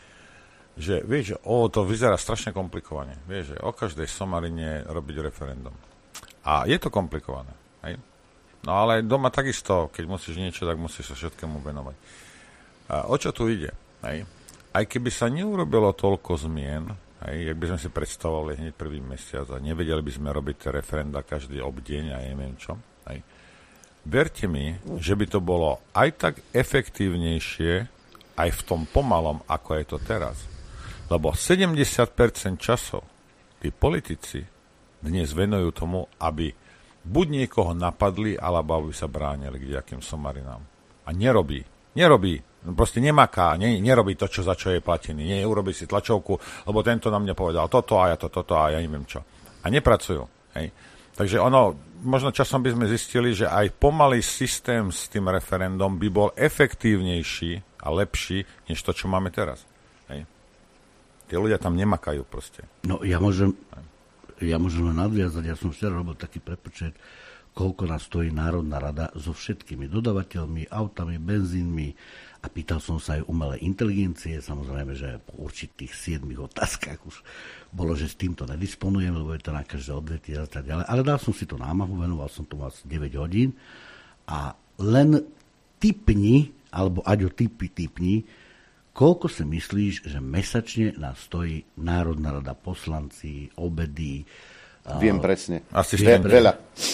že vieš, že to vyzerá strašne komplikovane. Vieš, že o každej somarine robiť referendum. A je to komplikované. Hej? No ale doma takisto, keď musíš niečo, tak musíš sa všetkému venovať. A o čo tu ide? Hej? Aj keby sa neurobilo toľko zmien, hej, jak by sme si predstavovali hneď prvý mesiac a nevedeli by sme robiť tie referenda každý obdeň a neviem čo, hej. Verte mi, že by to bolo aj tak efektívnejšie aj v tom pomalom, ako je to teraz. Lebo 70% časov tí politici dnes venujú tomu, aby buď niekoho napadli, alebo aby sa bránili k nejakým somarinám. A nerobí. Proste nemaká, nerobí to, za čo je platený. Urobí si tlačovku, lebo tento na mňa povedal toto a ja toto a ja neviem čo. A nepracujú. Hej. Takže možno časom by sme zistili, že aj pomalý systém s tým referendum by bol efektívnejší a lepší, než to, čo máme teraz. Hej. Tí ľudia tam nemakajú proste. No ja môžem len nadviazať. Ja som včera robil taký prepočet, koľko nás stojí Národná rada so všetkými dodavateľmi, autami, benzínmi, a pýtal som sa aj umelej inteligencie, samozrejme, že po určitých 7 otázkach už bolo, že s týmto nedisponujem, lebo je to na každé odvetie a tak ďalej. Ale dal som si to námahu, venoval som tomu asi 9 hodín a len tipni, alebo Aďo, tipni, koľko si myslíš, že mesačne nás stojí Národná rada, poslanci, obedy. Viem presne. Veľa.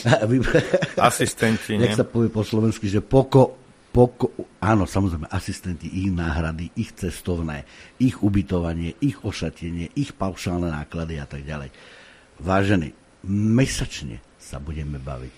Asistenti, nie? Jak sa povie po slovensky, že áno, samozrejme, asistenti, ich náhrady, ich cestovné, ich ubytovanie, ich ošatenie, ich paušálne náklady a tak ďalej. Vážení, mesačne sa budeme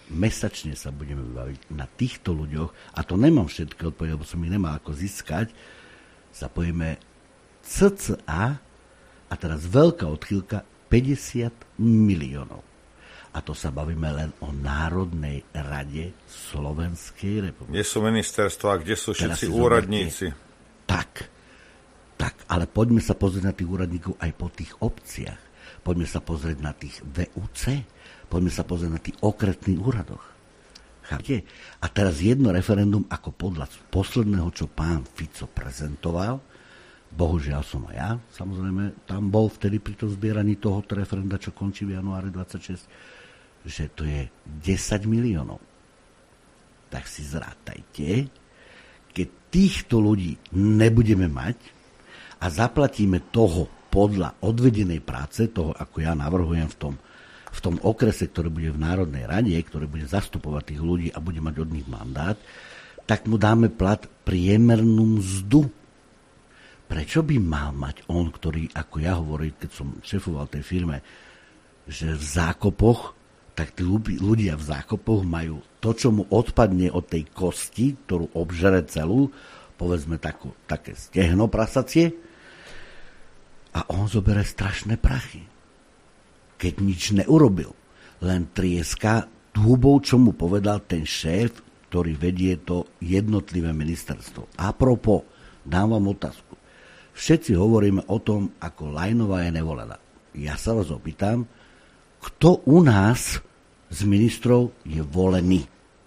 baviť na týchto ľuďoch, a to nemám všetky odpovede, lebo som ich nemal ako získať, sa pojeme cca, a teraz veľká odchýlka, 50 miliónov. A to sa bavíme len o Národnej rade Slovenskej republiky. Kde sú ministerstvá, kde sú všetci úradníci? Tak, ale poďme sa pozrieť na tých úradníkov aj po tých obciach. Poďme sa pozrieť na tých VUC. Poďme sa pozrieť na tých okresných úradoch. Chápete? A teraz jedno referendum, ako podľa posledného, čo pán Fico prezentoval, bohužiaľ som aj ja, samozrejme, tam bol vtedy pri tom zbieraní tohoto referenda, čo končí v januári 26, že to je 10 miliónov. Tak si zrátajte, keď týchto ľudí nebudeme mať a zaplatíme toho podľa odvedenej práce, toho, ako ja navrhujem v tom okrese, ktorý bude v Národnej rade, ktorý bude zastupovať tých ľudí a bude mať od nich mandát, tak mu dáme plat priemernú mzdu. Prečo by mal mať on, ktorý, ako ja hovorím, keď som šefoval tej firme, že v zákopoch, tak tí ľudia v zákopoch majú to, čo mu odpadne od tej kosti, ktorú obžere celú, povedzme také stehno prasacie, a on zoberie strašné prachy. keď nič neurobil. Len trieska hubou, čo mu povedal ten šéf, ktorý vedie to jednotlivé ministerstvo. Apropo, dám vám otázku. Všetci hovoríme o tom, ako Lajnová je nevolená. Ja sa vás opýtam, kto u nás z ministrov je volený?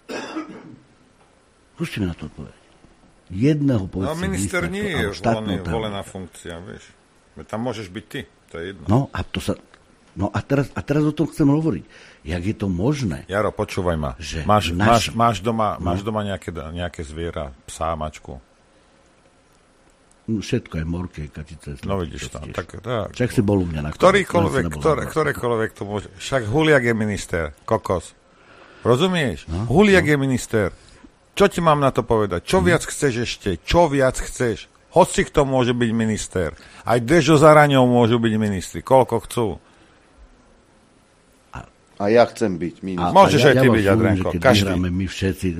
Skúste mi na to odpovedať. Jedného povedzte minister nie je volená funkcia, vieš. Tam môžeš byť ty, to je jedno. A teraz o tom chcem hovoriť. Jak je to možné? Jaro, počúvaj ma. Máš doma nejaké zviera, psa, mačku? Všetko je morky, kačice. No vidíš to. Tak. Však si bol u mňa na Ktorýkoľvek to môže. Však Huliak je minister, kokos. Rozumieš? No, Huliak je minister. Čo ti mám na to povedať? Čo viac chceš ešte? Čo viac chceš? Hoci kto môže byť minister. Aj Dežo Zaraňov môžu byť ministri. Koľko chcú? A ja chcem byť minister. Môžeš aj ty byť, Adrenko. Každý. My všetci,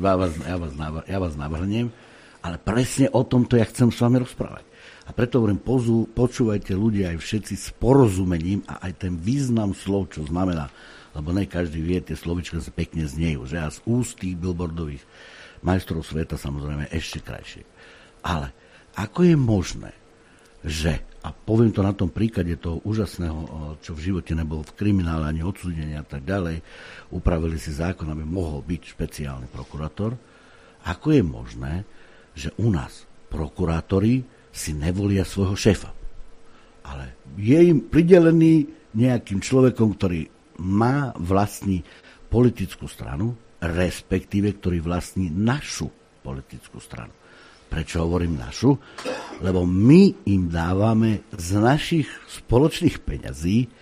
ja vás navrhnem, ale presne o tomto ja chcem s vami rozprávať. A preto hovorím, počúvajte ľudia aj všetci s porozumením a aj ten význam slov, čo znamená, lebo ne každý vie, tie slovička sa pekne znejú, že? A z úst tých billboardových majstrov sveta samozrejme ešte krajšie. Ale ako je možné, že, a poviem to na tom príklade toho úžasného, čo v živote nebolo v kriminále ani odsúdenia a tak ďalej, upravili si zákon, aby mohol byť špeciálny prokurátor, ako je možné, že u nás prokurátori si nevolia svojho šéfa. Ale je im pridelený nejakým človekom, ktorý má vlastní politickú stranu, respektíve ktorý vlastní našu politickú stranu. Prečo hovorím našu? Lebo my im dávame z našich spoločných peňazí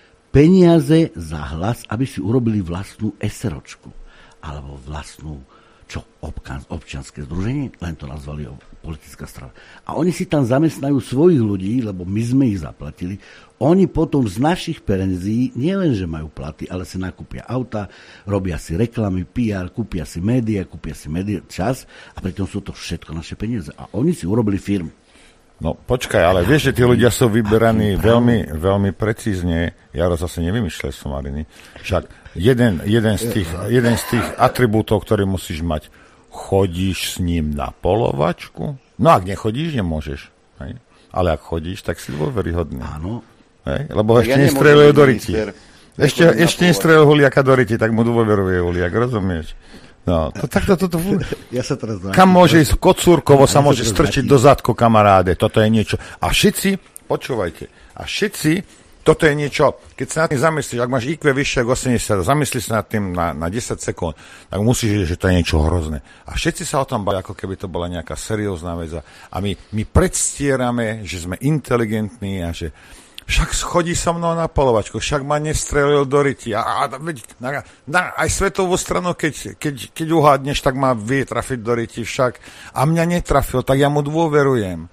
peniaze za hlas, aby si urobili vlastnú eseročku alebo vlastnú občianske združenie, len to nazvali politická strana. A oni si tam zamestnajú svojich ľudí, lebo my sme ich zaplatili. Oni potom z našich peniazí nie len, že majú platy, ale si nakúpia auta, robia si reklamy, PR, kúpia si média, čas a pritom sú to všetko naše peniaze. A oni si urobili firmu. No počkaj, ale vieš, že tí ľudia sú vyberaní veľmi, veľmi precízne. Jaro zase nevymýšľaj somariny. Však jeden z tých atribútov, ktorý musíš mať, chodíš s ním na polovačku? No ak nechodíš, nemôžeš. Hej? Ale ak chodíš, tak si dôveryhodný. Áno. Hej? Lebo ešte nestrelil do ryti. Ešte nestrelil Huliaka do ryti, tak mu dôveruje Huliak, rozumieš? No, toto ja sa teraz kam môže ísť Kocúrkovo, sa môže strčiť do zadku, kamaráde. Toto je niečo. A všetci, počúvajte, toto je niečo, keď sa nad tým zamyslíš, ak máš IQ vyššie ako 80, zamyslíš sa nad tým na 10 sekúnd, tak musíš vidieť, že to je niečo hrozné. A všetci sa o tom bavia, ako keby to bola nejaká seriózna vec. A my predstierame, že sme inteligentní a že však schodí so mnou na polovačku, však ma nestrelil do ryti. Aj svetovú stranu, keď uhádneš, tak ma vie trafiť do ryti však. A mňa netrafil, tak ja mu dôverujem.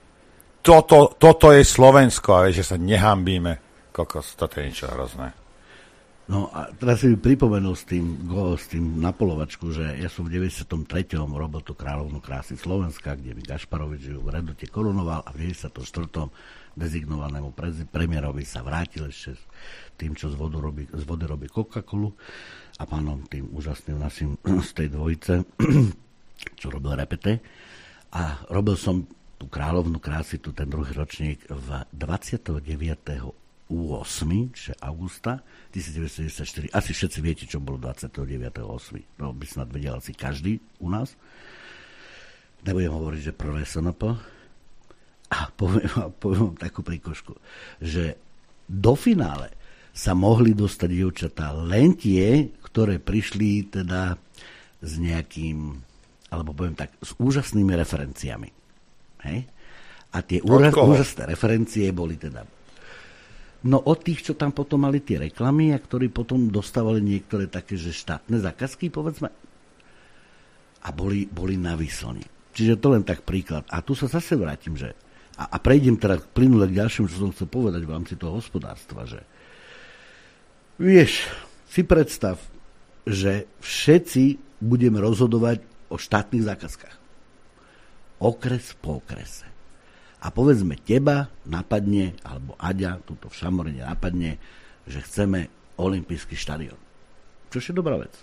Toto je Slovensko, ale že sa nehambíme. Kokos, toto je niečo hrozné. No a teraz si mi pripomenul s tým na polovačku, že ja som v 93. robil tú Kráľovnú krásy Slovenska, kde mi Gašparovič v Redote korunoval a v 94. dezignovanému premiérovi sa vrátil ešte tým, čo z vody robí Coca-Colu a pánom tým úžasným našim z tej dvojice, čo robil Repete. A robil som tú Kráľovnú krásy, ten druhý ročník v 29. 8. čiže augusta 1994. Asi všetci viete, čo bolo 29.8. No, by snad vedel asi každý u nás. Nebudem hovoriť, že prvé SNP. A poviem vám takú príkošku, že do finále sa mohli dostať dievčatá len tie, ktoré prišli teda s nejakým, alebo poviem tak, s úžasnými referenciami. Hej? A tie úžasné referencie boli teda od tých, čo tam potom mali tie reklamy a ktorí potom dostávali niektoré také, že štátne zákazky, povedzme. A boli navyslení. Čiže to len tak príklad. A tu sa zase vrátim, že a prejdem teda plynule k ďalšiemu, čo som chcel povedať v rámci toho hospodárstva, že vieš, si predstav, že všetci budeme rozhodovať o štátnych zákazkách. Okres po okrese. A povedzme, teba napadne, alebo Aďa, tuto v Šamorine napadne, že chceme olympijský štadión. Čo je dobrá vec.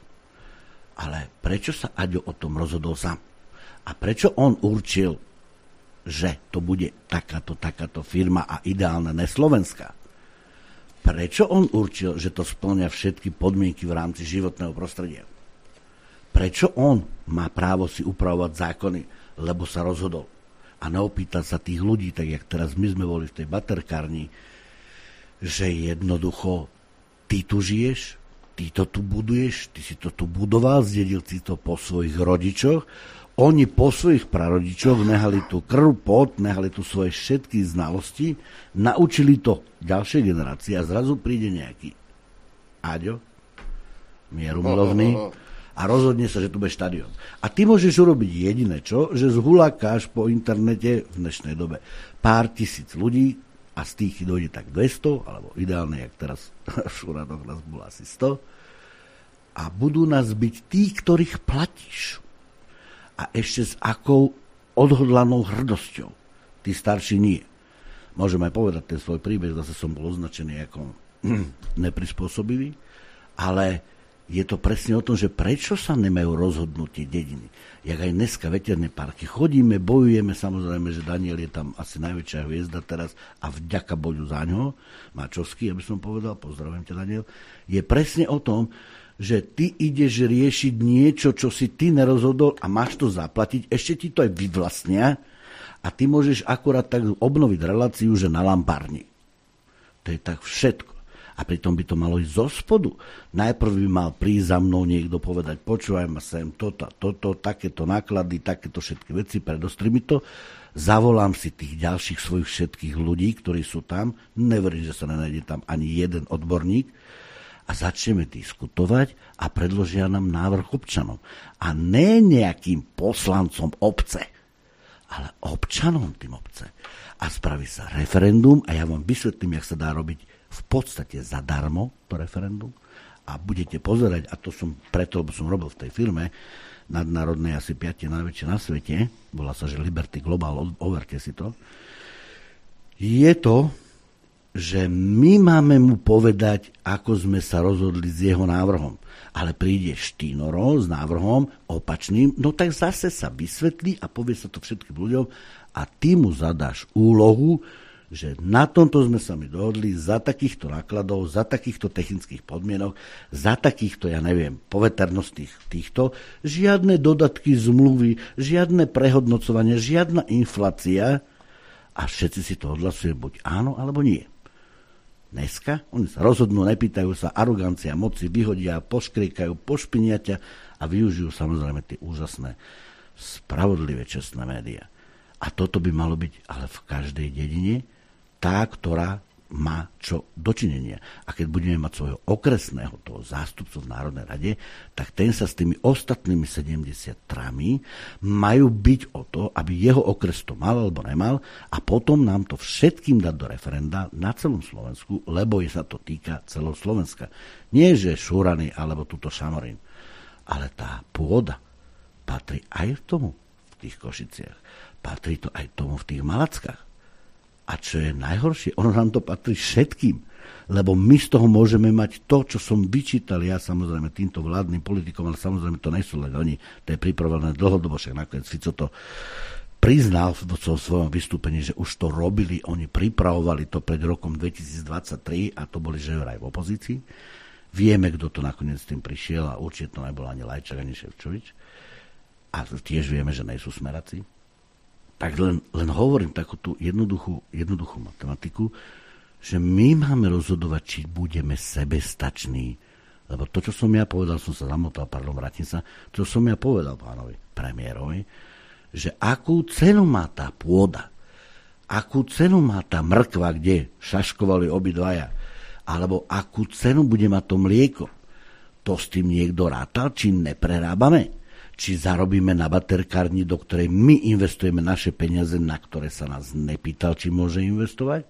Ale prečo sa Aďo o tom rozhodol sám? A prečo on určil, že to bude takáto firma a ideálne neslovenská? Prečo on určil, že to spĺňa všetky podmienky v rámci životného prostredia? Prečo on má právo si upravovať zákony, lebo sa rozhodol? A neopýtal sa tých ľudí, tak jak teraz my sme boli v tej baterkárni, že jednoducho ty tu žiješ, ty to tu buduješ, ty si to tu budoval, zdedil si to po svojich rodičoch, oni po svojich prarodičoch nehali tu krv, pot, nehali tu svoje všetky znalosti, naučili to ďalšej generácii a zrazu príde nejaký Aďo, mierumilovný, a rozhodne sa, že tu bude štadión. A ty môžeš urobiť jediné čo, že zhulákáš po internete v dnešnej dobe pár tisíc ľudí a z tých dojde tak 200, alebo ideálne, jak teraz v Šuradoch nás bolo asi 100, a budú nás byť tí, ktorých platíš. A ešte s akou odhodlanou hrdosťou. Tí starší nie. Môžem aj povedať ten svoj príbeh, zase som bol označený ako neprispôsobivý, ale je to presne o tom, že prečo sa nemajú rozhodnúť tie dediny. Jak aj dneska veterné parky. Chodíme, bojujeme, samozrejme, že Daniel je tam asi najväčšia hviezda teraz a vďaka Bohu za ňo, Mačovský, aby som povedal, pozdravujem ťa, Daniel, je presne o tom, že ty ideš riešiť niečo, čo si ty nerozhodol a máš to zaplatiť, ešte ti to aj vyvlastnia a ty môžeš akurát tak obnoviť reláciu, že na lampárni. To je tak všetko. A pritom by to malo ísť zo spodu. Najprv by mal prísť za mnou niekto povedať, počúvaj ma sem, toto, takéto náklady, takéto všetky veci, predostri mi to, zavolám si tých ďalších svojich všetkých ľudí, ktorí sú tam, neverím, že sa nenájde tam ani jeden odborník, a začneme diskutovať a predložia nám návrh občanom. A ne nejakým poslancom obce, ale občanom tým obce. A spraví sa referendum a ja vám vysvetlím, jak sa dá robiť v podstate zadarmo to referendum. A budete pozerať, a to som preto, lebo som robil v tej firme nadnárodnej, asi 5. najväčšie na svete, volá sa, že Liberty Global, overte si to. Je to, že my máme mu povedať, ako sme sa rozhodli s jeho návrhom. Ale príde Štínoro s návrhom opačným, no tak zase sa vysvetlí a povie sa to všetkým ľuďom a ty mu zadáš úlohu, že na tomto sme sa mi dohodli za takýchto nákladov, za takýchto technických podmienok, za takýchto, ja neviem, poveternosť týchto, žiadne dodatky zmluvy, žiadne prehodnocovanie, žiadna inflácia a všetci si to odhlasujú buď áno, alebo nie. Dneska oni sa rozhodnú, nepýtajú sa, arogancia moci, vyhodia, poškriekajú, pošpinia ťa a využijú samozrejme tie úžasné, spravodlivé, čestné médiá. A toto by malo byť ale v každej dedine tá, ktorá má čo dočinenia. A keď budeme mať svojho okresného toho zástupcu v Národnej rade, tak ten sa s tými ostatnými 73 majú byť o to, aby jeho okres to mal alebo nemal a potom nám to všetkým dať do referenda na celom Slovensku, lebo sa to týka celého Slovenska. Nie, že Šúrany alebo túto Šamorín, ale tá pôda patrí aj tomu v tých Košiciach. Patrí to aj tomu v tých Malackách. A čo je najhoršie, ono nám to patrí všetkým, lebo my z toho môžeme mať to, čo som vyčítal ja samozrejme týmto vládnym politikom, ale samozrejme to nie sú len oni, to je pripravené dlhodobo, však nakoniec Fico to priznal v svojom vystúpení, že už to robili, oni pripravovali to pred rokom 2023 a to boli že vraj v opozícii. Vieme, kto to nakoniec s tým prišiel a určite to nebol ani Lajčák, ani Šefčovič. A tiež vieme, že nie sú smeráci. Tak len hovorím takú tú jednoduchú matematiku, že my máme rozhodovať, či budeme sebestační. Lebo to, čo som ja povedal, som sa zamotal, vrátim sa, čo som ja povedal pánovi premiérovi, že akú cenu má tá pôda, akú cenu má tá mrkva, kde šaškovali obidvaja, alebo akú cenu bude mať to mlieko. To s tým niekto rátal, či neprerábame. Či zarobíme na baterkárni, do ktorej my investujeme naše peniaze, na ktoré sa nás nepýtal, či môže investovať?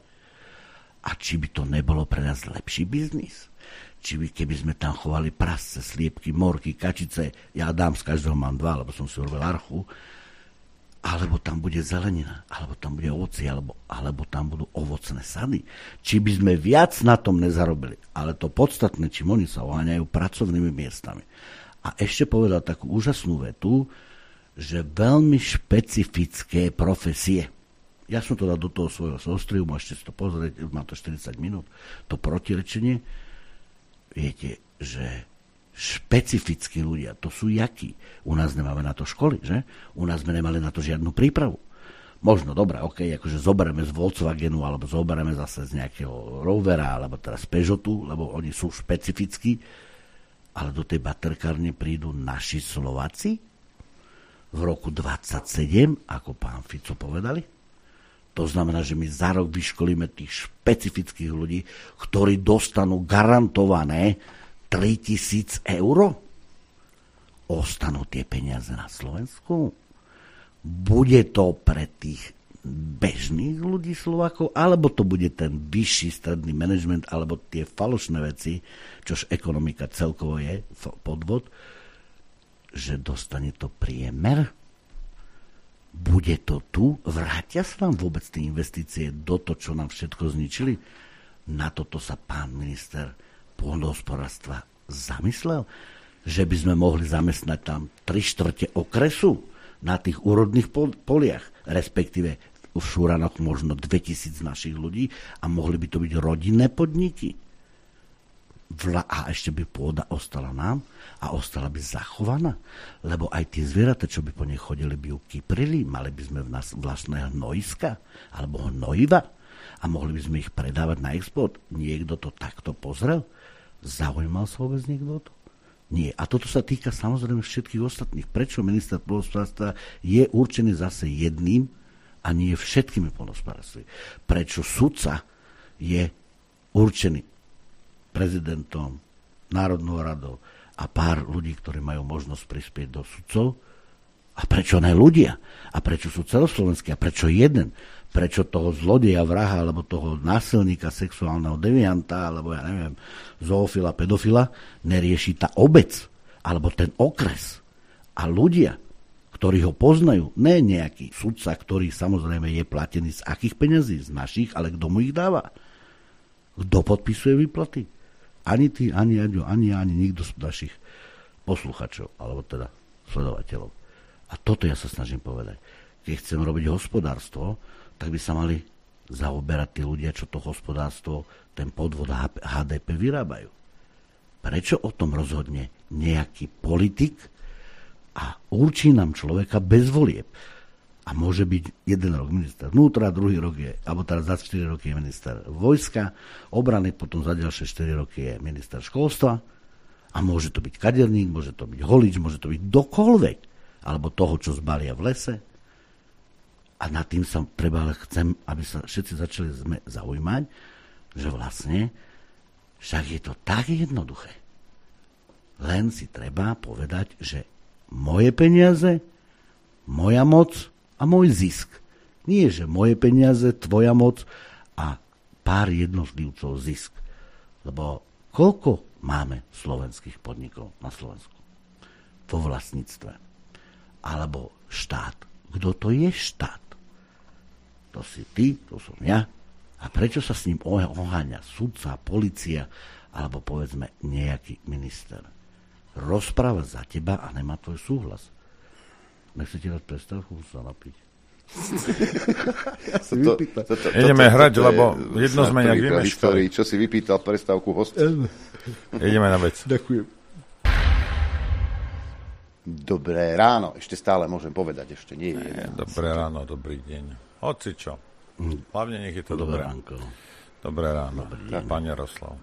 A či by to nebolo pre nás lepší biznis? Či by, keby sme tam chovali prasce, sliepky, morky, kačice, ja dám z každého mám 2, lebo som si urobil archu, alebo tam bude zelenina, alebo tam bude ovocie, alebo tam budú ovocné sady. Či by sme viac na tom nezarobili. Ale to podstatné, čím oni sa oháňajú pracovnými miestami. A ešte povedal takú úžasnú vetu, že veľmi špecifické profesie. Ja som to dal do toho svojho zostrihu, môžete si to pozrieť, má to 40 minút, to protirečenie. Viete, že špecifickí ľudia, to sú jakí. U nás nemáme na to školy, že? U nás sme nemali na to žiadnu prípravu. Možno, dobré, akože zoberieme z Volkswagenu, alebo zoberieme zase z nejakého Rovera, alebo teraz Peugeotu, lebo oni sú špecifickí, ale do tej baterkárne prídu naši Slováci v roku 27, ako pán Fico povedali. To znamená, že my za rok vyškolíme tých špecifických ľudí, ktorí dostanú garantované 3 000 eur? Ostanú tie peniaze na Slovensku? Bude to pre tých bežných ľudí Slovákov, alebo to bude ten vyšší stredný manažment, alebo tie falošné veci, čož ekonomika celkovo je podvod, že dostane to priemer? Bude to tu? Vrátia sa nám vôbec tie investície do toho, čo nám všetko zničili? Na toto sa pán minister poľnohospodárstva zamyslel, že by sme mohli zamestnať tam 3/4 okresu na tých úrodných poliach, respektíve v Šuranoch možno 2000 našich ľudí a mohli by to byť rodinné podniky. A ešte by pôda ostala nám a ostala by zachovaná, lebo aj tie zvieratá, čo by po nej chodili, by ju kyprili, mali by sme v nás vlastné hnojiska alebo hnojiva a mohli by sme ich predávať na export. Niekto to takto pozrel? Zaujímal sa vôbec niekto to? Nie. A toto sa týka samozrejme všetkých ostatných. Prečo minister poľnohospodárstva je určený zase jedným a nie všetkými poľnohospodárstvami? Prečo sudca je určený prezidentom, Národnou radou a pár ľudí, ktorí majú možnosť prispieť do sudcov? A prečo ne ľudia? A prečo sú celoslovenskí? A prečo jeden? Prečo toho zlodeja, vraha, alebo toho násilníka, sexuálneho devianta, alebo ja neviem, zoofila, pedofila, nerieši tá obec, alebo ten okres. A ľudia, ktorí ho poznajú, ne nejaký sudca, ktorý samozrejme je platený z akých peňazí? Z našich, ale kto mu ich dáva? Kto podpisuje výplaty? Ani ty, ani ja, ani nikto z našich posluchačov, alebo teda sledovateľov. A toto ja sa snažím povedať. Keď chcem robiť hospodárstvo, tak by sa mali zaoberať tí ľudia, čo to hospodárstvo, ten podvod HDP vyrábajú. Prečo o tom rozhodne nejaký politik a určí nám človeka bez volieb? A môže byť jeden rok minister vnútra, druhý rok je, alebo teraz za 4 roky je minister vojska, obrany, potom za ďalšie 4 roky je minister školstva a môže to byť kaderník, môže to byť holič, môže to byť dokoľvek, alebo toho, čo zbalia v lese. A nad tým sa chcem, aby sa všetci začali zaujímať, že vlastne však je to tak jednoduché. Len si treba povedať, že moje peniaze, moja moc a môj zisk. Nie, že moje peniaze, tvoja moc a pár jednotlivcov zisk. Lebo koľko máme slovenských podnikov na Slovensku? Vo vlastníctve. Alebo štát. Kto to je štát? To si ty, to som ja. A prečo sa s ním oháňa sudca, polícia, alebo povedzme nejaký minister? Rozpráva za teba a nemá tvoj súhlas. Nechcete dať prestávku, sa napiť? Ideme hrať, lebo jedno sme nejak vymeškali. Čo si vypýtal prestávku host? Ideme na vec. Ďakujem. Dobré ráno. Ešte stále môžem povedať, ešte nie je. Dobré ráno, dobrý deň. Hoci čo. Hlavne nech je to dobré. Dobré ráno. Pán Jaroslav.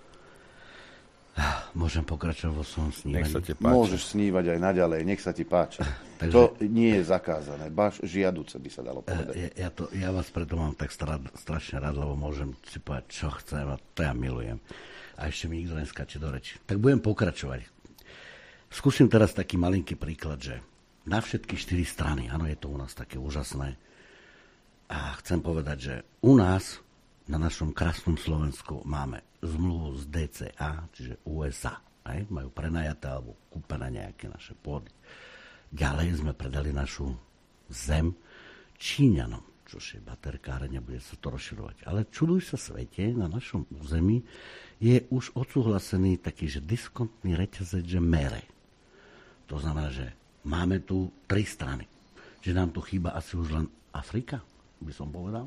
Môžem pokračovať vo svojom snívaní? Nech sa ti páči. Môžeš snívať aj naďalej, nech sa ti páči. Takže, to nie je zakázané, baš žiaduce by sa dalo povedať. Ja vás preto mám tak strašne rád, lebo môžem si povedať, čo chcem a to ja milujem. A ešte mi nikto neskáče do reči. Tak budem pokračovať. Skúsim teraz taký malinký príklad, že na všetky 4 strany, áno, je to u nás také úžasné. A chcem povedať, že u nás, na našom krásnom Slovensku, máme zmluvu z DCA, čiže USA. Majú prenajaté alebo kúpené nejaké naše pôdy. Ďalej sme predali našu zem Číňanom, čož je baterkáreň a bude sa to rozširovať. Ale čuduj sa svete, na našom území je už odsúhlasený taký, že diskontný reťazec, že mere. To znamená, že máme tu 3 strany. Že nám tu chýba asi už len Afrika, by som povedal.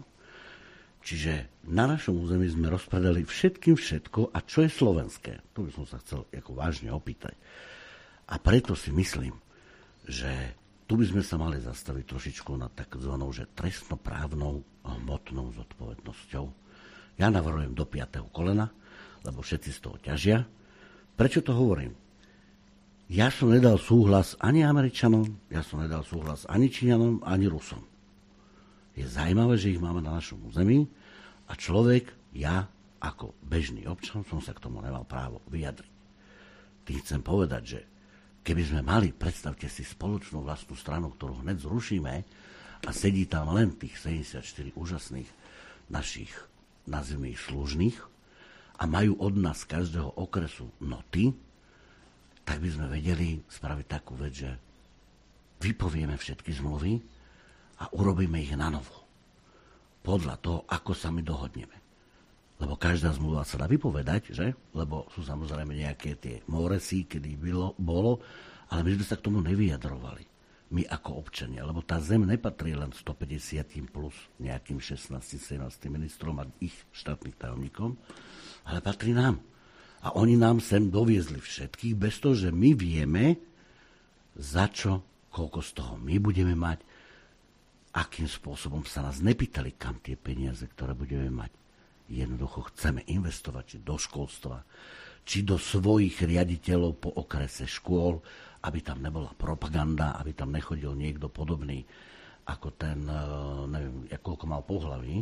Čiže na našom území sme rozpredali všetkým všetko, a čo je slovenské. To by som sa chcel ako vážne opýtať. A preto si myslím, že tu by sme sa mali zastaviť trošičku na takzvanou, že trestnoprávnou hmotnou zodpovednosťou. Ja navrhujem do 5. kolena, lebo všetci z toho ťažia. Prečo to hovorím? Ja som nedal súhlas ani Američanom, ja som nedal súhlas ani Číňanom, ani Rusom. Je zaujímavé, že ich máme na našom území a človek, ja ako bežný občan, som sa k tomu nemal právo vyjadriť. Tým chcem povedať, že keby sme mali, predstavte si, spoločnú vlastnú stranu, ktorú hneď zrušíme a sedí tam len tých 74 úžasných našich, nazvime ich, služných a majú od nás každého okresu noty, tak by sme vedeli spraviť takú vec, že vypovieme všetky zmluvy a urobíme ich na novo. Podľa toho, ako sa my dohodneme. Lebo každá zmluva sa dá vypovedať, že? Lebo sú samozrejme nejaké tie moresy, kedy bolo, ale my sme sa k tomu nevyjadrovali. My ako občania, lebo tá zem nepatrí len 150 plus nejakým 16-17 ministrom a ich štátnych tajomníkom, ale patrí nám. A oni nám sem doviezli všetkých bez toho, že my vieme, za čo, koľko z toho my budeme mať, akým spôsobom sa nás nepýtali, kam tie peniaze, ktoré budeme mať. Jednoducho chceme investovať, či do školstva, či do svojich riaditeľov po okrese škôl, aby tam nebola propaganda, aby tam nechodil niekto podobný ako ten, neviem, koľko mal pohlaví,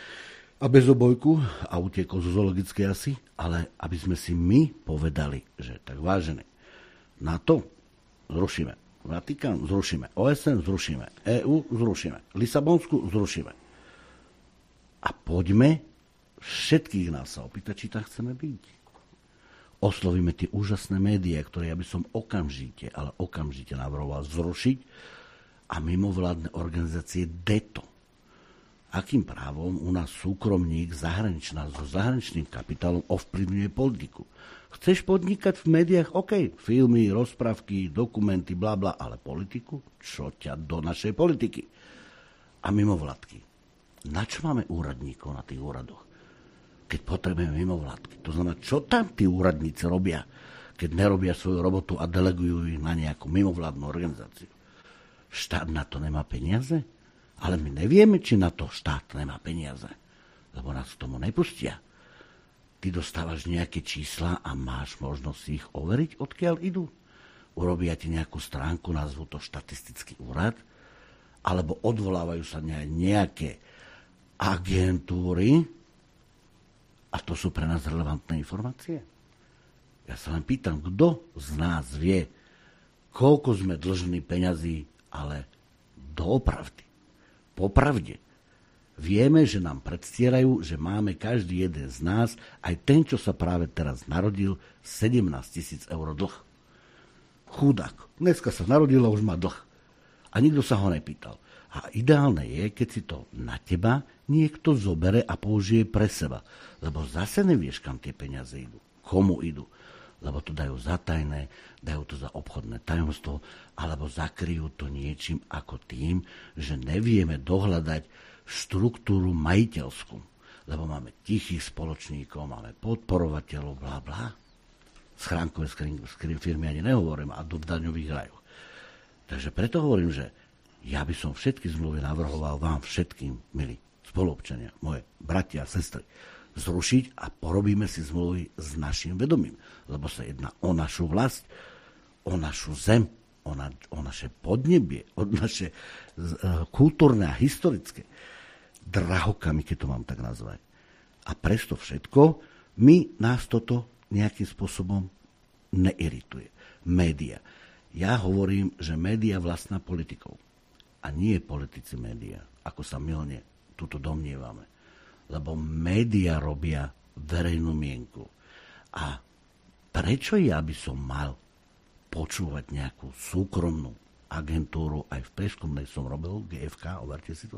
a bez obojku a utiekol zo zoologickej asi, ale aby sme si my povedali, že tak vážené, NATO zrušíme, Vatikán zrušíme, OSN zrušíme, EU zrušíme, Lisabonsku zrušíme. A poďme všetkých nás sa opýtať, či tam chceme byť. Oslovíme tie úžasné médiá, ktoré ja by som okamžite navrhoval zrušiť, a mimovládne organizácie DETO. Akým právom u nás súkromník zahraničná so zahraničným kapitálom ovplyvňuje politiku? Chceš podnikať v médiách? OK, filmy, rozprávky, dokumenty, blabla, ale politiku? Čo ťa do našej politiky? A mimovládky. Na čo máme úradníkov na tých úradoch? Keď potrebujeme mimovládky. To znamená, čo tam tí úradníci robia, keď nerobia svoju robotu a delegujú ich na nejakú mimovládnu organizáciu? Štát na to nemá peniaze? Ale my nevieme, či na to štát nemá peniaze. Lebo nás k tomu nepustia. Ty dostávaš nejaké čísla a máš možnosť ich overiť, odkiaľ idú. Urobia ti nejakú stránku, nazvú to štatistický úrad, alebo odvolávajú sa nejaké agentúry, a to sú pre nás relevantné informácie. Ja sa len pýtam, kto z nás vie, koľko sme dlžní peňazí, ale doopravdy. Popravde. Vieme, že nám predstierajú, že máme každý jeden z nás, aj ten, čo sa práve teraz narodil, 17 000 eur dlh. Chudák. Dneska sa narodil a už má dlh. A nikto sa ho nepýtal. A ideálne je, keď si to na teba niekto zobere a použije pre seba. Lebo zase nevieš, kam tie peniaze idú. Komu idú. Lebo to dajú za tajné, dajú to za obchodné tajomstvo, alebo zakryjú to niečím ako tým, že nevieme dohľadať štruktúru majiteľskú. Lebo máme tichých spoločníkov, máme podporovateľov, blá, blá. Schránkové firmy ani nehovorím, a do daňových rajoch. Takže preto hovorím, že ja by som všetky zmluvy navrhoval vám všetkým, milí spoluobčania, moje bratia a sestry, zrušiť a porobíme si zmluvy s našim vedomím. Lebo sa jedná o našu vlast, o našu zem, o naše podnebie, o naše kultúrne a historické drahokamy, keď to mám tak nazvať. A preto všetko, nás toto nejakým spôsobom neirituje. Média. Ja hovorím, že média vlastná politikou. A nie politici média, ako sa mylne tuto domnievame. Lebo média robia verejnú mienku. A prečo ja by som mal počúvať nejakú súkromnú agentúru, aj v prieskumnej som robil, GFK, overte si to,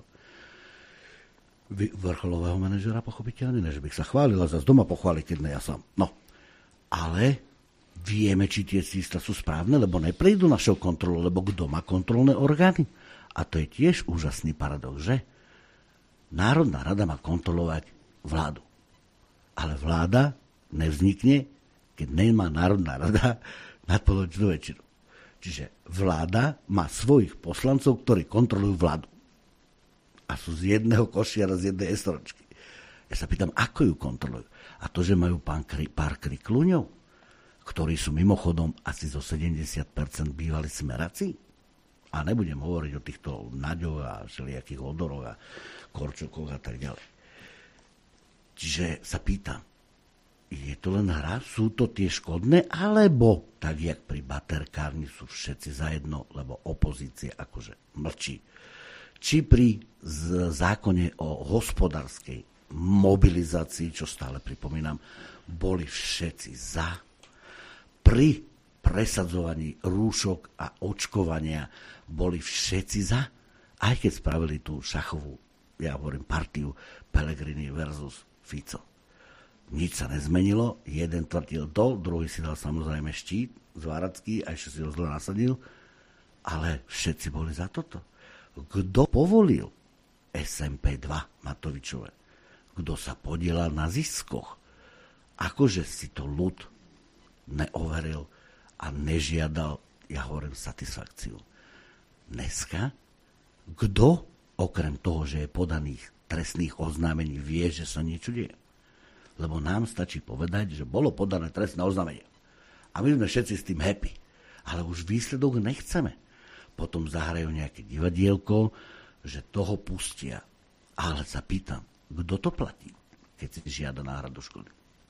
vrcholového manažera, pochopiteľne, než bych sa chválil a zase doma pochváliť, keď ne ja sám. No, ale vieme, či tie čísla sú správne, lebo neprejdú našou kontrolu, lebo kto má kontrolné orgány? A to je tiež úžasný paradox, že? Národná rada má kontrolovať vládu. Ale vláda nevznikne, keď nemá Národná rada nadpolovičnú väčšinu. Čiže vláda má svojich poslancov, ktorí kontrolujú vládu. A sú z jedného košiara, z jednej estročky. Ja sa pýtam, ako ju kontrolujú? A to, že majú pár krikľúňov, ktorí sú mimochodom asi zo 70% bývali smeráci? A nebudem hovoriť o týchto Naďov a všelijakých Odoroch a Korčokoch a tak ďalej. Čiže sa pýtam, je to len hra? Sú to tie škodné? Alebo, tak jak pri baterkárni sú všetci zajedno, lebo opozícia akože mlčí. Či pri zákone o hospodárskej mobilizácii, čo stále pripomínam, boli všetci za. Pri presadzovaní rúšok a očkovania boli všetci za. Aj keď spravili tú šachovú, ja hovorím, partiu Pellegrini versus Fico. Nič sa nezmenilo, jeden tvrdil to, druhý si dal samozrejme štít, zváracký, a ešte si ho zle nasadil, ale všetci boli za toto. Kto povolil SMP2 Matovičové? Kto sa podielal na ziskoch? Akože si to ľud neoveril a nežiadal, ja hovorím, satisfakciu. Dneska, kto, okrem toho, že je podaných trestných oznámení, vie, že sa niečo deje? Lebo nám stačí povedať, že bolo podané trestné oznámenie. A my sme všetci s tým happy. Ale už výsledok nechceme. Potom zahrajú nejaké divadielko, že toho pustia. Ale sa pýtam, kto to platí, keď si žiada náhradu škody?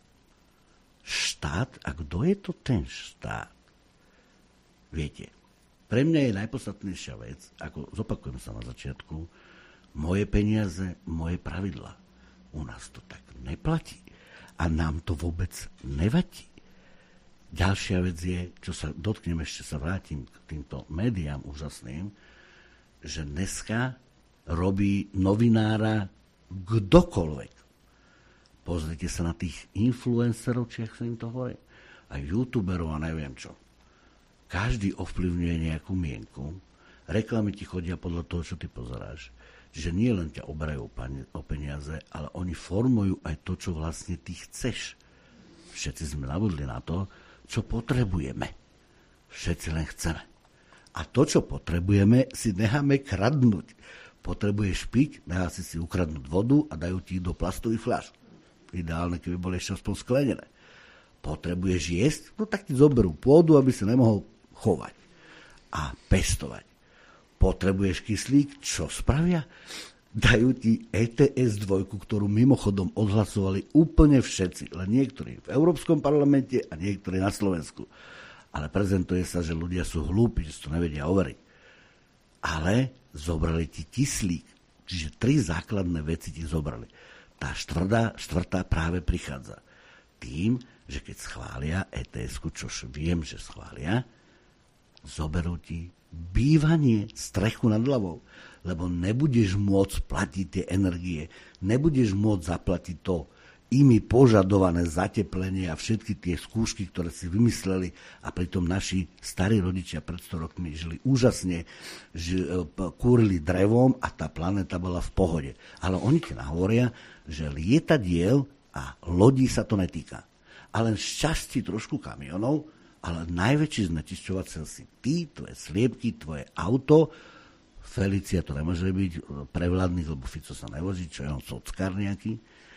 Štát? A kto je to ten štát? Viete, pre mňa je najpodstatnejšia vec, ako zopakujem sa na začiatku, moje peniaze, moje pravidlá. U nás to tak neplatí. A nám to vôbec nevadí. Ďalšia vec je, čo sa dotknem, ešte sa vrátim k týmto médiám úžasným, že dneska robí novinára kdokoľvek. Pozrite sa na tých influencerov, či ak sa im to hovorí, a youtuberov a neviem čo. Každý ovplyvňuje nejakú mienku, reklamy ti chodia podľa toho, čo ty pozeráš. Čiže nie len ťa oberajú o peniaze, ale oni formujú aj to, čo vlastne ty chceš. Všetci sme nabudli na to, čo potrebujeme. Všetci len chceme. A to, čo potrebujeme, si necháme kradnúť. Potrebuješ piť, nechá si ukradnúť vodu a dajú ti do plastových fľaš. Ideálne, keby boli ešte aspoň sklenené. Potrebuješ jesť, no tak ti zoberú pôdu, aby si nemohol chovať a pestovať. Potrebuješ kyslík, čo spravia? Dajú ti ETS-2, ktorú mimochodom odhlasovali úplne všetci, len niektorí v Európskom parlamente a niektorí na Slovensku. Ale prezentuje sa, že ľudia sú hlúpi, že to nevedia overiť. Ale zobrali ti kyslík, čiže 3 základné veci ti zobrali. Tá štvrtá práve prichádza. Tým, že keď schvália ETS-ku, čož viem, že schvália, zoberú ti bývanie, strechu nad hlavou, lebo nebudeš môcť platiť tie energie, nebudeš môcť zaplatiť to imi požadované zateplenie a všetky tie skúšky, ktoré si vymysleli, a pritom naši starí rodičia pred 100 rokmi žili úžasne, kúrili drevom a tá planéta bola v pohode. Ale oni ti nahovoria, že lietadiel a lodí sa to netýka. A len šťastí trošku kamionov, ale najväčší znečisťovateľ si ty, tvoje sliepky, tvoje auto. Felicia to nemôže byť prevládnych, lebo Fico sa nevozí, čo je on sockár nejaký.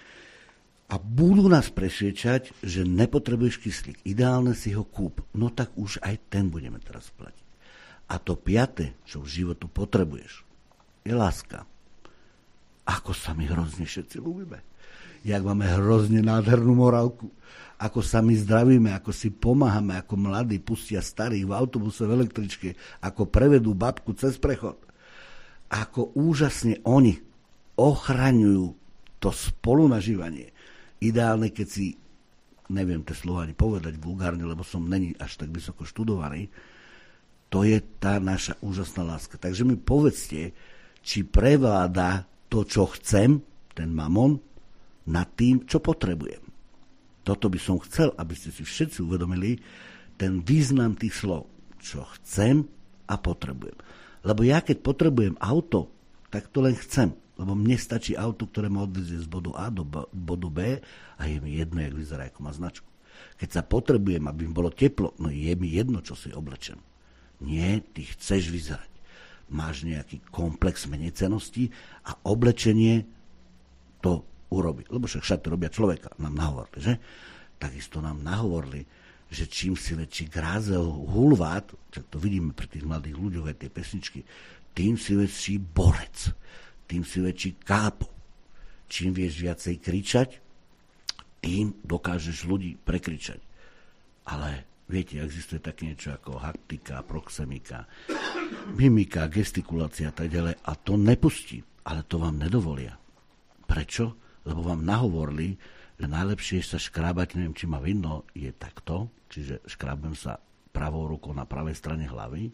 A budú nás presviečať, že nepotrebuješ kyslík. Ideálne si ho kúp. No tak už aj ten budeme teraz platiť. A to 5., čo v životu potrebuješ, je láska. Ako sa my hrozne všetci ľúbime. Jak máme hrozne nádhernú morálku. Ako sa my zdravíme, ako si pomáhame, ako mladí pustia starých v autobuse, v električke, ako prevedú babku cez prechod. Ako úžasne oni ochraňujú to spolunažívanie. Ideálne, keď si, neviem tie slova ani povedať vulgárne, lebo som není až tak vysoko študovaný, To je tá naša úžasná láska. Takže mi povedzte, či prevláda to, čo chcem, ten mamon, nad tým, čo potrebujem. Toto by som chcel, aby ste si všetci uvedomili ten význam tých slov. Čo chcem a potrebujem. Lebo ja, keď potrebujem auto, tak to len chcem. Lebo mne stačí auto, ktoré ma odvezie z bodu A do bodu B a je mi jedno, jak vyzerá, ako má značku. Keď sa potrebujem, aby mi bolo teplo, no je mi jedno, čo si oblečem. Nie, ty chceš vyzerať. Máš nejaký komplex menecenosti a oblečenie to urobí. Lebo však šaty robia človeka, nám nahovorili, že? Takisto nám nahovorili, že čím si väčší grázel hulvát, tak to vidíme pri tých mladých ľuďoch aj tie pesničky, tým si väčší borec, tým si väčší kápo. Čím vieš viacej kričať, tým dokážeš ľudí prekričať. Ale viete, existuje také niečo ako haptika, proxemika, mimika, gestikulácia a tak ďalej a to nepustí, ale to vám nedovolia. Prečo? Lebo vám nahovorili, že najlepšie sa škrábať, neviem, či ma vidno, je takto, čiže škrábem sa pravou rukou na pravej strane hlavy,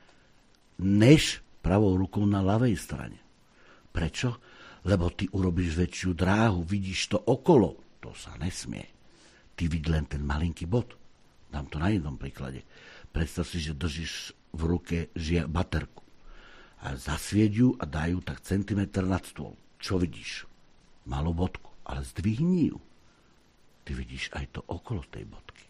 než pravou rukou na ľavej strane. Prečo? Lebo ty urobíš väčšiu dráhu, vidíš to okolo. To sa nesmie. Ty vidí len ten malinký bod. Dám to na jednom príklade. Predstav si, že držíš v ruke baterku. A zasvieť ju a dajú tak centimetr nad stôl. Čo vidíš? Malú bodku. Ale zdvihni ju. Ty vidíš aj to okolo tej bodky.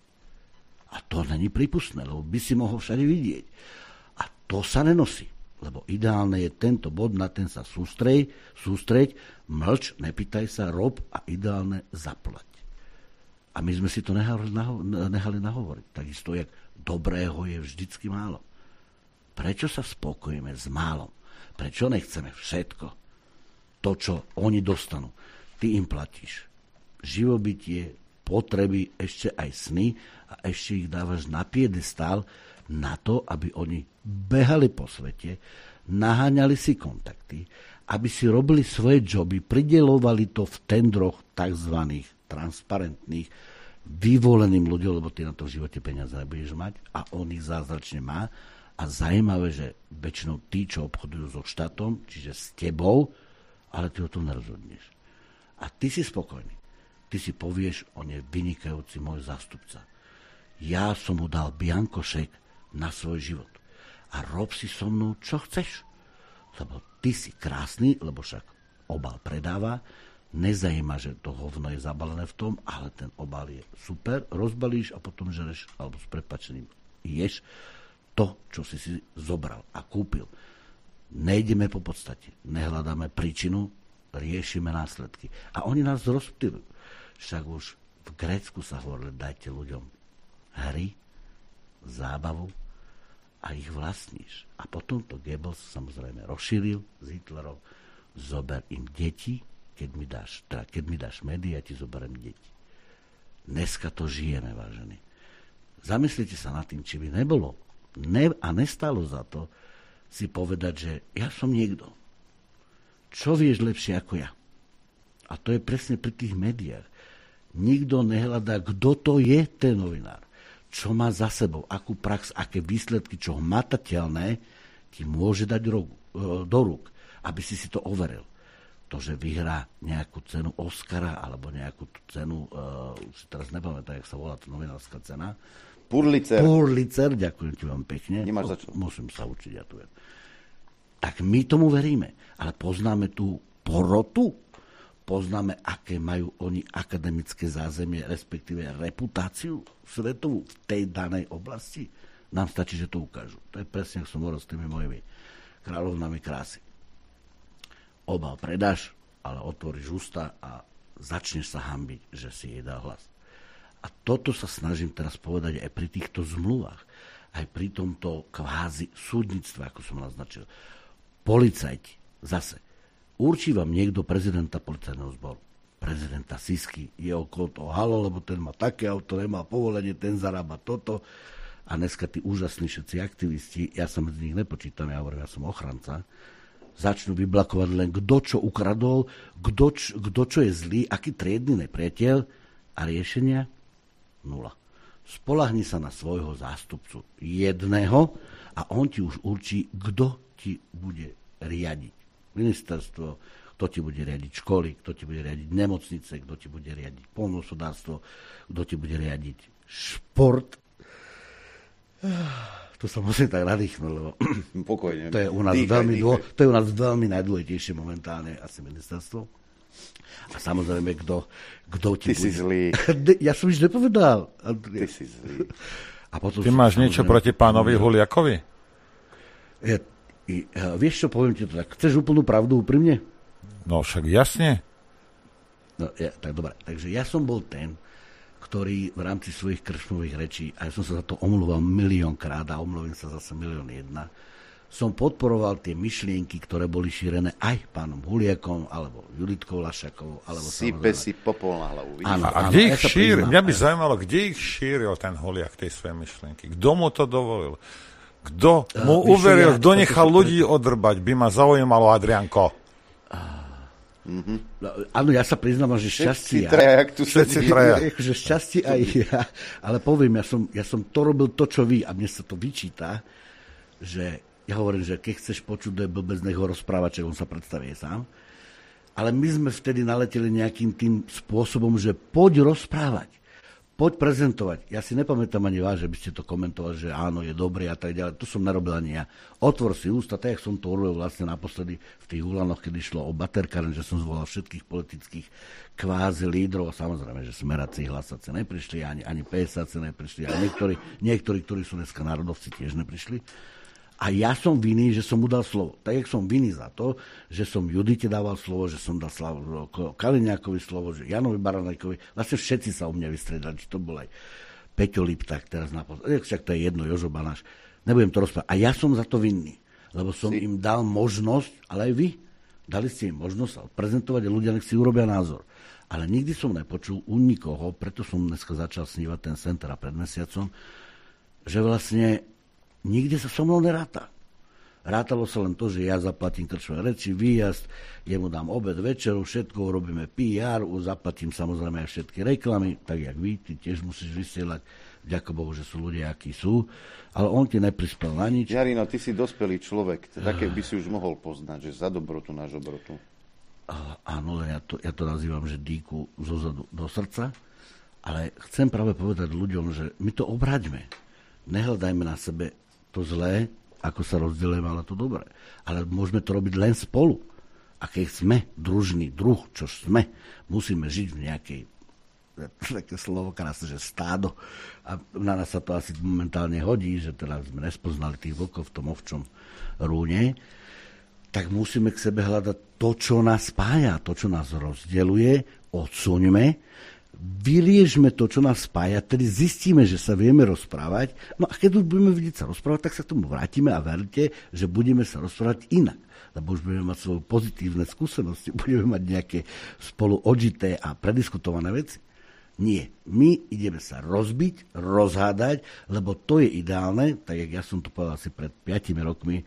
A to není prípustné, lebo by si mohol všade vidieť. A to sa nenosí. Lebo ideálne je tento bod, na ten sa sústreď, mlč, nepýtaj sa, rob a ideálne zaplať. A my sme si to nehali nahovoriť. Takisto, jak dobrého je vždycky málo. Prečo sa spokojíme s málom? Prečo nechceme všetko? To, čo oni dostanú. Ty im platíš živobytie, potreby, ešte aj sny a ešte ich dávaš na piedestál na to, aby oni behali po svete, naháňali si kontakty, aby si robili svoje joby, prideľovali to v tendroch tzv. Transparentných vyvoleným ľuďom, lebo ty na to v živote peniaze nebudeš mať a on ich zázračne má. A zaujímavé, že väčšinou tí, čo obchodujú so štátom, čiže s tebou, ale ty o tom nerozhodneš. A ty si spokojný. Ty si povieš, on je vynikajúci môj zástupca. Ja som mu dal biankošek na svoj život. A rob si so mnou, čo chceš. Lebo ty si krásny, lebo však obal predáva, nezajíma, že to hovno je zabalené v tom, ale ten obal je super, rozbalíš a potom žereš, alebo s prepáčením ješ to, čo si zobral a kúpil. Nejdeme po podstate, nehľadáme príčinu, riešime následky. A oni nás rozptýlujú. Však už v Grécku sa hovorili, dajte ľuďom hry, zábavu a ich vlastníš. A potom to Goebbels samozrejme rozšíril z Hitlerov, zober im deti, keď mi dáš médiá, ja ti zoberiem deti. Dneska to žijeme, vážení. Zamyslite sa nad tým, či by nebolo a nestalo za to si povedať, že ja som niekto. Čo vieš lepšie ako ja? A to je presne pri tých médiách. Nikto nehľadá, kto to je ten novinár. Čo má za sebou, akú prax, aké výsledky, čo hmatateľné ti môže dať do rúk, aby si to overil. To, že vyhrá nejakú cenu Oscara alebo nejakú cenu, už si teraz nepamätám, jak sa volá tá novinárska cena. Pulitzer, ďakujem ti vám pekne. Nemáš za čo. Musím sa učiť, ja tu viem. Tak my tomu veríme, ale poznáme tú porotu, poznáme, aké majú oni akademické zázemie, respektíve reputáciu svetovú v tej danej oblasti. Nám stačí, že to ukážu. To je presne, ako som hovoril s tými mojimi kráľovnami krásy. Obal predáš, ale otvoríš ústa a začneš sa hanbiť, že si jej dal hlas. A toto sa snažím teraz povedať aj pri týchto zmluvách, aj pri tomto kvázi súdnictve, ako som naznačil. Policajti, zase, určí vám niekto prezidenta policajného zboru. Prezidenta Sisky je okolo toho halo, lebo ten má také auto, nemá povolenie, ten zarába toto. A dneska tí úžasní všetci aktivisti, ja sa medzi nich nepočítam, ja hovorím, ja som ochranca, začnú vyblakovať len kto čo ukradol, kto čo je zlý, aký triedny nepriateľ a riešenia nula. Spolahni sa na svojho zástupcu jedného a on ti už určí, kto ti bude riadiť. Ministerstvo, kto ti bude riadiť školy, kto ti bude riadiť nemocnice, kto ti bude riadiť poľnohospodárstvo, kto ti bude riadiť šport. Tu sa musím tak nadýchnuť, lebo pokojne. To je u nás veľmi najdôležitejšie momentálne asi ministerstvo. A samozrejme, kto ti Ty si zlý. Ja som už nepovedal. Ty si zlý. A potom Ty máš niečo proti pánovi Huliakovi? Vieš čo, poviem ti to tak. Chceš úplnú pravdu úprimne? No však jasne. No, tak dobre. Takže ja som bol ten, ktorý v rámci svojich krčmových rečí, a ja som sa za to omluval miliónkrát a omluvím sa zase 1,000,001, som podporoval tie myšlienky, ktoré boli šírené aj pánom Huliakom, alebo Juditkou Lašakovou, alebo Sype si popol na hlavu. Áno, a kde ich šíril? Mňa by zaujímalo, kde ich šíril ten Huliak, tej svoje myšlienky. Kto mu to dovolil? Kto mu uveril, kto nechal ľudí odrbať, by ma zaujímalo, Adrianko. Áno, ja sa priznám, že šťastie. Všetci traja. Že šťastie aj ja. Ale poviem, ja som to robil to, čo vy, a mne sa to vyčíta, že ja hovorím, že keď chceš počuť, to je blbec, nech ho rozprávať, čo on sa predstaví sám. Ale my sme vtedy naleteli nejakým tým spôsobom, že poď rozprávať, poď prezentovať. Ja si nepamätám ani vás, že by ste to komentovali, že áno, je dobré a tak ďalej. To som nerobil ani ja. Otvor si ústa, tak jak som to urobil vlastne naposledy v tých Hulanoch, kedy šlo o baterkáren, že som zvolal všetkých politických kvázi lídrov. Samozrejme, že smeráci, hlasáci neprišli, ani PSáci neprišli, a niektorí, ktorí sú dneska národovci, tiež neprišli. A ja som vinný, že som mu dal slovo. Tak, jak som vinný za to, že som Judite dával slovo, že som dal slovo Kaliňákovi slovo, že Janovi Baranákovi. Vlastne všetci sa u mňa vystredali, či to bol aj Peťo Lipták, teraz však to je jedno, Jožo Banáš. Nebudem to rozprávať. A ja som za to vinný, lebo som im dal možnosť, ale aj vy, dali ste im možnosť prezentovať a ľudia nech si urobia názor. Ale nikdy som nepočul u nikoho, preto som dneska začal snívať ten center a pred mesiacom, že vlastne nikde sa so mnou neráta. Rátalo sa len to, že ja zaplatím krčové reči, výjazd, jemu dám obed, večeru, všetko, urobíme PR, zaplatím samozrejme aj všetky reklamy, tak jak vy, ty tiež musíš vysielať, vďaka Bohu, že sú ľudia, akí sú, ale on ti neprispel na nič. Jarino, ty si dospelý človek, také by si už mohol poznať, že za dobrotu na žobrotu. Áno, ja to nazývam, že dýku zo zadu do srdca, ale chcem práve povedať ľuďom, že my to obráťme. Nehľadajme na sebe to zlé, ako sa rozdielujeme, ale to dobré. Ale môžeme to robiť len spolu. A keď sme družný druh, čo sme, musíme žiť v nejakej, také slovo krásne, že stádo. A na nás sa to asi momentálne hodí, že teda sme nespoznali tých vlkov v tom ovčom rúne, tak musíme k sebe hľadať to, čo nás spája, to, čo nás rozdeľuje, odsuňme, vyriešme to, čo nás spája, tedy zistíme, že sa vieme rozprávať. No a keď už budeme vidieť sa rozprávať, tak sa k tomu vrátime a verte, že budeme sa rozprávať inak. Lebo už budeme mať svoje pozitívne skúsenosti, budeme mať nejaké spolu odžité a prediskutované veci. Nie. My ideme sa rozbiť, rozhádať, lebo to je ideálne, tak jak ja som to povedal asi pred 5 rokmi,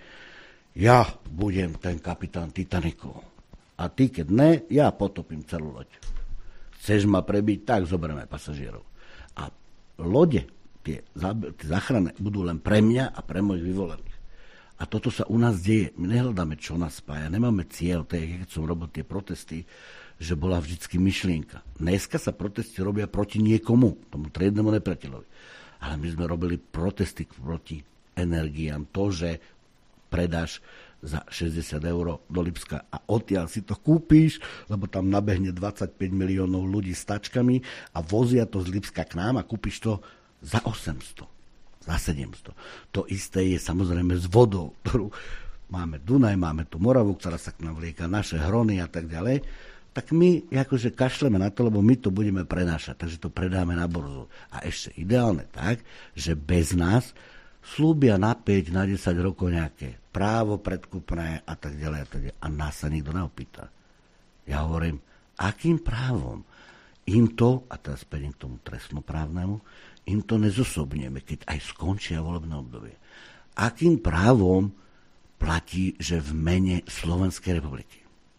ja budem ten kapitán Titaniku. A ty, keď ne, ja potopím celú loď. Chceš ma prebiť, tak zoberieme pasažierov. A lode, tie záchranné, budú len pre mňa a pre mojich vyvolených. A toto sa u nás deje. My nehľadáme, čo nás spája. Nemáme cieľ, to je, keď som robil tie protesty, že bola vždycky myšlienka. Dneska sa protesty robia proti niekomu, tomu triednemu nepriateľovi. Ale my sme robili protesty proti energiám. To, že predáš za 60 € do Lipska a odtiaľ si to kúpíš, lebo tam nabehne 25 miliónov ľudí s tačkami a vozia to z Lipska k nám a kúpiš to za 800, za 700. To isté je samozrejme s vodou, ktorú máme Dunaj, máme tu Moravu, ktorá sa k nám vlieka, naše Hrony a tak ďalej. Tak my akože kašleme na to, lebo my to budeme prenášať, takže to predáme na burzu. A ešte ideálne tak, že bez nás slúbia na 5, na 10 rokov nejaké právo predkupné a tak ďalej a tak ďalej. A nás sa nikto neopýta. Ja hovorím, akým právom im to, a teraz prejdem k tomu trestnoprávnemu, im to nezosobnieme, keď aj skončia volebné obdobie. Akým právom platí, že v mene Slovenskej republiky?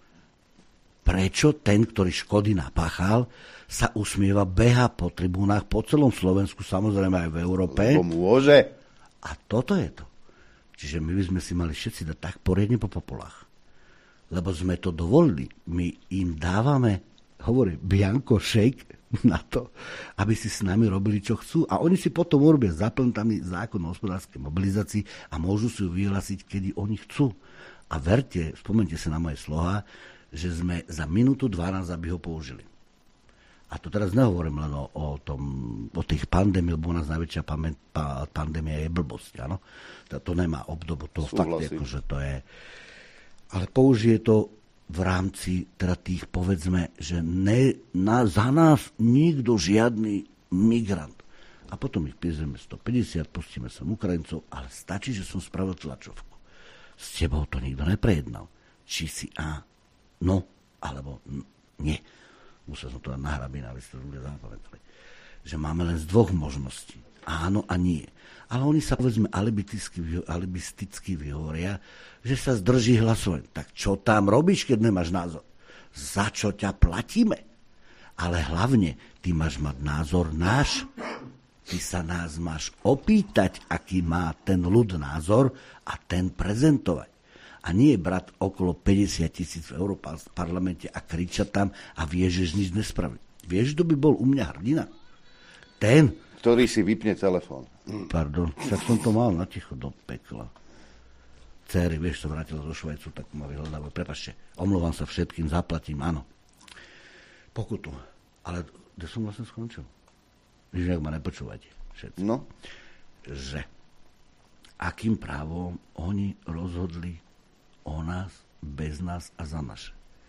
Prečo ten, ktorý škody napáchal, sa usmieva, beha po tribúnach po celom Slovensku, samozrejme aj v Európe? Lebo môže. A toto je to. Čiže my by sme si mali všetci dať tak poriadne po popolách. Lebo sme to dovolili. My im dávame, hovorí, bianko šejk na to, aby si s nami robili, čo chcú. A oni si potom urobia zaplntami zákon o hospodárskej mobilizácii a môžu si ju vyhlásiť, kedy oni chcú. A verte, spomente sa na moje slová, že sme za minútu 12, aby ho použili. A to teraz nehovorím len o tých pandémii, lebo u nás najväčšia pandémia je blbosť. Áno? To nemá obdobu, to fakt akože to je. Ale použije to v rámci teda tých, povedzme, že za nás nikto žiadny migrant. A potom ich pízeme 150, pustíme sa Ukrajincov, ale stačí, že som spravil tlačovku. S tebou to nikto neprejednal. Či si no, alebo nie. Musel som to dať na hrabína, aby ste to ľudia zapamätali. Že máme len z dvoch možností. Áno a nie. Ale oni sa, povedzme, alibisticky vyhovoria, že sa zdrží hlasovať. Tak čo tam robíš, keď nemáš názor? Za čo ťa platíme? Ale hlavne, ty máš mať názor náš. Ty sa nás máš opýtať, aký má ten ľud názor a ten prezentovať. A nie brať okolo 50 000 v Európarlamente a kričať tam a vieš, že nič nespraví. Vieš, kto by bol u mňa hrdina? Ten, ktorý si vypne telefón. Pardon, však som to mal na ticho do pekla. Céry, vieš, sa vrátila zo Švajcu, tak ma vyhľadávajú. Prepáčte, omlouvám sa všetkým, zaplatím, áno. Pokutu. Ale kde som vlastne skončil? Víš, ak ma nepočúvate všetci. No. Že akým právom oni rozhodli o nás, bez nás a za naše.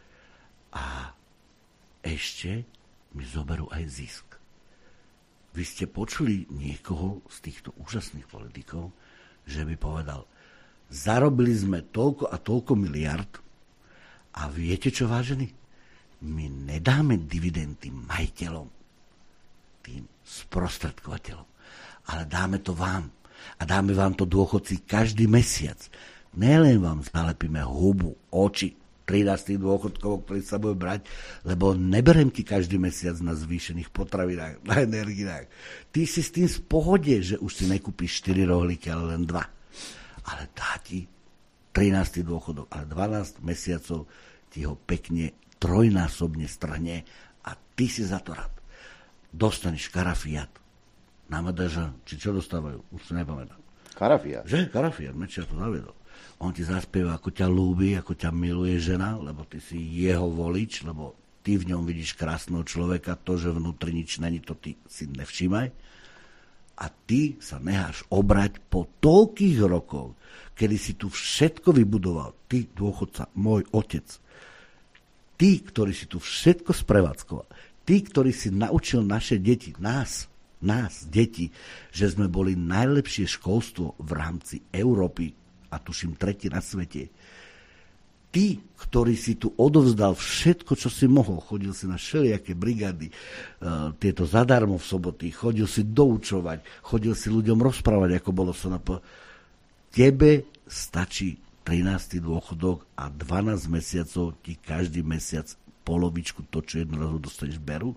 A ešte mi zoberú aj zisk. Vy ste počuli niekoho z týchto úžasných politikov, že by povedal, zarobili sme toľko a toľko miliard a viete čo, vážení? My nedáme dividendy majiteľom, tým sprostredkovateľom, ale dáme to vám. A dáme vám to dôchodci každý mesiac. Nelen vám zalepíme hubu, oči, 13 dôchodkov, ktorí sa budú brať, lebo neberem ti každý mesiac na zvýšených potravinách, na energiách. Ty si s tým v pohode, že už si nekúpiš 4 rohlíky, ale len 2. Ale dá ti 13 dôchodok, ale 12 mesiacov ti ho pekne trojnásobne strhne a ty si za to rád. Dostaneš karafiat. Na MDŽ, či čo dostávajú, už si nepamätám. Karafiat? Že? Karafiat, Mečiar to zaviedol. On ti zaspieva, ako ťa ľúbi, ako ťa miluje žena, lebo ty si jeho volič, lebo ty v ňom vidíš krásneho človeka, to, že vnútri nič není, to ty si nevšímaj. A ty sa necháš obrať po toľkých rokoch, kedy si tu všetko vybudoval. Ty, dôchodca, môj otec. Ty, ktorý si tu všetko sprevádzkoval. Ty, ktorý si naučil naše deti, nás, deti, že sme boli najlepšie školstvo v rámci Európy a tuším 3. na svete. Ty, ktorý si tu odovzdal všetko, čo si mohol, chodil si na všelijaké brigády, tieto zadarmo v soboty, chodil si doučovať, chodil si ľuďom rozprávať, ako bolo SNP. Tebe stačí 13. dôchodok a 12 mesiacov ti každý mesiac polovičku to, čo jednorazu dostaneš, berú.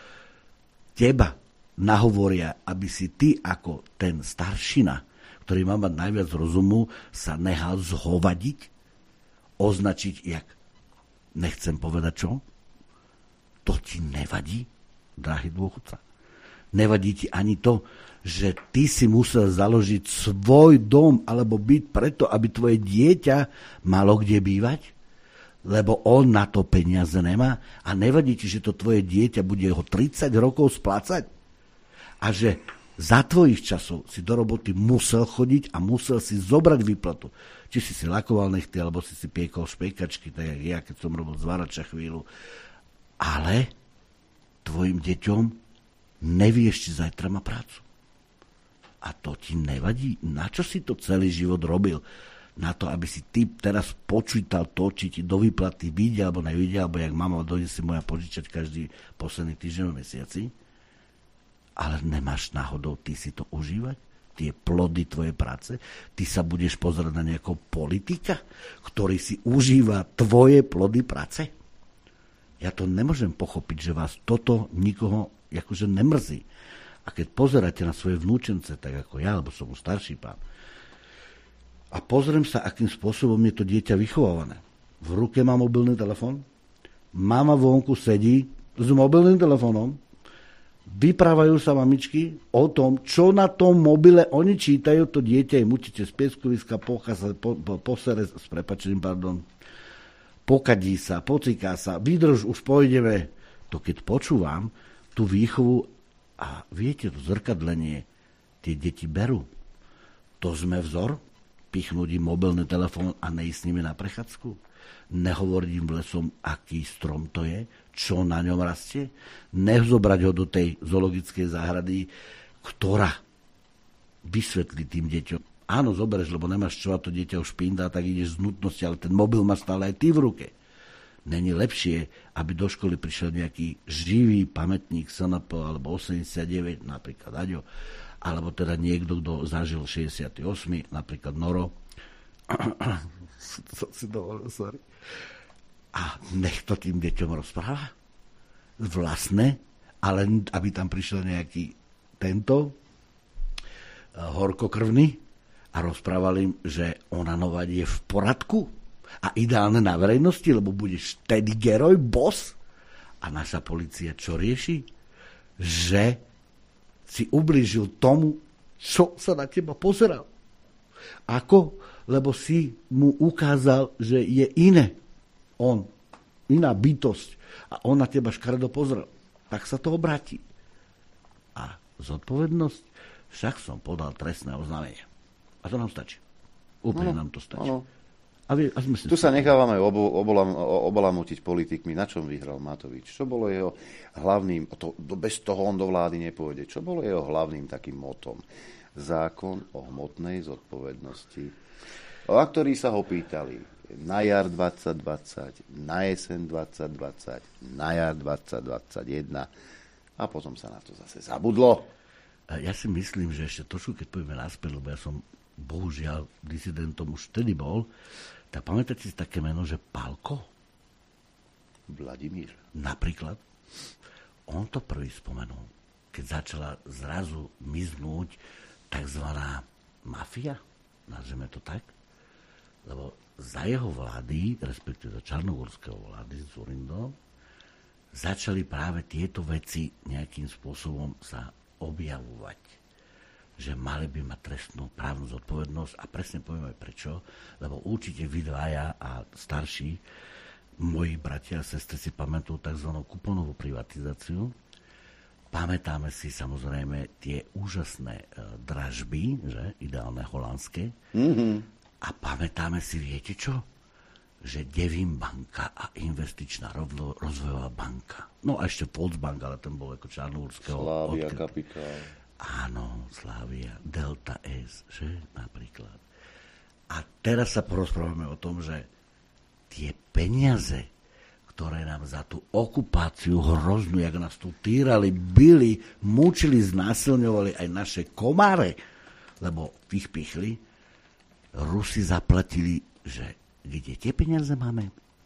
Teba nahovoria, aby si ty ako ten staršina, ktorý má mať najviac rozumu, sa nehal zhovadiť, označiť jak, nechcem povedať čo, to ti nevadí, drahý dôchodca. Nevadí ti ani to, že ty si musel založiť svoj dom alebo byť preto, aby tvoje dieťa malo kde bývať, lebo on na to peniaze nemá a nevadí ti, že to tvoje dieťa bude ho 30 rokov splácať a že za tvojich časov si do roboty musel chodiť a musel si zobrať výplatu. Či si lakoval nechty, alebo si piekol špejkačky, tak jak ja, keď som robil zvárača chvíľu. Ale tvojim deťom nevieš, či zajtra má prácu. A to ti nevadí? Na čo si to celý život robil? Na to, aby si ty teraz počítal to, či ti do výplaty vyjde, alebo nevyjde, alebo jak mama dojde si moja požičať každý posledný týždeň v mesiaci. Ale nemáš náhodou ty si to užívať? Tie plody tvojej práce? Ty sa budeš pozerať na nejakého politika, ktorý si užíva tvoje plody práce? Ja to nemôžem pochopiť, že vás toto nikoho akože nemrzí. A keď pozeráte na svoje vnúčence, tak ako ja, lebo som už starší pán, a pozriem sa, akým spôsobom je to dieťa vychovávané. V ruke má mobilný telefón, mama vonku sedí s mobilným telefónom, vyprávajú sa mamičky o tom, čo na tom mobile oni čítajú, to dieťa im určite z pieskoviska posere, s prepáčením, pokadí sa, pociká sa, vydrž, už pôjdeme. To keď počúvam tú výchovu a viete, to zrkadlenie, tie deti berú. To sme vzor? Pichnúť im mobilný telefón a nejsť s nimi na prechádzku? Nehovoriť im lesom, aký strom to je, čo na ňom rastie? Nezobrať ho do tej zoologickej záhrady, ktorá vysvetlí tým deťom. Áno, zoberieš, lebo nemáš čo a to dieťa už pindá, tak ideš z nutnosti, ale ten mobil máš stále aj ty v ruke. Není lepšie, aby do školy prišiel nejaký živý pamätník SNP alebo 89, napríklad Aďo, alebo teda niekto, kto zažil 68, napríklad Noro. Sorry. A nech to tým deťom rozpráva. Vlastné, ale aby tam prišiel nejaký tento horkokrvný a rozprávali im, že onanovať je v poradku a ideálne na verejnosti, lebo budeš tedy geroj, boss. A naša polícia čo rieši? Že si ublížil tomu, čo sa na teba pozeral. Ako? Lebo si mu ukázal, že je iné. On, iná bytosť. A on na teba škaredo pozrel. Tak sa to obráti. A zodpovednosť? Však som podal trestné oznámenie. A to nám stačí. Úplne nám to stačí. Tu sa nechávame obalamutiť politikmi. Na čom vyhral Matovič? Čo bolo jeho hlavným, bez toho on do vlády nepôjde, čo bolo jeho hlavným takým motom? Zákon o hmotnej zodpovednosti, o ktorý sa ho pýtali na jar 2020, na jeseň 2020, na jar 2021 a potom sa na to zase zabudlo. Ja si myslím, že ešte trošku, keď povieme naspäť, lebo ja som bohužiaľ disidentom už vtedy bol, tak pamätáte si také meno, že Pálko? Vladimír. Napríklad. On to prvý spomenul, keď začala zrazu miznúť takzvaná mafia, nazveme to tak, lebo za jeho vlády, respektíve za čarnogórského vlády s Dzurindom, začali práve tieto veci nejakým spôsobom sa objavovať. Že mali by mať trestnú právnu zodpovednosť a presne poviem aj prečo, lebo určite vy dvaja a starší, moji bratia a sestry si pamätujú tzv. Kuponovú privatizáciu. Pamätáme si samozrejme tie úžasné dražby, že ideálne holandské. Mm-hmm. A pamätáme si, viete čo? Že Devin banka a investičná rozvojová banka. No a ešte Volksbank, ale ten bol ako čarnogórskeho. Slavia kapitál. Áno, Slavia, Delta S, že napríklad. A teraz sa porozprávame o tom, že tie peniaze, ktoré nám za tú okupáciu hroznú, jak nás tu týrali, byli, mučili, znásilňovali aj naše komáre, lebo ich pichli, Rusi zaplatili, že kde tie peniaze máme?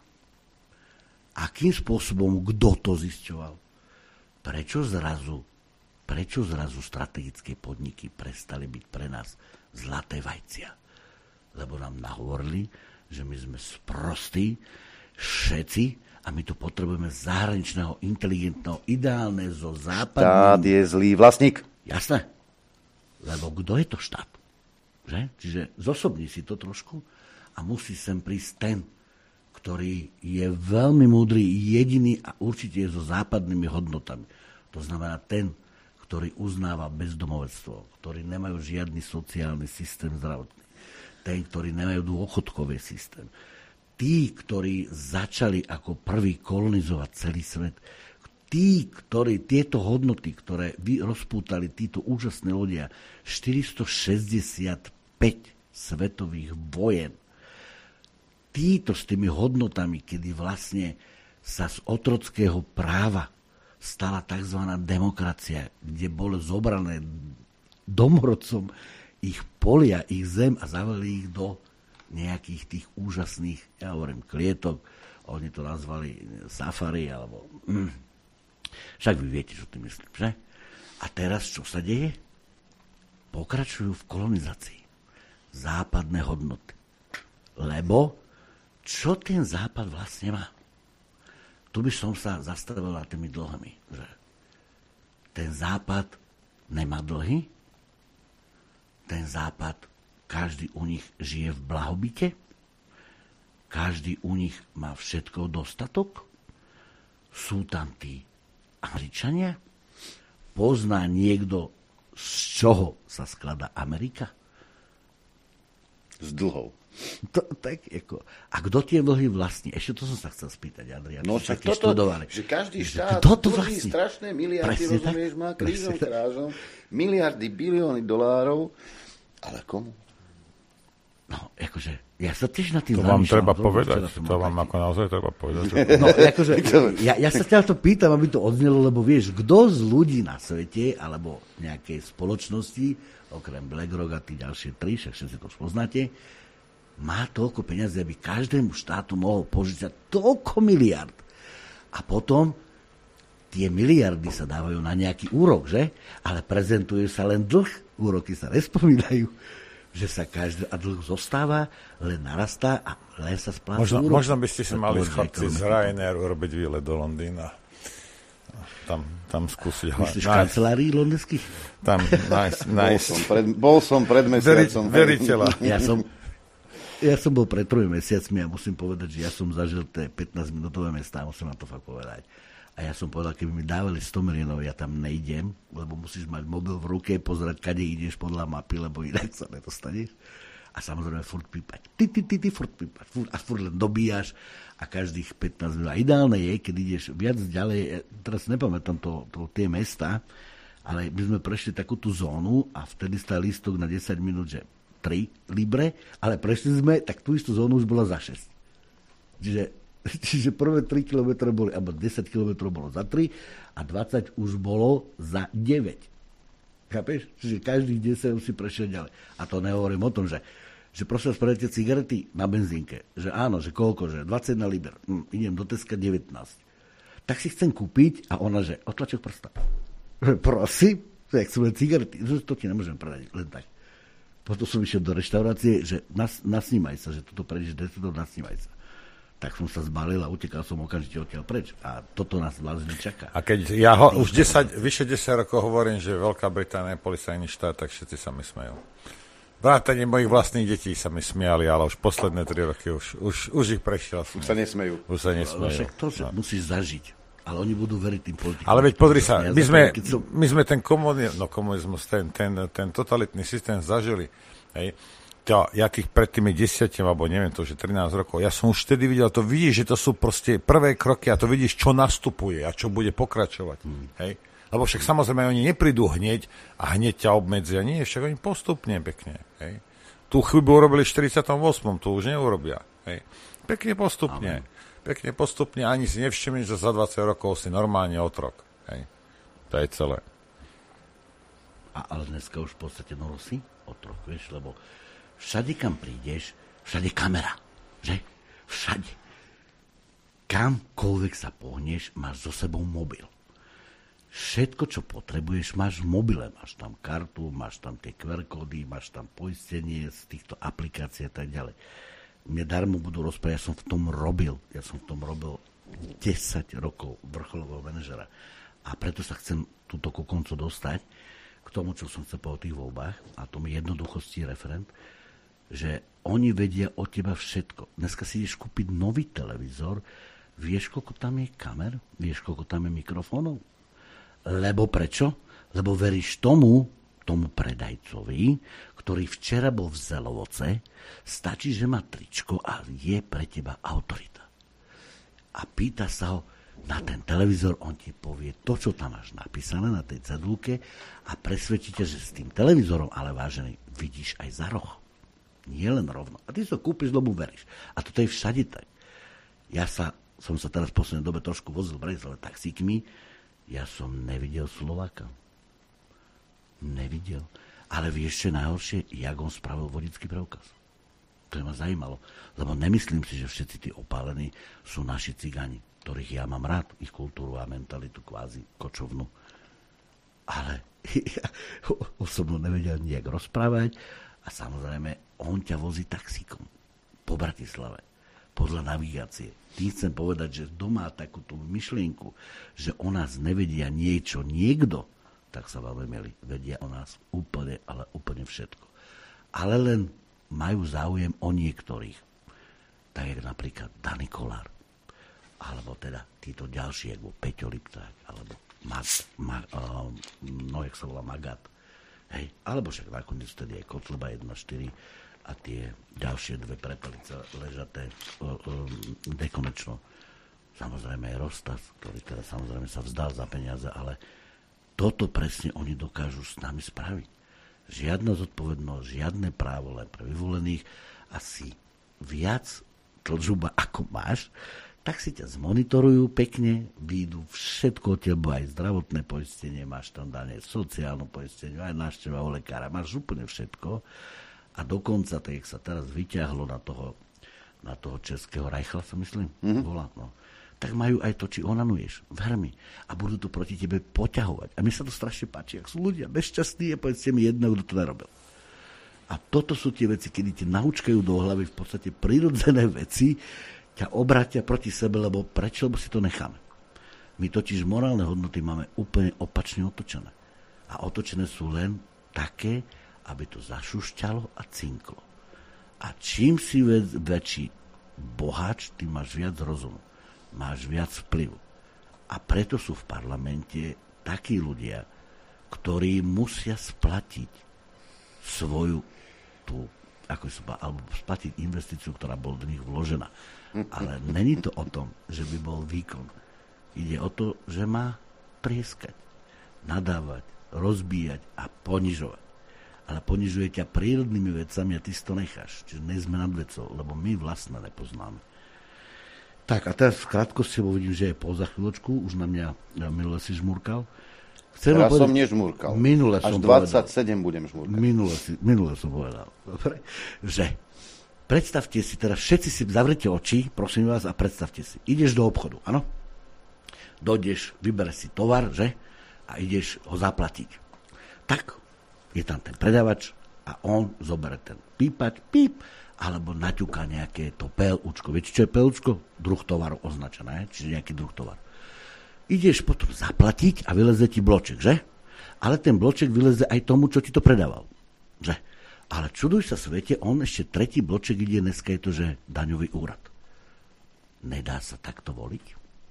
Akým spôsobom, kto to zisťoval? Prečo zrazu strategické podniky prestali byť pre nás zlaté vajcia? Lebo nám nahovorili, že my sme sprostí všetci a my tu potrebujeme zahraničného, inteligentného, ideálne zo západným. Štát je zlý vlastník. Jasné. Lebo kto je to štát? Že? Čiže zosobní si to trošku a musí sem prísť ten, ktorý je veľmi múdry, jediný a určite je so západnými hodnotami. To znamená ten, ktorý uznáva bezdomovectvo, ktorí nemajú žiadny sociálny systém zdravotný, ten, ktorí nemajú dôchodkový systém. Tí, ktorí začali ako prví kolonizovať celý svet, tí, ktorí tieto hodnoty, ktoré rozpútali títo úžasné ľudia, 465 svetových vojen, títo s tými hodnotami, kedy vlastne sa z otrockého práva stala tzv. Demokracia, kde bolo zobrané domorodcom ich polia, ich zem a zavelili ich do nejakých tých úžasných, ja hovorím, klietok, oni to nazvali safari, alebo však vy viete, čo tým myslím, že? A teraz čo sa deje? Pokračujú v kolonizácii. západné hodnoty. Lebo čo ten západ vlastne má? Tu by som sa zastavil na tými dlhami. Že ten západ nemá dlhy, ten západ, každý u nich žije v blahobite, každý u nich má všetko dostatok, sú tam tí Američania, pozná niekto, z čoho sa skladá Amerika? Z dlhov. A kto tie dlhy vlastní? Ešte to som sa chcel spýtať, Adrián. No však toto, že každý štát dlží strašné miliardy, rozumieš, má krížom krážom, miliardy, bilióny dolárov, ale komu? No, akože, ja sa tiež na tým to vám treba povedať, to vám ako naozaj treba povedať. No, akože, ja sa ťa to pýtam, aby to odznelo, lebo vieš, kto z ľudí na svete, alebo nejakej spoločnosti, okrem BlackRock a tí ďalšie tri, však všetci to už poznáte, má toľko peniazí, aby každému štátu mohol požičať toľko miliard. A potom tie miliardy sa dávajú na nejaký úrok, že? Ale prezentuje sa len dlh, úroky sa nespomínajú, že sa každý dlh zostáva, len narastá a len sa spláca úrok. Možno by ste si mali chlapci z Ryanair urobiť výlet do Londýna. Tam skúsiť. Myslíš kancelárii londýnskych? Tam nájsť. Bol som pred mesiacom. Veriteľa. Ja som bol pred 3 mesiacmi a musím povedať, že ja som zažil tie 15-minútové mestá, musím na to fakt povedať. A ja som povedal, keby mi dávali 100 miliónov, ja tam nejdem, lebo musíš mať mobil v ruke, pozerať, kade ideš podľa mapy, lebo inak sa nedostaneš. A samozrejme furt pípať. Furt pípať. A furt len dobíjaš a každých 15 minút. A ideálne je, keď ideš viac ďalej, teraz nepamätám tie mesta, ale my sme prešli takú tú zónu a vtedy stál lístok na 10 minút, že 3 libre, ale prešli sme, tak tú istú zónu už bola za 6. Čiže prvé 3 km boli, alebo 10 km bolo za 3 a 20 už bolo za 9. Chápeš? Čiže každých 10 už si prešiel ďalej. A to nehovorím o tom, že prosím, spravite cigarety na benzínke. Že áno, že koľko, že 21 liber. Idem do Teska 19. Tak si chcem kúpiť a ona, že otlačok prsta. Prosím, jak sú len cigarety, to ti nemôžem predať, len tak. Potom som išiel do reštaurácie, že nasnímaj sa, že toto prejdeš 10, nasnímaj sa. Tak som sa zbalil a utekal som okamžite odtiaľ preč. A toto nás vlastne čaká. A keď ja už vyše 10 rokov hovorím, že Veľká Británia je policajný štát, tak všetci sa mi smejú. Vrátane mojich vlastných detí sa mi smiali, ale už posledné 3 roky už ich prešiel. Už sa nesmejú. Však to musíš zažiť. Ale oni budú veriť tým politikom. Ale veď podri sa, my sme ten komunizmus, ten totalitný systém zažili. Hej. Ja tých pred tými 10, alebo neviem to, že 13 rokov, ja som už vtedy videl, to vidíš, že to sú proste prvé kroky a to vidíš, čo nastupuje a čo bude pokračovať. Hej. Lebo však samozrejme oni neprídu hneď a hneď ťa obmedzia. Nie, však oni postupne pekne. Hej. Tú chybu urobili v 48, tu už neurobia. Hej. Pekne postupne. Amen. Pekne postupne, ani si nevšimneš, že za 20 rokov si normálne otrok. Hej. To je celé. Ale dneska už v podstate si otrok, vieš, lebo všade, kam prídeš, všade kamera, že? Všade. Kamkoľvek sa pohneš, máš so sebou mobil. Všetko, čo potrebuješ, máš v mobile. Máš tam kartu, máš tam tie QR kódy, máš tam poistenie z týchto aplikácií a tak ďalej. Mne darmo budú rozprávať, ja som v tom robil 10 rokov vrcholového manažera. A preto sa chcem túto ku koncu dostať k tomu, čo som chcel po tých voľbách, a tomu jednoduchosti referent, že oni vedia o teba všetko. Dneska si ideš kúpiť nový televízor, vieš, koľko tam je kamer, vieš, koľko tam je mikrofónov. Lebo prečo? Lebo veríš tomu predajcovi, ktorý včera bol v Zelovoce, stačí, že má tričko a je pre teba autorita. A pýta sa ho na ten televízor, on ti povie to, čo tam máš napísané na tej cedulke a presvedčí ťa, že s tým televízorom, ale vážený, vidíš aj za roh. Nie len rovno. A ty to kúpiš, lebo veríš. A toto je všade tak. Som sa teraz v poslednej dobe trošku vozil v Brezle taxíkmi, ja som nevidel Slováka. Nevidel. Ale vieš, čo najhoršie? Jak on spravil vodický preukaz. To ma zajímalo. Lebo nemyslím si, že všetci tí opálení sú naši cigáni, ktorých ja mám rád, ich kultúru a mentalitu kvázi kočovnú. Ale ja osobno nevedel nejak rozprávať A samozrejme, on ťa vozí taxíkom po Bratislave, podľa navigácie. Tým chcem povedať, že doma takúto myšlienku, že o nás nevedia niekto, tak sa veľmi milí. Vedia o nás úplne, ale úplne všetko. Ale len majú záujem o niektorých. Tak jak napríklad Dani Kolár, alebo teda títo ďalší, ako Peťo Lipták, alebo jak sa volá Magat. Hej, alebo však nakoniec tedy je Kotleba 1.4 a tie ďalšie dve prepelice ležaté nekonečno. Samozrejme je Rostas, ktorý teda samozrejme sa vzdal za peniaze, ale toto presne oni dokážu s nami spraviť. Žiadna zodpovednosť, žiadne právo len pre vyvolených a si viac tlžuba ako máš, tak si ťa zmonitorujú pekne, výjdu všetko od teba, aj zdravotné poistenie, máš tam dané sociálne poistenie, aj návšteva u lekára, máš úplne všetko. A dokonca, tak jak sa teraz vyťahlo na toho českého Reichla, sa myslím, volá, no, tak majú aj to, či onanuješ, ver mi. A budú to proti tebe poťahovať. A mi sa to strašne páči, ak sú ľudia nešťastní, a povedzte mi jedného, kto to nerobil. A toto sú tie veci, kedy ti naučkajú do hlavy v podstate prirodzené veci, ťa obrátia proti sebe, lebo prečo? Lebo si to necháme. My totiž morálne hodnoty máme úplne opačne otočené. A otočené sú len také, aby to zašušťalo a cinklo. A čím si väčší boháč, tým máš viac rozumu. Máš viac vplyvu. A preto sú v parlamente takí ľudia, ktorí musia splatiť svoju tú, alebo splatiť investíciu, ktorá bola do nich vložená. Ale není to o tom, že by bol výkon. Ide o to, že má trieskať, nadávať, rozbíjať a ponižovať. Ale ponižuje ťa prírodnými vecami a ty si to necháš. Čiže nejsme nad vecou, lebo my vlastne nepoznáme. Tak a teraz v krátkosti vidím, že je za chvíľočku, už na mňa minule si žmurkal. Teraz som nežmurkal. Až 27 budem žmurkať. Minule som povedal. Dobre? Že predstavte si, teraz všetci si zavrite oči, prosím vás, a predstavte si. Ideš do obchodu, áno? Dojdeš, vybereš si tovar, že? A ideš ho zaplatiť. Tak, je tam ten predavač a on zobere ten pípač, alebo naťuká nejaké to PLUčko. Viete, čo je PLUčko? Druh tovaru označené, čiže nejaký druh tovaru. Ideš potom zaplatiť a vyleze ti bloček, že? Ale ten bloček vyleze aj tomu, čo ti to predával, že? Ale čuduj sa svete, on ešte tretí bloček ide, dneska je to, že daňový úrad. Nedá sa takto voliť?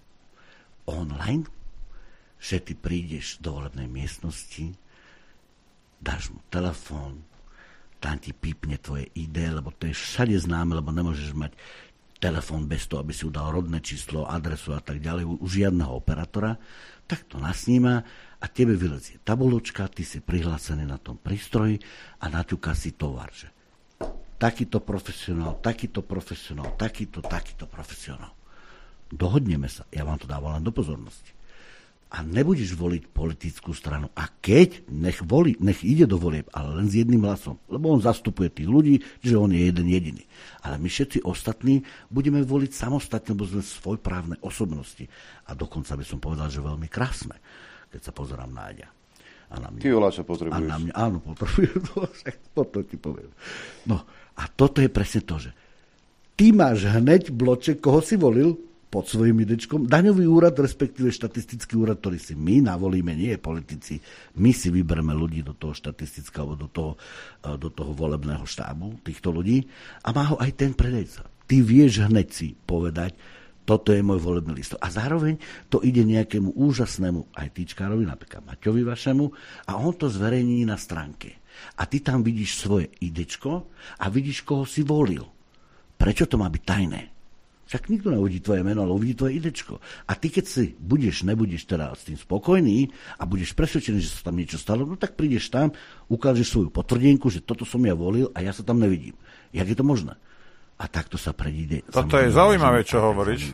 Online? Že ty prídeš do volebnej miestnosti, dáš mu telefón, tam ti pípne tvoje ID, lebo to je všade známe, lebo nemôžeš mať telefón bez toho, aby si udal rodné číslo, adresu a tak ďalej, u žiadneho operátora, tak to nasníma a tebe vylezie tabuľočka, ty si prihlásený na tom prístroji a naťuká si tovar, že takýto profesionál, takýto profesionál. Dohodneme sa, ja vám to dávam len do pozornosti. A nebudeš voliť politickú stranu. A keď, nech ide do volieb, ale len s jedným hlasom. Lebo on zastupuje tých ľudí, že on je jeden jediný. Ale my všetci ostatní budeme voliť samostatne, lebo sme svojprávne osobnosti. A dokonca by som povedal, že veľmi krásne, keď sa pozerám na Aďa. Ty, Joláša, potrebuješ. A na mňa, áno, potrebujem. Potom ti poviem. No, a toto je presne to, že ty máš hneď bloček, koho si volil, pod svojím idečkom. Daňový úrad, respektíve štatistický úrad, ktorý si my navolíme, nie je politici. My si vybereme ľudí do toho štatistického, do toho volebného štábu týchto ľudí a má ho aj ten predajca. Ty vieš hneď si povedať, toto je môj volebný listok. A zároveň to ide nejakému úžasnému ITčkárovi, napríklad Maťovi vašemu, a on to zverejní na stránke. A ty tam vidíš svoje idečko a vidíš, koho si volil. Prečo to má byť tajné? Však nikto neuvidí tvoje meno, ale uvidí tvoje idečko. A ty, keď si nebudeš teda s tým spokojný a budeš presvedčený, že sa tam niečo stalo, no tak prídeš tam, ukážeš svoju potvrdenku, že toto som ja volil a ja sa tam nevidím. Jak je to možné? A takto sa predíde. Toto je zaujímavé, čo hovoríš.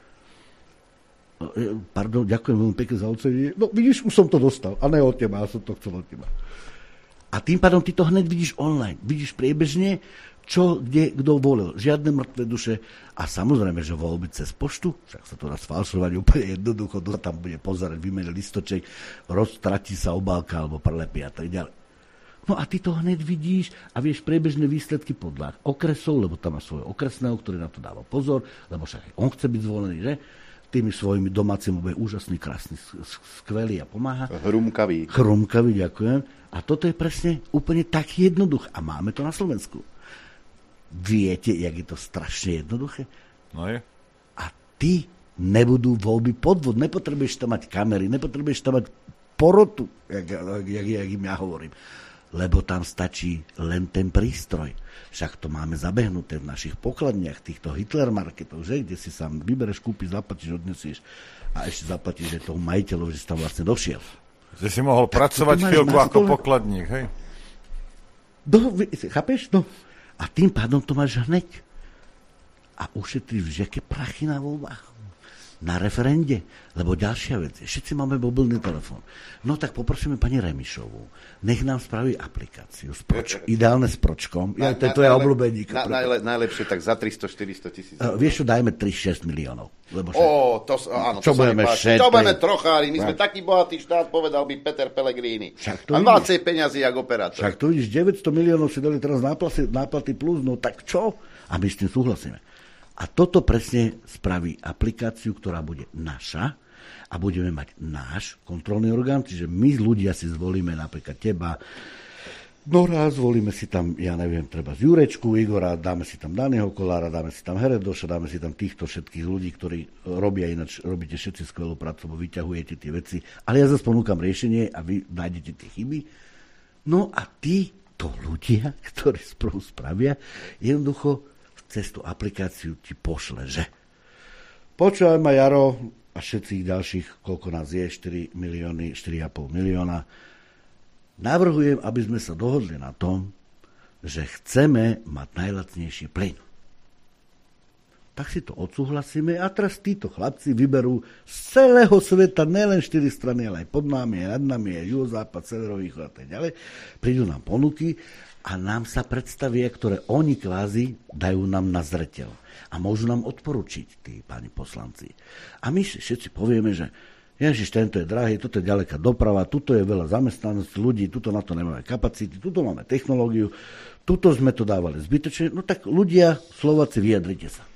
Pardon, ďakujem veľmi pekne za ocenenie. No vidíš, už som to dostal. A ne od teba, ja som to chcel od teba. A tým pádom ty to hneď vidíš online. Vidíš priebežne, čo, kde, kto volil. Žiadne mŕtve duše. A samozrejme, že voľby cez poštu, však sa to dá sfalšovať úplne jednoducho, tam bude pozerať, vymeniť listoček, roztratí sa obálka alebo prelepí a tak ďalej. No a ty to hneď vidíš a vieš priebežné výsledky podľa okresov, lebo tam má svojho okresného, ktorý na to dáva pozor, lebo však on chce byť zvolený, že? Tými svojimi domácimi bude úžasný, krásny, skvelý a pomáha. Chrumkavý, ďakujem. A toto je presne úplne tak jednoduché. A máme to na Slovensku. Viete, jak je to strašne jednoduché? No je. A ty nebudú voľby podvod. Nepotrebuješ tam mať kamery, nepotrebuješ tam mať porotu, jak im ja hovorím. Lebo tam stačí len ten prístroj. Však to máme zabehnuté v našich pokladniach, týchto Hitler marketov, že? Kde si sám vybereš, kúpiš, zaplatíš, odnesieš a ešte zaplatíš aj toho majiteľov, že si tam vlastne došiel. Že si mohol pracovať chvíľku ako pokladník, hej? Chápeš? No. A tým pádom to máš hneď. A ušetríš aké prachy na voľbách. Na referende, lebo ďalšia vec, všetci máme mobilný telefón. No tak poprosíme pani Remišovú, nech nám spraví aplikáciu, ideálne s pročkom, to je obľúbeník. Najlepšie tak za 300-400 tisíc. Vieš čo, dajme 3-6 miliónov. Lebo áno, čo budeme šetriť? Čo budeme trochári, my sme taký bohatý štát, povedal by Peter Pellegrini. A máte peniazy jak operátor. Však tu vidíš, 900 miliónov si dali teraz náplaty plus, no tak čo? A my s tým súhlasíme. A toto presne spraví aplikáciu, ktorá bude naša a budeme mať náš kontrolný orgán, čiže my ľudia si zvolíme napríklad teba, Nora, zvolíme si tam, ja neviem, treba z Jurečku, Igora, dáme si tam Daniho Kolára, dáme si tam Heredoša, dáme si tam týchto všetkých ľudí, ktorí robia ináč, robíte všetci skvelú prácu, bo vyťahujete tie veci, ale ja zase ponúkam riešenie a vy nájdete tie chyby. No a títo ľudia, ktorí sprvu spravia, jednoducho cez tú aplikáciu ti pošle, že počúvaj ma, Jaro, a všetkých ďalších, koľko nás je, 4,5 milióna, navrhujem, aby sme sa dohodli na tom, že chceme mať najlacnejší plyn. Tak si to odsúhlasíme a teraz títo chlapci vyberú z celého sveta, nielen 4 strany, ale aj pod nami, aj nad nami, aj juhozápad, severovýchod a tak ďalej. Prídu nám ponuky a nám sa predstavia, ktoré oni kvázi dajú nám na zreteľ. A môžu nám odporučiť, tí páni poslanci. A my všetci povieme, že ježiš, tento je drahý, toto je ďaleká doprava, tuto je veľa zamestnanosti ľudí, tuto na to nemáme kapacity, tuto máme technológiu, tuto sme to dávali zbytočne. No tak ľudia, Slováci, vyjadrite sa.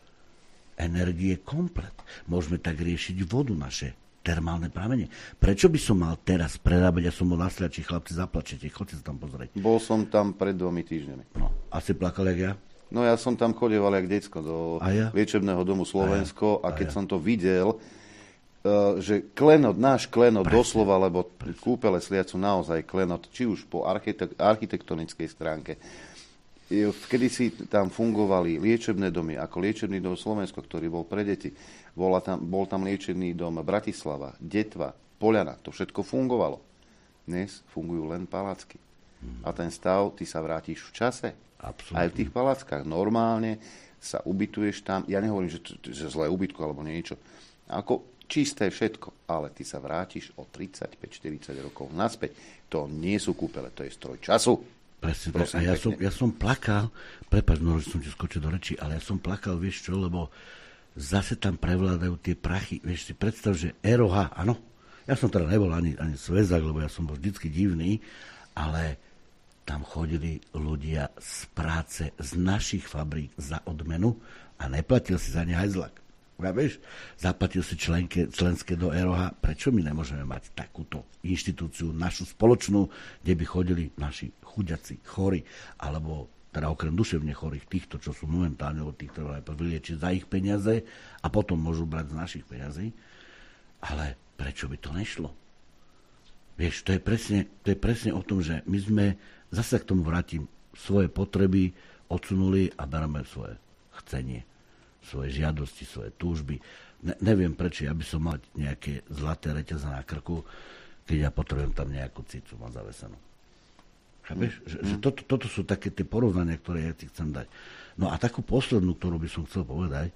Energie komplet. Môžeme tak riešiť vodu naše, termálne pramene. Prečo by som mal teraz prerábať? Ja som bol na Sliači, chlapci, zaplačete, chodte sa tam pozrieť. Bol som tam pred 2 týždňami. No, asi plakal jak ja? No ja som tam chodieval jak decko do liečebného domu Slovensko a keď som to videl, že klenot, náš klenot doslova, lebo kúpele Sliac sú naozaj klenot, či už po architektonickej stránke. Kedysi tam fungovali liečebné domy, ako liečebný dom Slovensko, ktorý bol pre deti. Bol tam liečebný dom Bratislava, Detva, Poľana, to všetko fungovalo. Dnes fungujú len palácky. A ten stav, ty sa vrátiš v čase. Absolutne. Aj v tých paláckach. Normálne sa ubytuješ tam. Ja nehovorím, že zlé ubytko alebo niečo. Ako čisté všetko. Ale ty sa vrátiš o 35-40 rokov naspäť. To nie sú kúpele, to je stroj času. Presne tak. A ja som plakal, prepáč, že som ti skočil do reči, ale ja som plakal, vieš čo, lebo zase tam prevládajú tie prachy. Vieš si predstav, že ROH, áno, ja som teda nebol ani sväzák, lebo ja som bol vždycky divný, ale tam chodili ľudia z práce z našich fabrík za odmenu a neplatil si za ne hajzlak. Vieš, zaplatil si členské do ROH. Prečo my nemôžeme mať takúto inštitúciu, našu spoločnú, kde by chodili naši chuďaci, chorí, alebo teda okrem duševne chorých, týchto, čo sú momentálne od týchto vyliečiť za ich peniaze a potom môžu brať z našich peniazí. Ale prečo by to nešlo? Vieš, to je presne o tom, že my sme, zase k tomu vrátim, svoje potreby odsunuli a bereme svoje chcenie, svoje žiadosti, svoje túžby. Neviem prečo, ja by som mal nejaké zlaté reťaze na krku, keď ja potrebujem tam nejakú cicu mať zavesenú. Chápeš? Že toto sú také tie porovnania, ktoré ja ti chcem dať. No a takú poslednú, ktorú by som chcel povedať,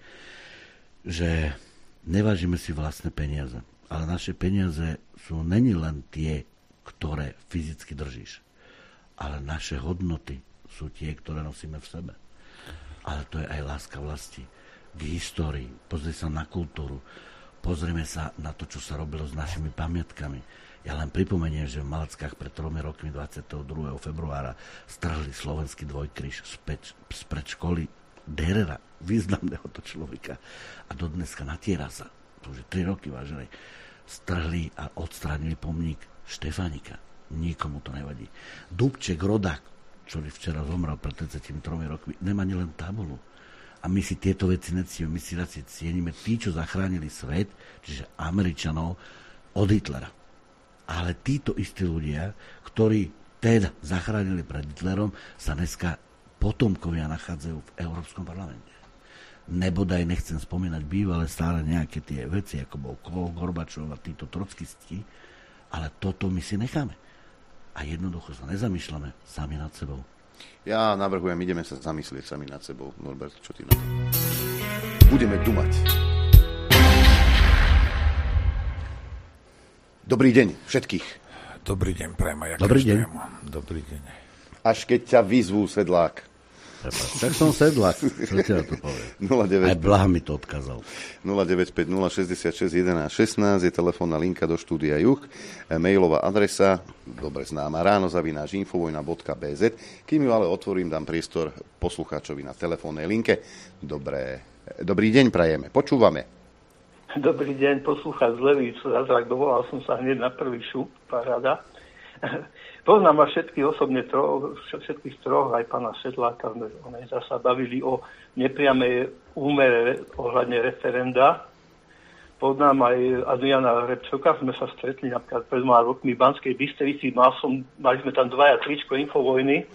že nevážime si vlastné peniaze. Ale naše peniaze sú není len tie, ktoré fyzicky držíš. Ale naše hodnoty sú tie, ktoré nosíme v sebe. Ale to je aj láska vlasti, k histórii, pozri sa na kultúru, Pozrieme sa na to, čo sa robilo s našimi pamiatkami. Ja len pripomeniem, že v Malackách pred 3 rokmi 22. februára strhli slovenský dvojkríž spred školy Derera, významného to človeka. A do dneska natiera sa, to už 3 roky, vážené, strhli a odstránili pomník Štefánika. Nikomu to nevadí. Dubček, rodák, ktorý včera zomrel pred 33 rokmi, nemá nielen tabulu. A my si tieto veci necíme, my si radšej cieníme tí, čo zachránili svet, čiže Američanov od Hitlera. Ale títo istí ľudia, ktorí teda zachránili pred Hitlerom, sa dneska potomkovia nachádzajú v Európskom parlamente. Nebodaj nechcem spomínať bývalé stále nejaké tie veci, ako bol Kohl, Gorbačov a títo trockisti, ale toto my si necháme. A jednoducho sa nezamýšľame sami nad sebou. Ja navrhujem, ideme sa zamyslieť sami nad sebou. Norbert, čo ty na to? Budeme dumať. Dobrý deň všetkých. Dobrý deň, Prema. Dobrý deň. Dobrý deň. Až keď ťa vyzvú, sedlák. Tak som sedlák, čo ti na to poviem. 09... Aj Blaha mi to odkázal. 0950 66 11 16 je telefónna linka do štúdia Juh. Mailová adresa, dobre známa, ráno@infovojna.bz. Kým ju ale otvorím, dám priestor poslucháčovi na telefónnej linke. Dobrý deň prajeme, počúvame. Dobrý deň, poslúchať z Levíc, zázrak, dovolal som sa hneď na prvý šup, paráda. Poznám vás všetkých troch, aj pána Sedláka, sme sa bavili o nepriamej úmere ohľadne referenda. Poznám aj Adriana Repčoka, sme sa stretli napríklad pred 2 rokmi v Banskej Bystrici, mali sme tam 2 tričko Infovojny.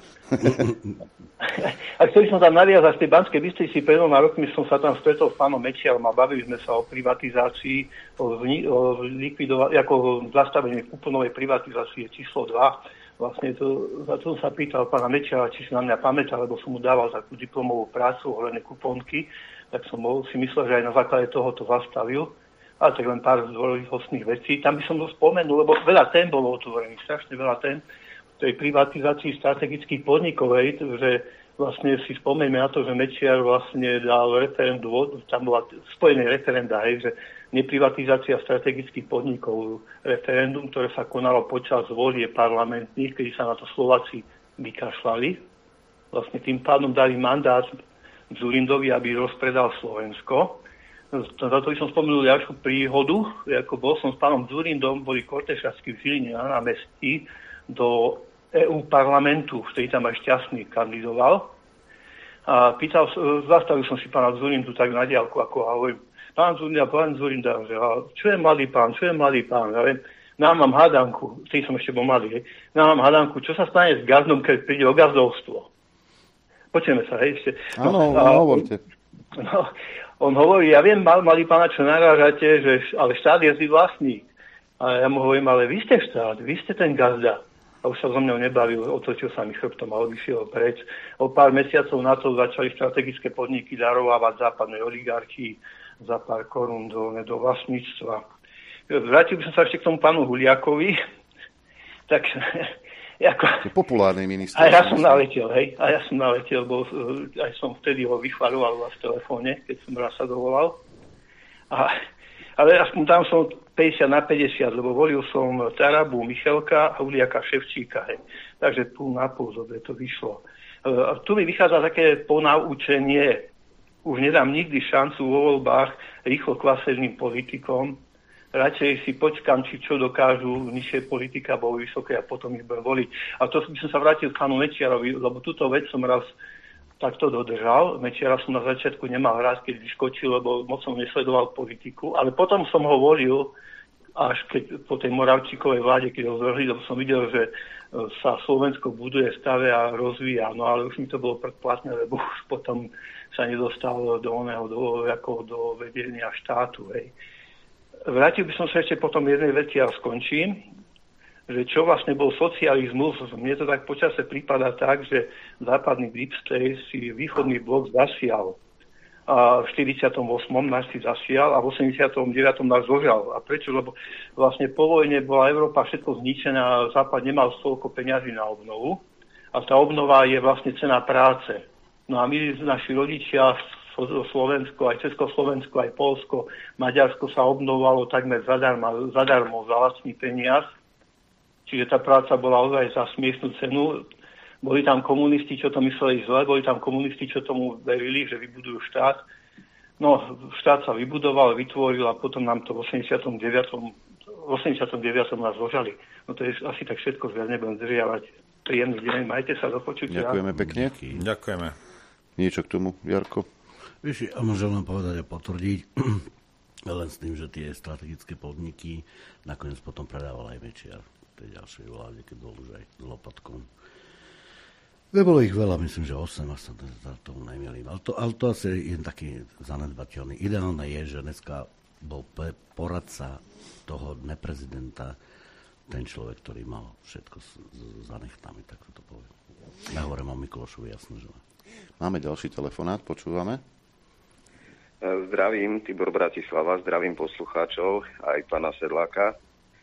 A chceli som tam naviazať z tej Banskej Bystrici, pred 2 rokmi som sa tam stretol s pánom Mečiarom a bavili sme sa o privatizácii, o zastavení kuponovej privatizácie číslo 2. Vlastne za to som sa pýtal pána Mečiara, či si na mňa pamätá, lebo som mu dával takú diplomovú prácu ohľadne kuponky, tak som si myslel, že aj na základe toho to zastavil. Ale tak len pár dôležitostných vecí. Tam by som to spomenul, lebo veľa tém bolo otvorených, strašne veľa tém tej privatizácii strategických podnikovej, že vlastne si spomeňme na to, že Mečiar vlastne dal referendum, tam bola spojené referenda, že neprivatizácia strategických podnikov, referendum, ktoré sa konalo počas volie parlamentných, kedy sa na to Slováci vykašľali. Vlastne tým pádom dali mandát Dzurindovi, aby rozpredal Slovensko. Za to by som spomenul ďalšiu príhodu, ako bol som s pánom Dzurindom, boli kortešačky v Žiline na námestí do EU parlamentu, ktorý tam aj Šťastný kandidoval. A zastavil som si pána Dzurindu tak na diaľku, ako hovorím, pán Dzurinda, že čo je mladý pán, ja viem, mám hádanku, tým som ešte bol mladý, mám hádanku, čo sa stane s gazdom, keď príde o gazdovstvo. Počujeme sa, ešte. Áno, hovorte. No, on hovorí, ja viem, malý pána, čo narážate, ale štát je vždy vlastník. A ja mu hovorím, ale vy ste štát, vy ste ten gazda. A už sa so mnou nebavil, otočil sa mi chrbtom a odišiel preč. O pár mesiacov na to začali strategické podniky darovávať západnej oligarchii za pár korún do vlastníctva. Vrátil by som sa ešte k tomu pánu Huliakovi. Tak, populárny minister. A ja som naletel, bo aj som vtedy ho vychvaľoval v telefóne, keď som raz sa dovolal. Ale aspoň tam som 50/50, lebo volil som Tarabu, Michalka a Huliaka Ševčíka. Takže 50/50, dobre to vyšlo. Tu mi vychádza také ponaučenie. Už nedám nikdy šancu vo voľbách rýchlo kvaseným politikom. Radšej si počkám, či čo dokážu, nižšie politika bolo vysoké a potom ich budem voliť. A to by som sa vrátil k pánu Mečiarovi, lebo túto vec som raz takto dodržal. Mečiara som na začiatku nemal raz, keď vyskočil, lebo moc som nesledoval politiku, ale potom som ho volil, až keď po tej Moravčíkovej vláde, keď ho zvrhli, lebo som videl, že sa Slovensko buduje, stave a rozvíja. No ale už mi to bolo predplatné, lebo už potom sa nedostal do vedenia štátu. Vrátil by som sa ešte potom jednej veci a skončím, že čo vlastne bol socializmus. Mne to tak počase prípada tak, že západný deep state si východný blok zasial. A v 48. nás si zasial a v 89. nás zožal. A prečo? Lebo vlastne po vojne bola Európa všetko zničená a Západ nemal toľko peňazí na obnovu. A tá obnova je vlastne cena práce. No a my, naši rodičia, Slovensko, aj Československo, aj Poľsko, Maďarsko sa obnovovalo takmer zadarmo za vlastný peniaz. Čiže tá práca bola ozaj za smiešnu cenu. Boli tam komunisti, čo to mysleli zle, boli tam komunisti, čo tomu verili, že vybudujú štát. No, štát sa vybudoval, vytvoril a potom nám to v 89. nás zožali. No to je asi tak všetko, že ja nebudem zdržiavať. Príjemný deň, majte sa, do počutia. Ďakujeme pekne. Ďakujeme. Niečo k tomu, Jarko? Vieš, ja môžem len povedať a potvrdiť, len s tým, že tie strategické podniky nakoniec potom predával aj Mečiar v tej ďalšej vláde, keď bol už aj s Lopatkom. Nebolo ich veľa, myslím, že 8, a sa tomu nemýlim. Ale to asi je taký zanedbateľný. Ideálne je, že dneska bol poradca toho neprezidenta ten človek, ktorý mal všetko za nechtami, tak to poviem. Ja hovorím o Miklošovi, jasno, že Máme ďalší telefonát, počúvame. Zdravím, Tibor Bratislava, zdravím poslucháčov, aj pána Sedláka.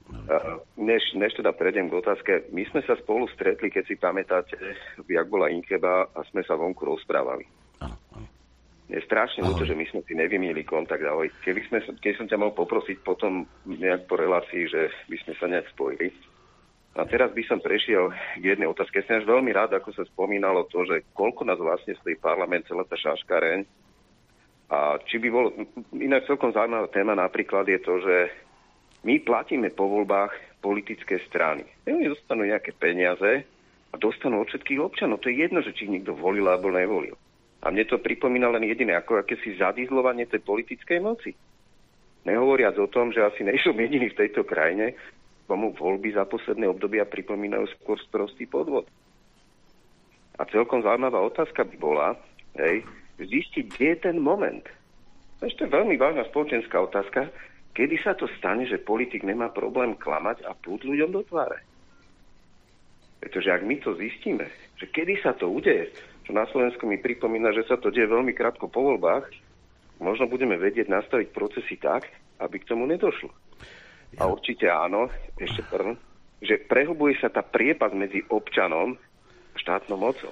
Než teda prejdem k otázke, my sme sa spolu stretli, keď si pamätáte, jak bola Inkeba a sme sa vonku rozprávali. Áno. Je strašne ľúto, že my sme si nevymienili kontakt. Ahoj. Keď som ťa mohol poprosiť potom nejak po relácii, že by sme sa nejak spojili. A teraz by som prešiel k jednej otázke. Som až veľmi rád, ako sa spomínalo to, že koľko nás vlastne stojí parlament, celá tá šaškareň. A či by bolo... Inak celkom zaujímavá téma napríklad je to, že my platíme po voľbách politické strany. Oni dostanú nejaké peniaze a dostanú od všetkých občanov. To je jedno, že či niekto volil alebo nevolil. A mne to pripomína len jediné, ako akési zadizlovanie tej politickej moci. Nehovoriac o tom, že asi nejsem jediný v tejto krajine, komu voľby za posledné obdobia pripomínajú skôr sprostý podvod. A celkom zaujímavá otázka by bola, zistiť, kde je ten moment. To je veľmi vážna spoločenská otázka, kedy sa to stane, že politik nemá problém klamať a plúť ľuďom do tváre. Pretože ak my to zistíme, že kedy sa to udeje, čo na Slovensku mi pripomína, že sa to deje veľmi krátko po voľbách, možno budeme vedieť nastaviť procesy tak, aby k tomu nedošlo. A určite áno, že prehlbuje sa tá priepas medzi občanom a štátnou mocou.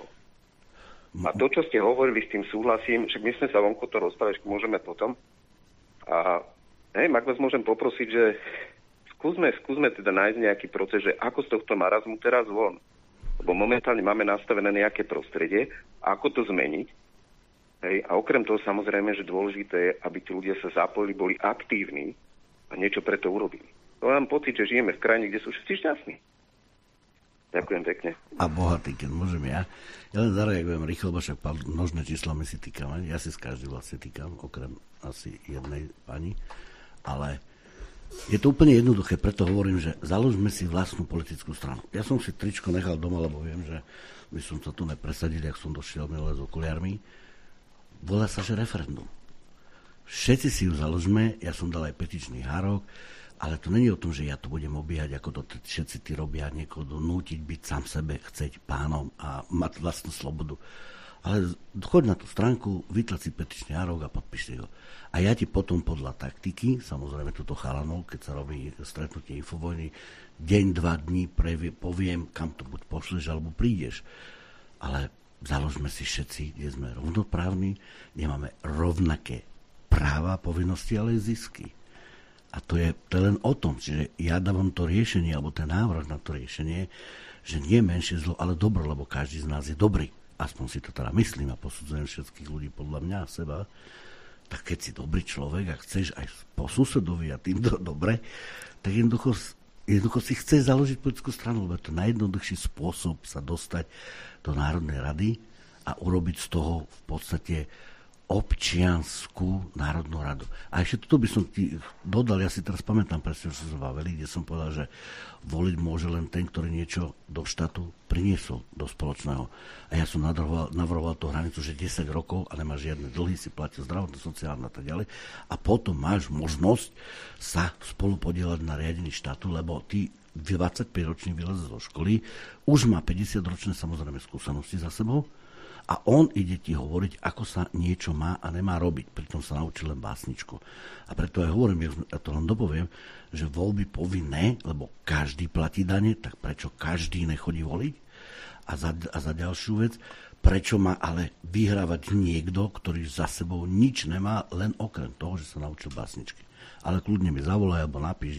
A to, čo ste hovorili, s tým súhlasím, že my sme sa vonku to rozprávať, môžeme potom. A ak vás môžem poprosiť, že skúsme teda nájsť nejaký proces, že ako z tohto marazmu teraz von. Lebo momentálne máme nastavené nejaké prostredie, ako to zmeniť. A okrem toho samozrejme, že dôležité je, aby tí ľudia sa zapojili, boli aktívni a niečo preto urobili. To mám pocit, že žijeme v krajine, kde sú všetci šťastní. Ďakujem pekne. A bohatý, keď môžem ja. Ja len zareagujem rýchlo, lebo však množné čísla my si týkame. Ja si s každým vlastne týkam, okrem asi jednej pani. Ale je to úplne jednoduché, preto hovorím, že založme si vlastnú politickú stranu. Ja som si tričko nechal doma, lebo viem, že by som sa tu nepresadil, ak som došiel minulé s okuliarmi. Volá sa, že referendum. Všetci si ju založme, ja som dal aj petičný hárok, ale to není o tom, že ja to budem obíhať, ako to všetci tí robia, niekoho donútiť byť sám sebe, chceť pánom a mať vlastnú slobodu. Ale choď na tú stránku, vytlač si petičný hárok a podpíš ho. A ja ti potom podľa taktiky, samozrejme túto chalanov, keď sa robí stretnutie Infovojny, deň, 2 dní poviem, kam to buď pošleš, alebo prídeš. Ale založme si všetci, kde sme rovnoprávni, kde máme rovnaké práva, povinnosti, ale aj zisky. A to je len o tom, že ja dávam to riešenie, alebo ten návrh na to riešenie, že nie menšie zlo, ale dobro, lebo každý z nás je dobrý. Aspoň si to teda myslím a posudzujem všetkých ľudí podľa mňa a seba, tak keď si dobrý človek a chceš aj po susedovi a týmto dobre, tak jednoducho si chceš založiť politickú stranu, lebo je to najjednoduchší spôsob sa dostať do Národnej rady a urobiť z toho v podstate občiansku národnú radu. A ešte toto by som ti dodal, ja si teraz pamätám presne, čo som bavili, kde som povedal, že voliť môže len ten, ktorý niečo do štátu priniesol, do spoločného. A ja som navrhoval tú hranicu, že 10 rokov a nemáš žiadne dlhy, si platil zdravotné, sociálne a tak ďalej. A potom máš možnosť sa spolu podieľať na riadení štátu, lebo ty 25-ročný vyleze zo školy, už má 50-ročné samozrejme skúsenosti za sebou, a on ide ti hovoriť, ako sa niečo má a nemá robiť. Pritom sa naučil len básničku. A preto aj hovorím, ja to len dopoviem, že voľby povinné, lebo každý platí dane, tak prečo každý nechodí voliť? A za ďalšiu vec, prečo má ale vyhrávať niekto, ktorý za sebou nič nemá, len okrem toho, že sa naučil básničky. Ale kľudne mi zavolaj, alebo napíš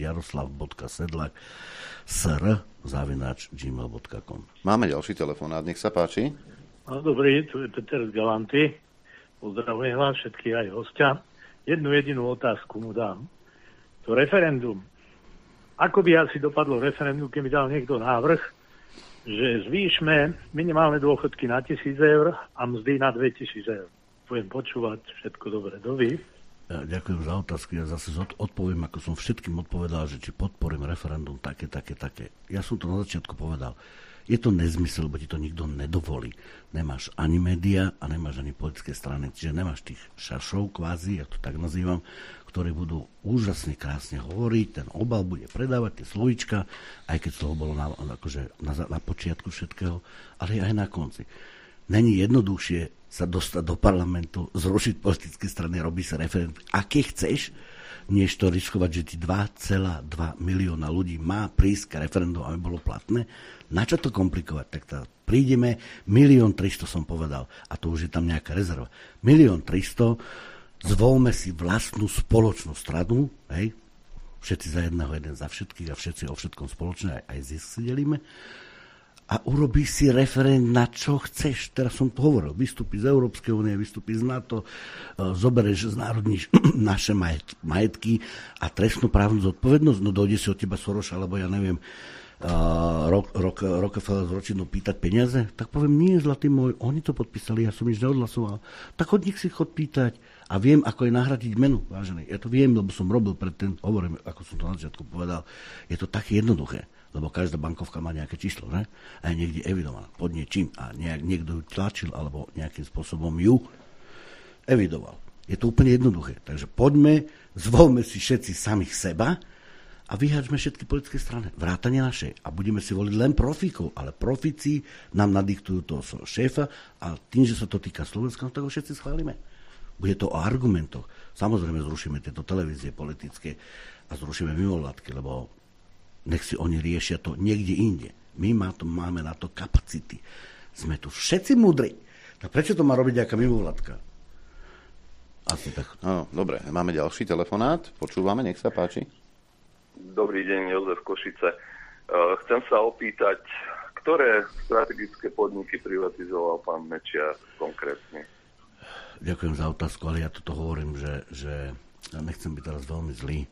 jaroslav.sedlak@gmail.com. Máme ďalší telefonát, nech sa páči. No, dobrý, tu je Peter z Galanty. Pozdravujem vás všetkých aj hostia. Jednu jedinú otázku mu dám. To referendum. Ako by asi dopadlo referendum, keby dal niekto návrh, že zvýšme minimálne dôchodky na 1,000 eur a mzdy na 2,000 eur. Budem počúvať, všetko dobre. Dovi. Ja ďakujem za otázky. Ja zase odpoviem, ako som všetkým odpovedal, že či podporím referendum také. Ja som to na začiatku povedal. Je to nezmysel, lebo ti to nikto nedovolí. Nemáš ani média a nemáš ani politické strany. Čiže nemáš tých šašov kvázi, ja to tak nazývam, ktorí budú úžasne krásne hovoriť, ten obal bude predávať, tie slovíčka, aj keď slovo bolo na počiatku všetkého, ale aj na konci. Není jednoduchšie sa dostať do parlamentu, zrušiť politické strany, robí sa referendum, aké chceš, než to riskovať, že ti 2,2 milióna ľudí má prísť k referendum, aby bolo platné. Na čo to komplikovať? Tak prídeme, 1 300 000 som povedal, a to už je tam nejaká rezerva. 1 300 000, zvolme si vlastnú spoločnú stranu, hej, všetci za jedného, jeden za všetkých a všetci o všetkom spoločne, aj zisk si delíme, a urobíš si referend na čo chceš. Teraz som to hovoril, vystúpiš z Európskej únie, vystúpiš z NATO, zoberieš, znárodníš naše majetky a trestnoprávnu zodpovednosť, no dojde si od teba Soros, alebo ja neviem, Rockefeller z ročinu pýtať peniaze, tak poviem, nie, zlatý môj, oni to podpísali, ja som nič neodhlasoval. Tak od nich si chod pýtať a viem, ako je nahradiť menu, vážený. Ja to viem, lebo som robil predtým, hovorím, ako som to na začiatku povedal, je to také jednoduché. Lebo každá bankovka má nejaké číslo, ne? A je niekde evidovaná pod niečím a niekto ju tlačil alebo nejakým spôsobom ju evidoval. Je to úplne jednoduché. Takže poďme, zvolme si všetci samých seba a vyhaďme všetky politické strany. Vrátane našej. A budeme si voliť len profíkov, ale profíci nám nadiktujú toho šéfa a tým, že sa to týka Slovenska, tak ho všetci schválime. Bude to o argumentoch. Samozrejme zrušíme tieto televízie politické a zrušíme mimovládky, lebo nech si oni riešia to niekde inde. My máme na to kapacity. Sme tu všetci múdri. Tak prečo to má robiť nejaká mimovládka? Asi tak. No, dobre, máme ďalší telefonát. Počúvame, nech sa páči. Dobrý deň, Jozef Košice. Chcem sa opýtať, ktoré strategické podniky privatizoval pán Mečiar konkrétne? Ďakujem za otázku, ale ja toto hovorím, že ja nechcem byť teraz veľmi zlý.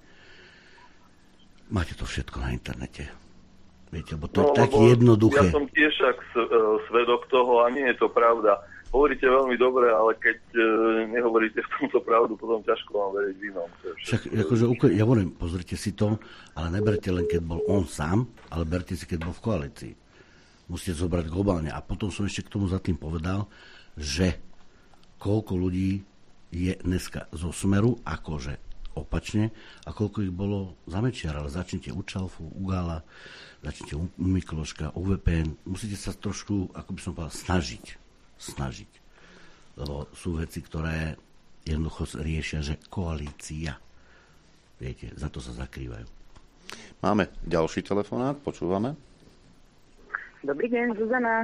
Máte to všetko na internete. Viete, lebo to je tak jednoduché. Ja som tiež svedok toho a nie je to pravda. Hovoríte veľmi dobre, ale keď nehovoríte v tomto pravdu, potom ťažko vám veriť v inom. Však, akože, ja hovorím, pozrite si to, ale neberte len, keď bol on sám, ale berte si, keď bol v koalícii. Musíte zobrať globálne. A potom som ešte k tomu za tým povedal, že koľko ľudí je dneska zo Smeru, akože opačne, a koľko ich bolo za Mečiara. Ale začnite u Čalfu, u Gála, začnite u Mikloška, u VPN. Musíte sa trošku, ako by som povedal, snažiť. Lebo sú veci, ktoré jednoducho riešia, že koalícia. Viete, za to sa zakrývajú. Máme ďalší telefonát, počúvame. Dobrý deň, Zuzana.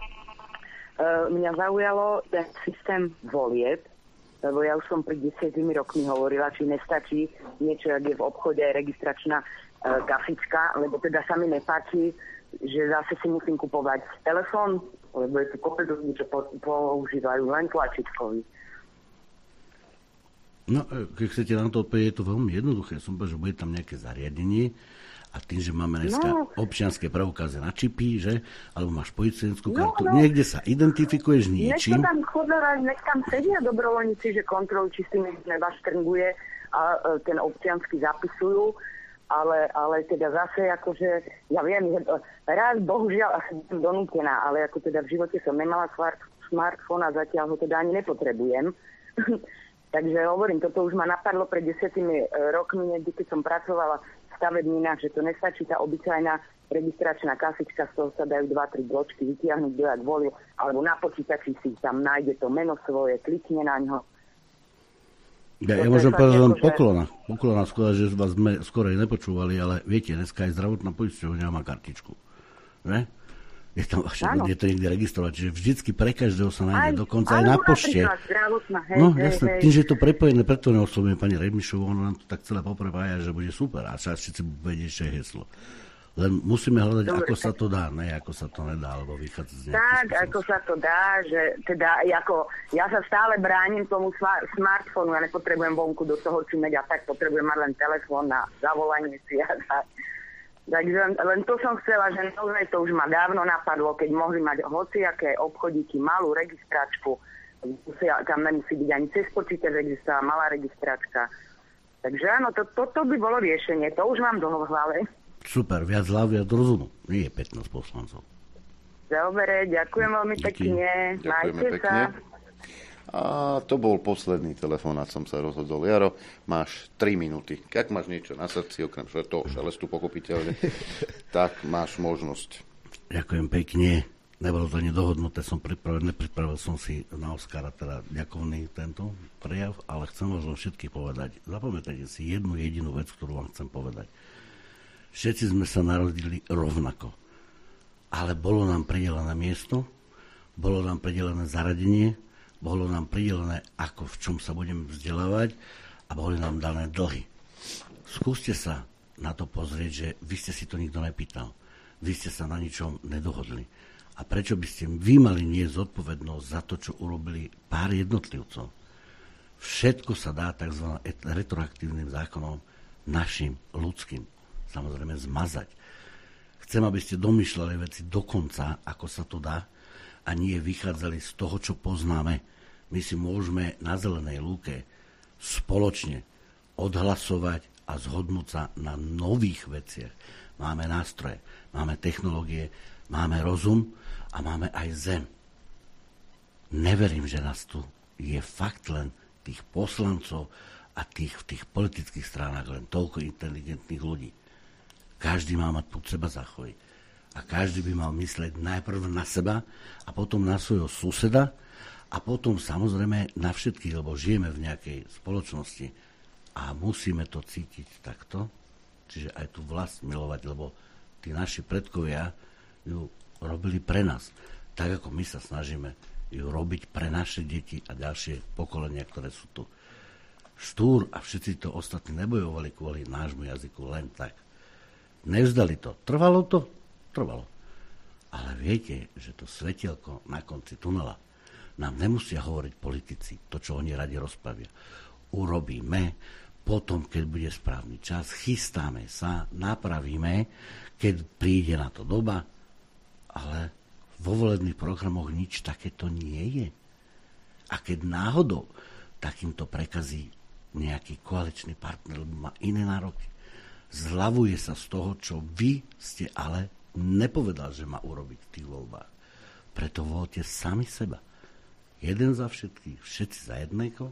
Mňa zaujalo ten systém volieb, lebo ja už som pred 10 rokmi hovorila, či nestačí niečo, ak je v obchode registračná kafička, lebo teda sa mi nepáči, že zase si musím kupovať telefón, lebo je tu kopec ľudí, čo používajú len tlačítkový. No, keď chcete na to odpovedať, je to veľmi jednoduché. Som povedal, že bude tam nejaké zariadenie a tým, že máme dneska občianske preukazy na čipy, že? Alebo máš policajnú kartu, niekde sa identifikuješ niečím. Nech tam sedia dobrovoľníci, že kontrolujú, či si nebaštrnguje a ten občiansky zapisujú, ale teda zase akože, ja viem, že raz bohužiaľ asi som donútená, ale ako teda v živote som nemala smartfón a zatiaľ ho teda ani nepotrebujem. Takže hovorím, toto už ma napadlo pred 10 rokmi, niekde keď som pracovala v stavebninách, že to nestačí tá obyčajná registračná kasička, z toho sa dajú 2-3 bločky vytiahnuť, kto jak volil, alebo na počítači si tam nájde to meno svoje, klikne na ňo. Ja môžem povedať len poklona, skôr, že vás sme skorej nepočúvali, ale viete, dneska aj zdravotná poisťovňa má kartičku. Že? Je to niekde registrovať, čiže vždycky pre každého sa nájde, dokonca aj na pošte. No jasné, tým, že je to prepojené, preto neoslovujem pani Remišovú, ona nám to tak celé poprepája, že bude super a všetci vedieť, čo je heslo. Len musíme hľadať, ako sa to dá, ne ako sa to nedá, alebo vychádzať z nejakým tak, spôsobom. ako sa to dá, že teda ako ja sa stále bránim tomu smartfónu, ja nepotrebujem vonku do toho čumeť a tak, potrebujem mať len telefón na zavolanie si a tak. Takže len to som chcela, že naozaj to už ma dávno napadlo, keď mohli mať hociaké obchodíky, malú registračku, tam nemusí byť ani cez počítač registrá, malá registračka. Takže áno, toto by bolo riešenie, to už mám dlho v hlave. Super, viac hlav, viac rozumu. Nie je 15 poslancov. Dobre, ďakujem veľmi pekne. Majte sa. A to bol posledný telefonát, som sa rozhodol. Jaro, máš 3 minúty. Ak máš niečo na srdci, okrem toho šelestu pochopiteľne, tak máš možnosť. Ďakujem pekne. Nebolo to nedohodnuté, nepripravil som si na Oskara teda ďakovný tento prejav, ale chcem vás všetkých povedať. Zapamätajte si jednu jedinú vec, ktorú vám chcem povedať. Všetci sme sa narodili rovnako. Ale bolo nám pridelené miesto, bolo nám pridelené zaradenie, bolo nám pridelené, ako v čom sa budeme vzdelávať a boli nám dané dlhy. Skúste sa na to pozrieť, že vy ste si to nikto nepýtal. Vy ste sa na ničom nedohodli. A prečo by ste vy mali niesť zodpovednosť za to, čo urobili pár jednotlivcov? Všetko sa dá tzv. Retroaktívnym zákonom našim ľudským samozrejme zmazať. Chcem, aby ste domýšľali veci dokonca, ako sa to dá, a nie vychádzali z toho, čo poznáme. My si môžeme na zelenej lúke spoločne odhlasovať a zhodnúť sa na nových veciach. Máme nástroje, máme technológie, máme rozum a máme aj zem. Neverím, že nás tu je fakt len tých poslancov a v tých politických stranách len toľko inteligentných ľudí. Každý má mať pod seba záchovy. A každý by mal myslieť najprv na seba a potom na svojho suseda a potom samozrejme na všetkých, lebo žijeme v nejakej spoločnosti a musíme to cítiť takto, čiže aj tú vlast milovať, lebo tí naši predkovia ju robili pre nás. Tak ako my sa snažíme ju robiť pre naše deti a ďalšie pokolenia, ktoré sú tu. Štúr a všetci to ostatní nebojovali kvôli nášmu jazyku len tak. Nevzdali to. Trvalo to? Trvalo. Ale viete, že to svetielko na konci tunela nám nemusia hovoriť politici, to, čo oni radi rozpravia. Urobíme, potom, keď bude správny čas, chystáme sa, napravíme, keď príde na to doba, ale vo volebných programoch nič takéto nie je. A keď náhodou takýmto prekazí nejaký koaličný partner, lebo má iné nároky, zľavuje sa z toho, čo vy ste ale nepovedal, že má urobiť v tých voľbách. Preto voľte sami seba. Jeden za všetkých, všetci za jedného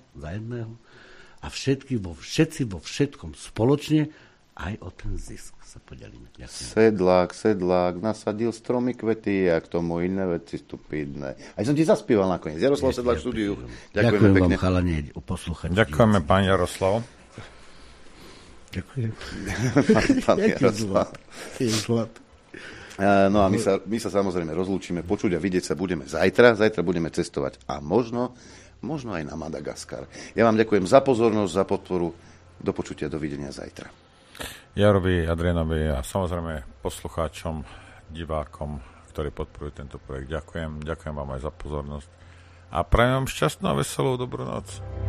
a všetci vo všetkom spoločne aj o ten zisk sa podelíme. Ďakujem. Sedlák, nasadil stromy, kvety a k tomu iné veci stupidné. Aj som ti zaspieval nakoniec. Jaroslav Sedlák v štúdiu. Ďakujem pekne. Vám, chalanie, posluchači. Ďakujeme, pán Jaroslav. Ďakujem. Pán Jaroslav. No a my sa samozrejme rozlúčime, počuť a vidieť sa budeme zajtra. Zajtra budeme cestovať a možno aj na Madagaskar. Ja vám ďakujem za pozornosť, za podporu. Do počutia, dovidenia zajtra. Jarovi, Adrianovi a samozrejme poslucháčom, divákom, ktorí podporujú tento projekt. Ďakujem vám aj za pozornosť a prajem vám šťastnú a veselú dobrú noc.